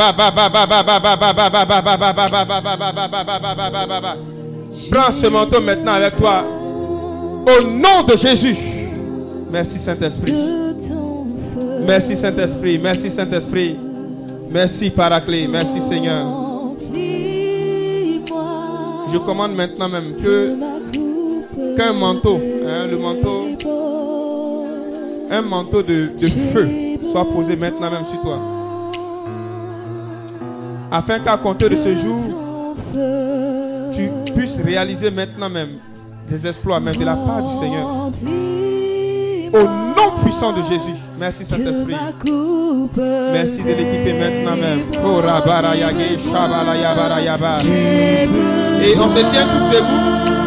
Prends ce manteau maintenant avec toi. Au nom de Jésus. Merci Saint-Esprit. Merci Saint-Esprit. Merci Saint-Esprit. Merci Paraclet. Merci Seigneur. Je commande maintenant même qu'un manteau, un manteau de feu soit posé maintenant même sur toi. Afin qu'à compter de ce jour, tu puisses réaliser maintenant même des exploits même de la part du Seigneur. Au nom puissant de Jésus. Merci Saint-Esprit. Merci de l'équiper maintenant même. Et on se tient tous debout.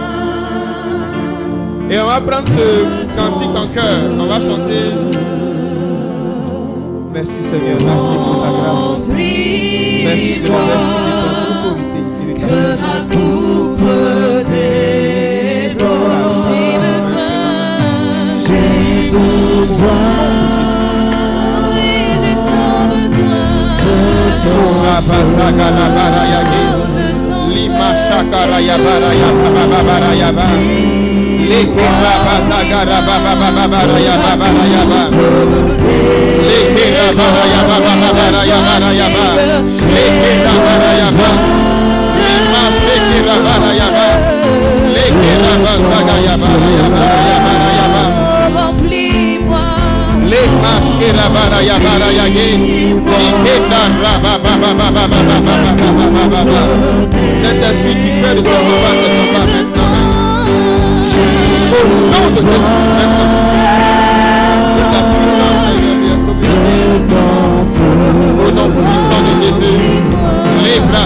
Et on va prendre ce cantique en cœur. On va chanter. Merci Seigneur. Merci pour ta grâce. Merci de l'investir de ton autorité. Que ma coupe déborde. J'ai besoin. Saint-Esprit, tu fais de ce combat maintenant. Au nom de Jésus, c'est la puissance au nom puissant de Jésus. Les bras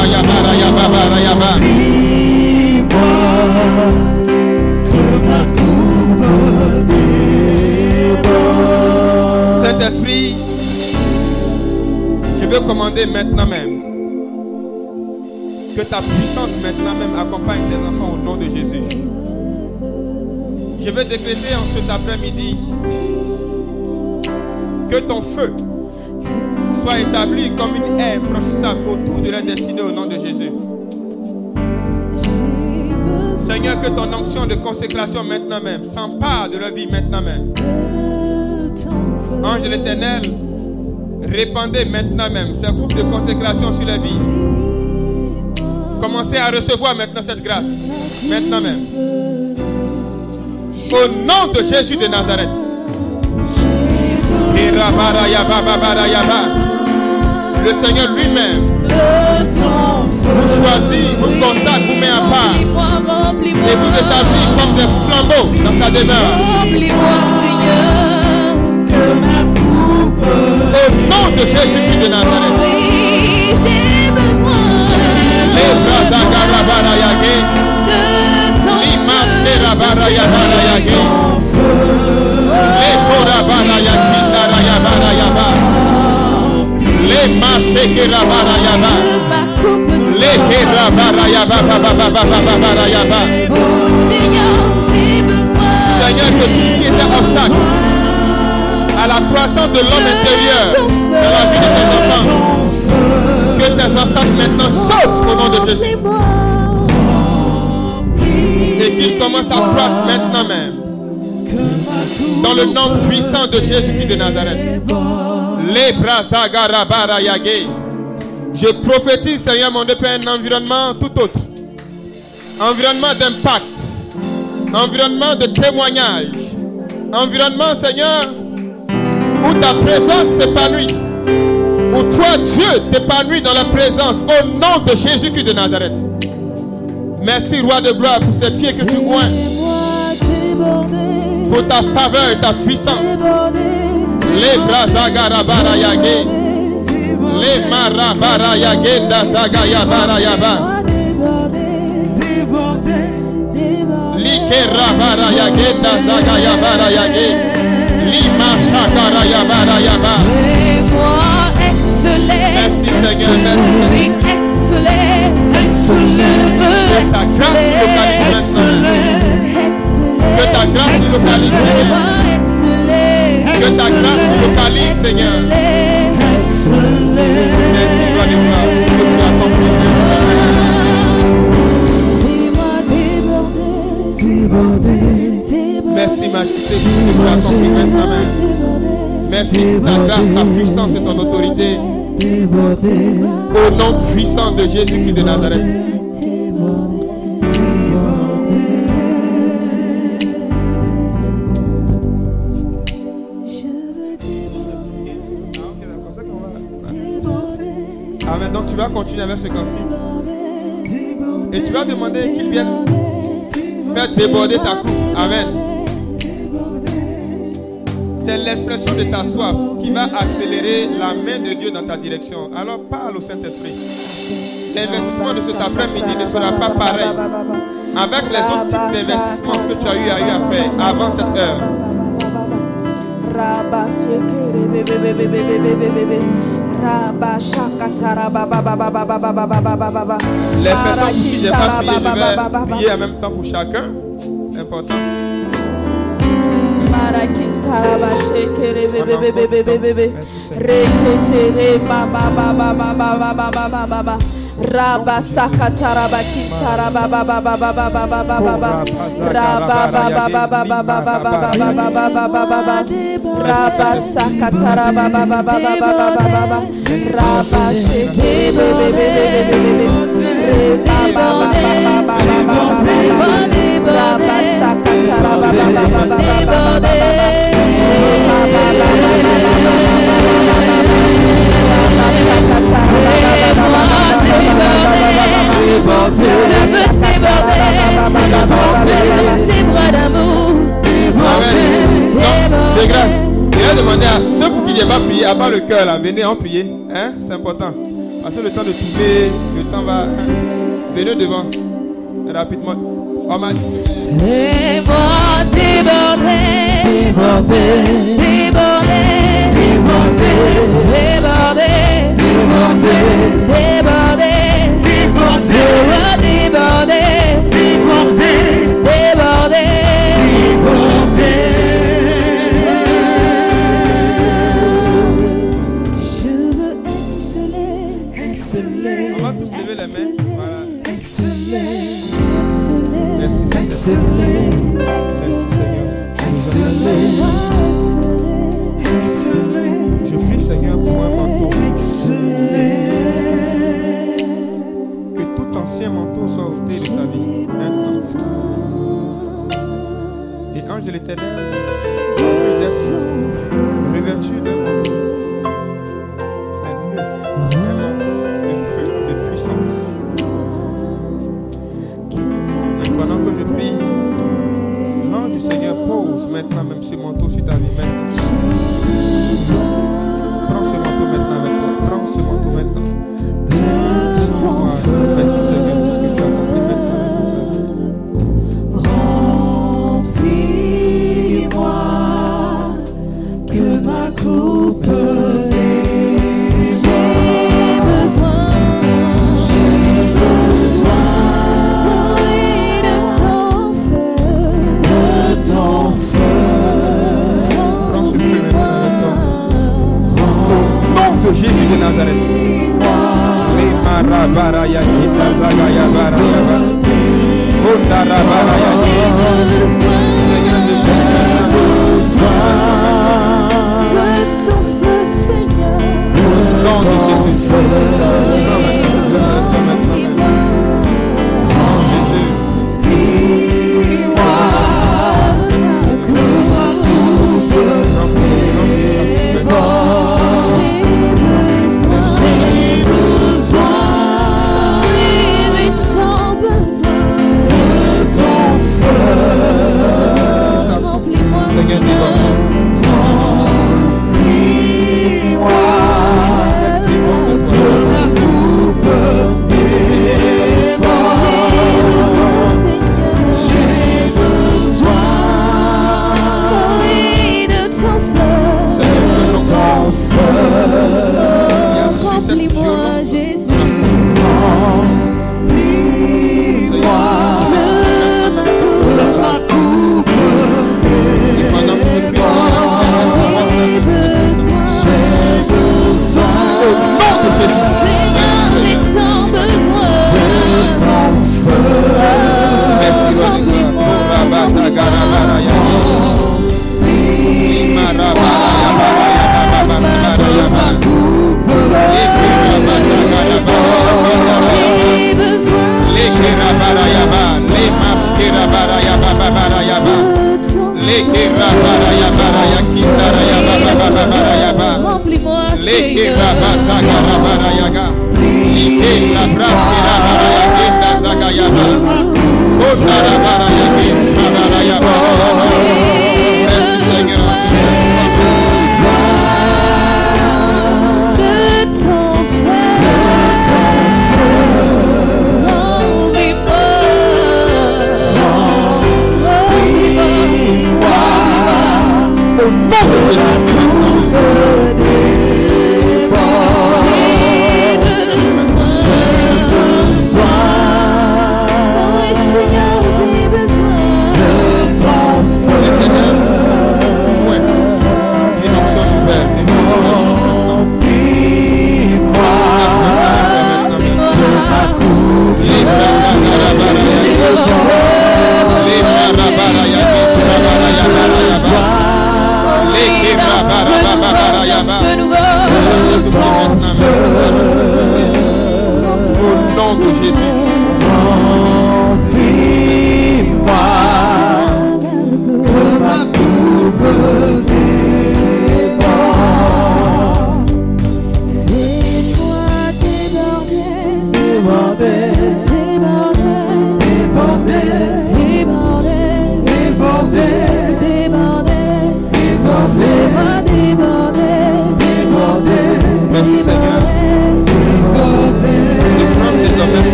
Saint-Esprit, je veux commander maintenant même que ta puissance maintenant même accompagne tes enfants au nom de Jésus. Je veux décréter en cet après-midi que ton feu soit établi comme une haie franchissable autour de la destinée au nom de Jésus. Seigneur, que ton onction de consécration maintenant même s'empare de leur vie maintenant même. Ange de l'Éternel, répandez maintenant même ces coupes de consécration sur la vie. Commencez à recevoir maintenant cette grâce, maintenant même. Au nom de Jésus de Nazareth. Le Seigneur lui-même vous choisit, vous consacre, vous met à part et vous établit comme des flambeaux dans sa demeure. Au nom de Jésus-Christ de Nazareth. Les Seigneur, que tout ce qui était obstacle à la croissance de l'homme intérieur dans la vie de tes enfants, que ces obstacles maintenant sautent au nom de Jésus et qu'ils commencent à croître maintenant même dans le nom puissant de Jésus-Christ de Nazareth. Je prophétise, Seigneur mon Dieu, un environnement tout autre, environnement d'impact, environnement de témoignage, environnement, Seigneur, où ta présence s'épanouit, où toi, Dieu, t'épanouis dans la présence, au nom de Jésus-Christ de Nazareth. Merci, Roi de gloire, pour ces pieds que tu oins, pour ta faveur et ta puissance. Les brazagara yagé, les marabara yagenda zagaya barayaba, likera barayagenda zagaya barayagé, lima shakara yabarayaba. Merci Seigneur, merci que ta grâce nous localise maintenant. Que ta grâce nous localise, que ta grâce nous localise, Seigneur. Merci, Roi de gloire, que tu as accompli. Merci, Majesté, que tu as accompli maintenant. Merci pour ta grâce, ta puissance et ton autorité. Au nom puissant de Jésus-Christ de Nazareth. Amen. Donc tu vas continuer avec ce cantique. Et tu vas demander qu'il vienne faire déborder ta coupe. Amen. C'est l'expression de ta soif qui va accélérer la main de Dieu dans ta direction. Alors parle au Saint-Esprit. L'investissement de cet après-midi ne sera pas pareil avec les autres types d'investissements que tu as eu à faire avant cette heure. Les personnes qui ne pas prier, je vais prier en même temps pour chacun. C'est important. De grâce, il a demandé à ceux pour qui il va prier, à part le cœur là, venez en prier, hein? C'est important. Parce que le temps de trouver, le temps va. Venez devant, rapidement. Oh, man. Fais-moi déborder, déborder, déborder, déborder, déborder, déborder, déborder, déborder, déborder, je veux exceller. On va tous lever les mains. Voilà. Exceller. Merci Seigneur. Merci Seigneur. Je prie Seigneur pour un manteau. Que tout ancien manteau soit ôté de sa vie maintenant. Et ange de l'Éternel, revêtu d'un manteau. Un manteau de feu, de puissance. Et pendant que je prie, l'ange du Seigneur pose maintenant même ce manteau sur ta vie maintenant. Prends ce manteau maintenant avec toi. Prends ce manteau maintenant. Merci Seigneur pour ce que tu as accompli maintenant avec Remplis-moi, que ma coupe Jésus de Nazareth. Seigneur, j'ai besoin.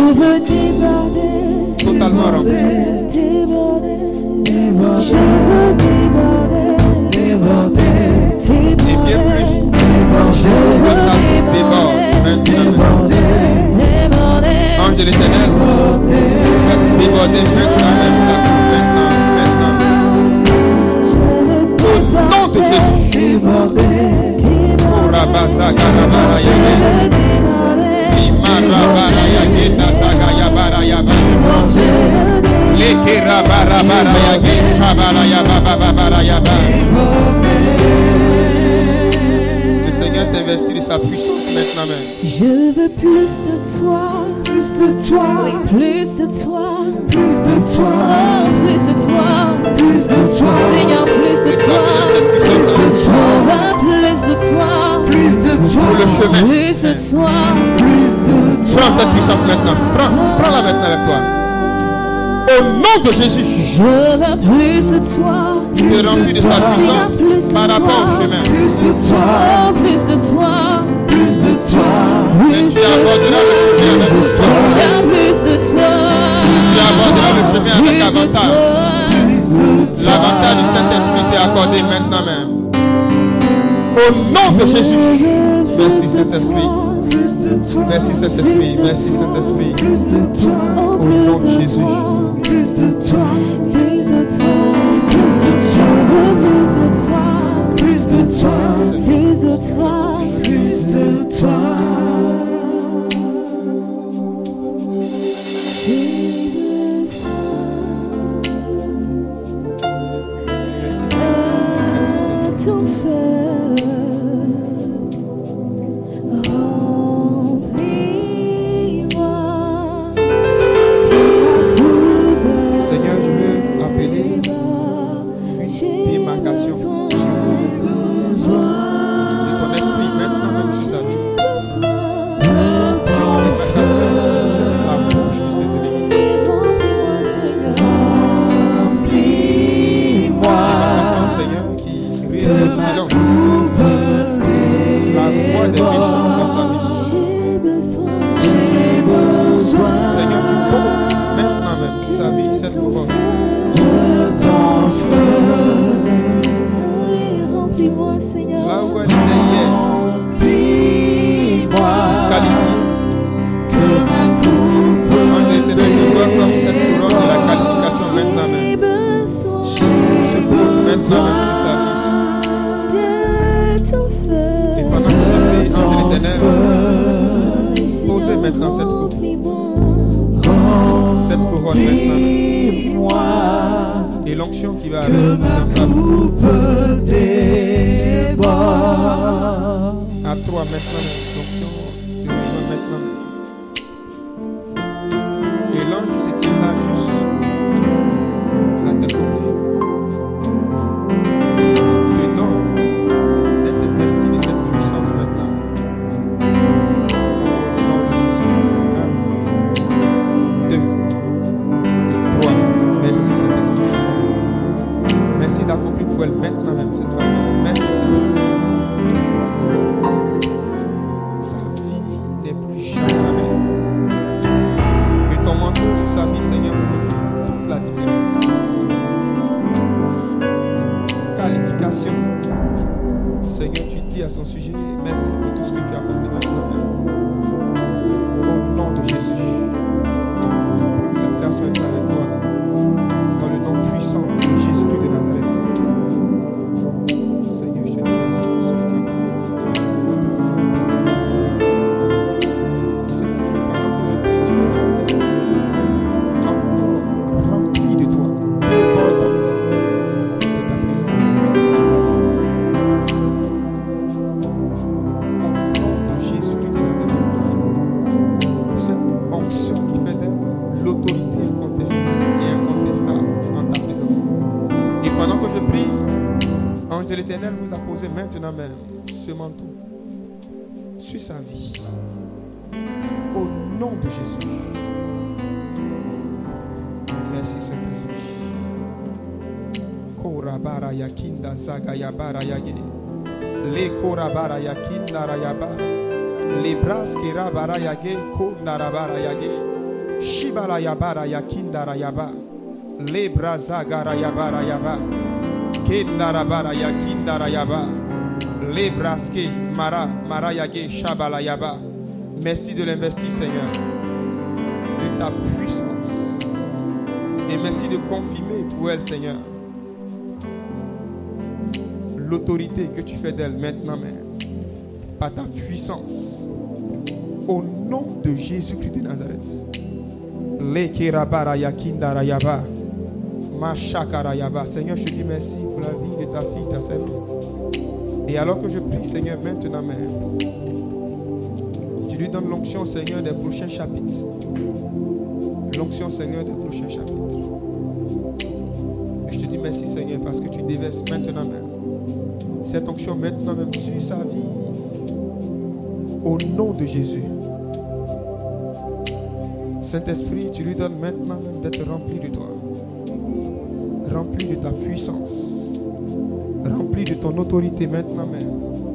veux déborder. Totalement rempli. Déborder. Je veux déborder. Déborder. Et bien plus. Je veux ça déborde maintenant. Ange de l'Éternel, déborder maintenant. Au nom de Jésus. Le Seigneur t'investit de sa puissance maintenant même. Je veux plus de toi. Plus de toi. Oui, plus de toi. Plus de toi. Oh, plus de toi. Plus de toi. Seigneur, plus de toi. Plus de toi. Plus de toi. Plus de toi. Pour le chemin. Plus de toi. Plus de toi. Prends cette puissance maintenant. Prends-la maintenant avec toi. Au nom de Jésus. Je veux plus de toi. Tu te remplis de sa puissance par rapport au chemin. Plus de toi. Oh, plus de toi. Plus de toi. Et tu aborderas le chemin avec Seigneur, plus de toi. Tu aborderas le chemin avec avantage. L'avantage du Saint-Esprit t'est accordé maintenant même. Au nom de Jésus. Merci Saint-Esprit. Merci Saint-Esprit. Merci Saint-Esprit. Au nom de Jésus. Plus de toi. Plus de toi. Plus de toi. Plus de toi. Plus de toi. Plus de toi. Plus de toi. Posez maintenant cette couronne maintenant. Et l'onction qui va arriver dans sa bouche. À toi maintenant, l'onction te rejoint maintenant. Et l'ange qui se tient là juste à tes côtés te donne d'être investi de cette puissance maintenant. Au nom de Jésus. 1, 2, 3. Merci Saint-Esprit. Merci d'accomplir pour elle maintenant même cette famille. Merci Saint-Esprit. Sa vie n'est plus jamais la même. Et ton manteau sur sa vie, Seigneur, produit toute la différence. Qualification. Seigneur, tu dis à son sujet, merci pour tout ce que tu as accompli maintenant même. Au nom de Jésus. Prends cette grâce maintenant avec toi. Dans le nom puissant de Jésus de Nazareth. Seigneur, je te remercie pour ce que tu as accompli dans la vie de ta fille. Saint-Esprit, pendant que je prie, tu me donnes encore rempli de toi, débordant de ta présence. Au nom de Jésus de Nazareth, pour cette onction qui fait d'elle l'autorité incontestable et incontestable en ta présence. Et pendant que je prie, Ange de l'Éternel vous a posé maintenant même ce manteau sur sa vie. Au nom de Jésus. Merci Saint-Esprit. Korabara yakinda zagaya bara yage. Le korabara yakinda rayaba. Le braske rabara yage konda rabara yage. Shibala yabara yakindara yaba. Lebraza gara yabara yaba. Kendara bara yakindara yaba. Lebraske mara yage shabala yaba. Merci de l'investir, Seigneur, de ta puissance. Et merci de confirmer pour elle, Seigneur, l'autorité que tu fais d'elle maintenant même, par ta puissance. Au nom de Jésus-Christ de Nazareth. Seigneur, je te dis merci pour la vie de ta fille, ta servante. Et alors que je prie, Seigneur, maintenant même, tu lui donnes l'onction, Seigneur, des prochains chapitres. L'onction, Seigneur, des prochains chapitres. Et je te dis merci, Seigneur, parce que tu déverses maintenant même cette onction maintenant même sur sa vie. Au nom de Jésus. Saint-Esprit, tu lui donnes maintenant même d'être rempli de toi. Rempli de ta puissance. Rempli de ton autorité maintenant même.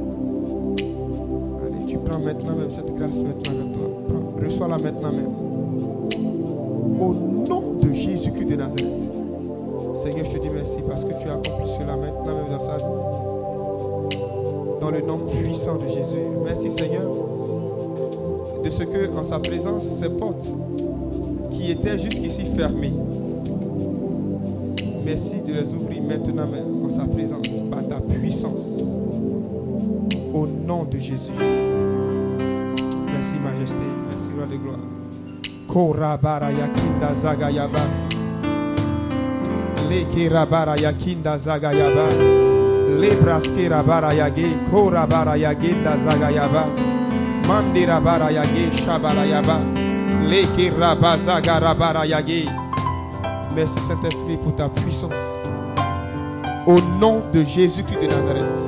Allez, tu prends maintenant même cette grâce maintenant avec toi. Reçois-la maintenant même. Au nom de Jésus-Christ de Nazareth. Seigneur, je te dis merci parce que tu as accompli cela maintenant même dans sa vie. Dans le nom puissant de Jésus. Merci, Seigneur, de ce que, en sa présence, ces portes qui étaient jusqu'ici fermées, merci de les ouvrir maintenant même en sa présence, par ta puissance. Au nom de Jésus. Merci, Majesté. Merci, Roi de gloire. Korabara yakinda zagayaba. Lekirabara yakinda zagayaba. Lebraskera barayage, kora barayage da zagayaba, mandira barayage shabarayaba, lekera bazagara barayage. Merci Saint-Esprit pour ta puissance. Au nom de Jésus-Christ de Nazareth.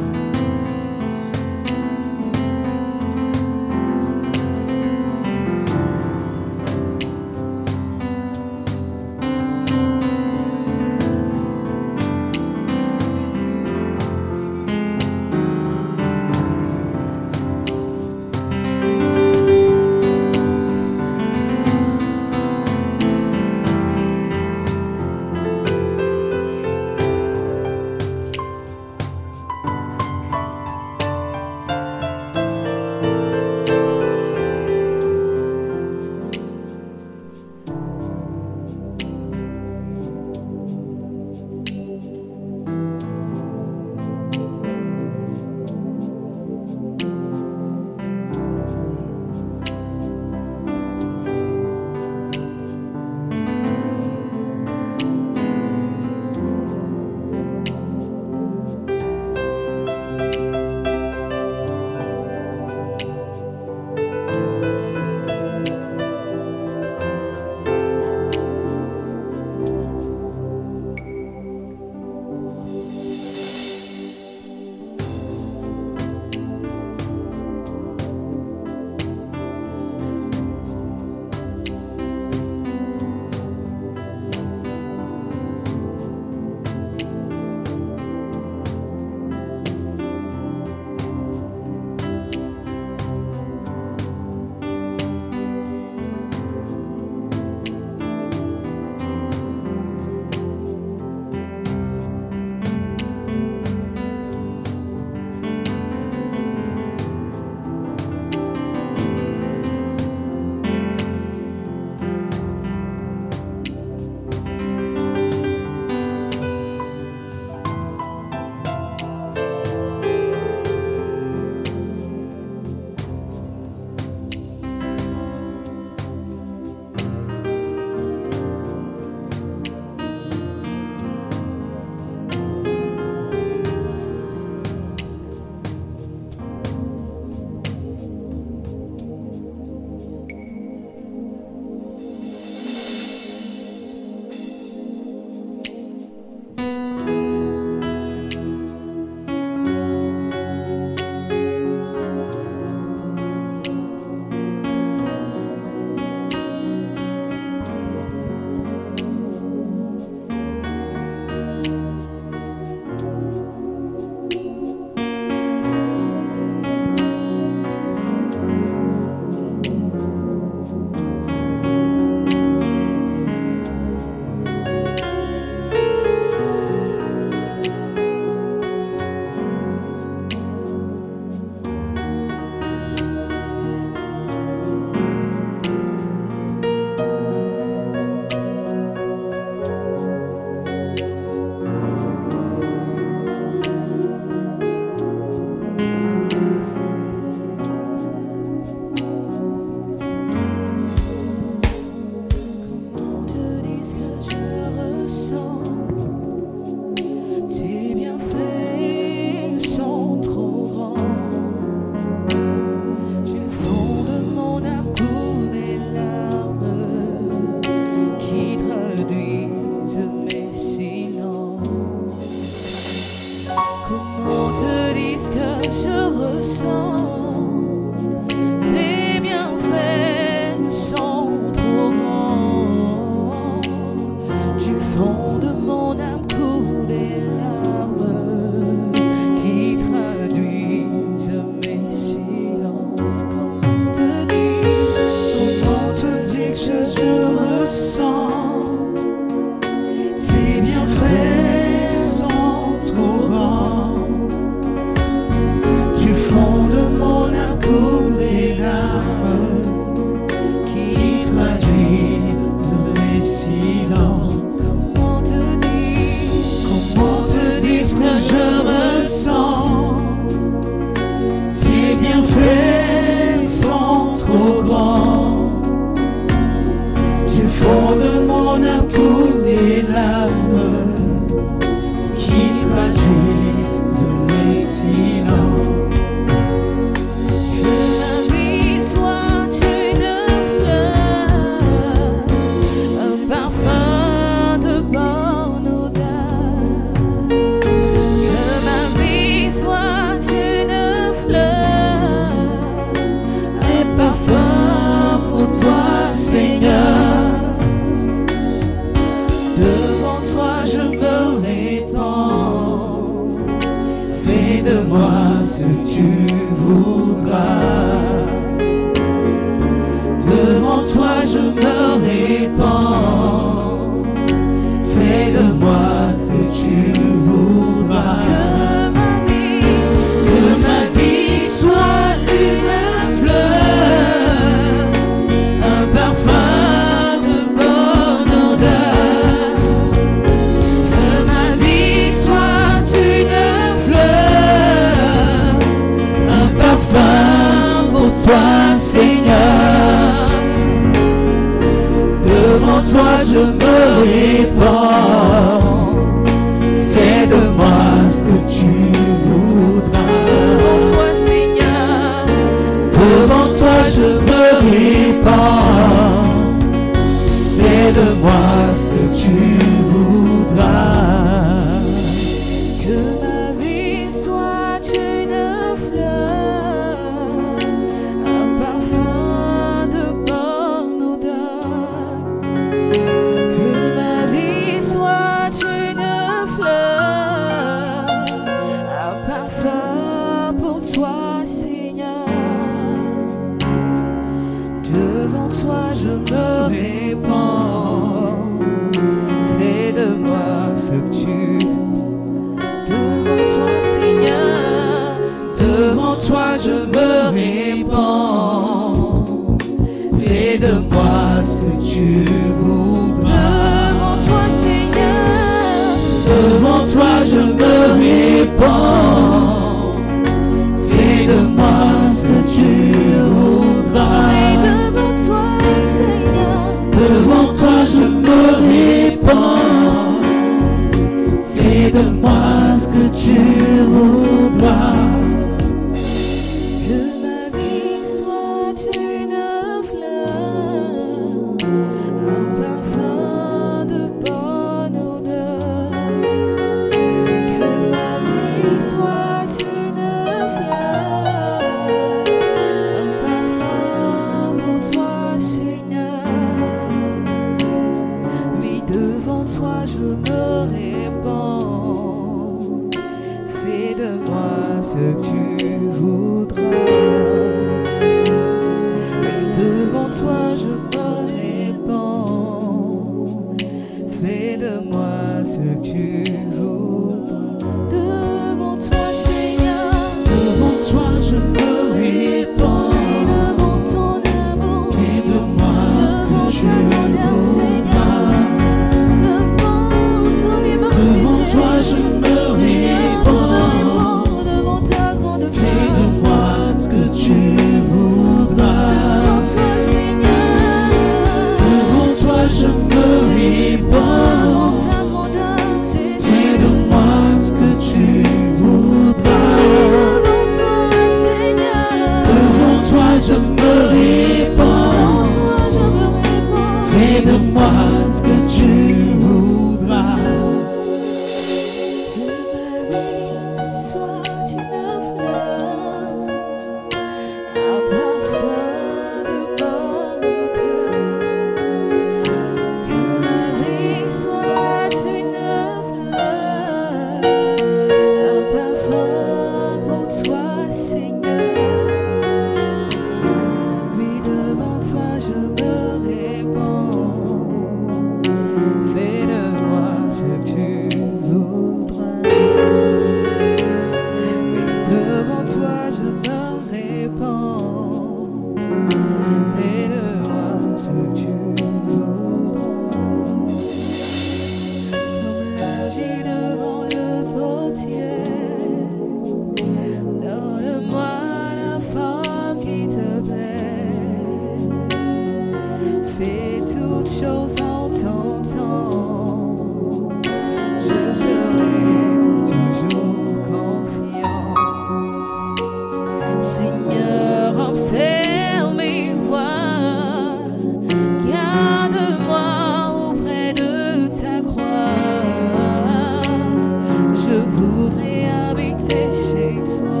voudrais habiter chez toi.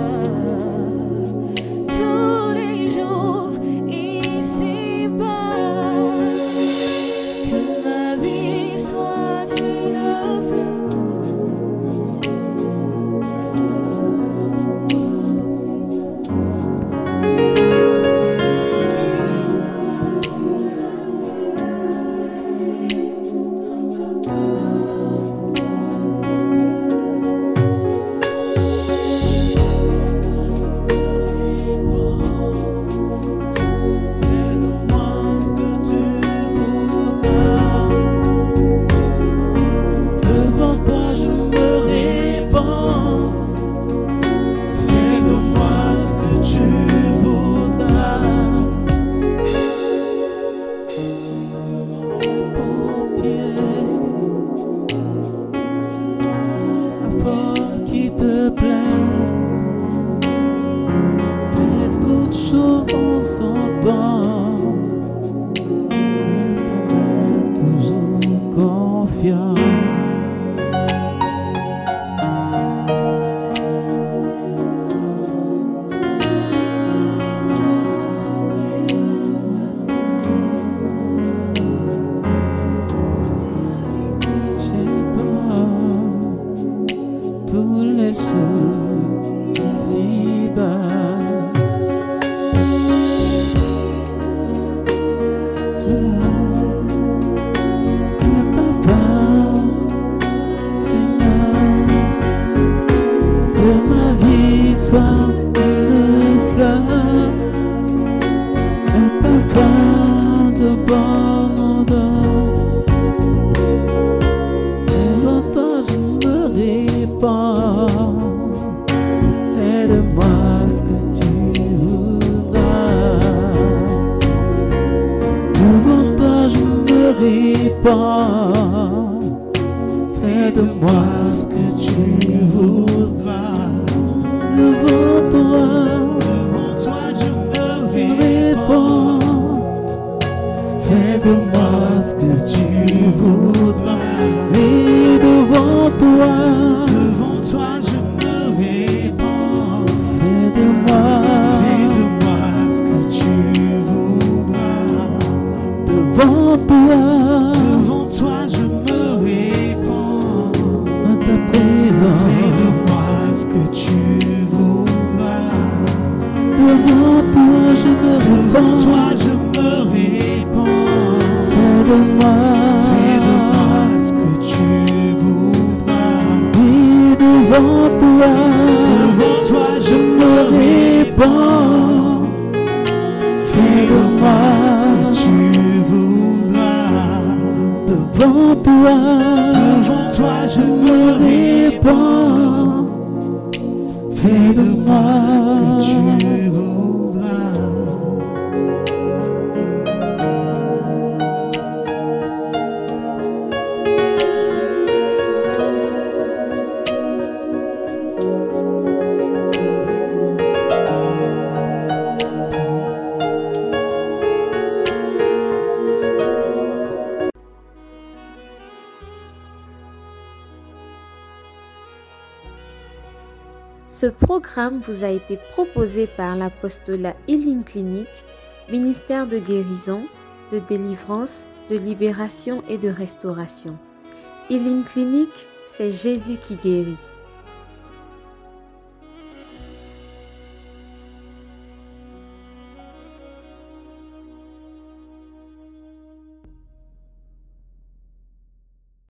Ce programme vous a été proposé par l'Apostolat Healing Clinic, ministère de guérison, de délivrance, de libération et de restauration. Healing Clinic, c'est Jésus qui guérit.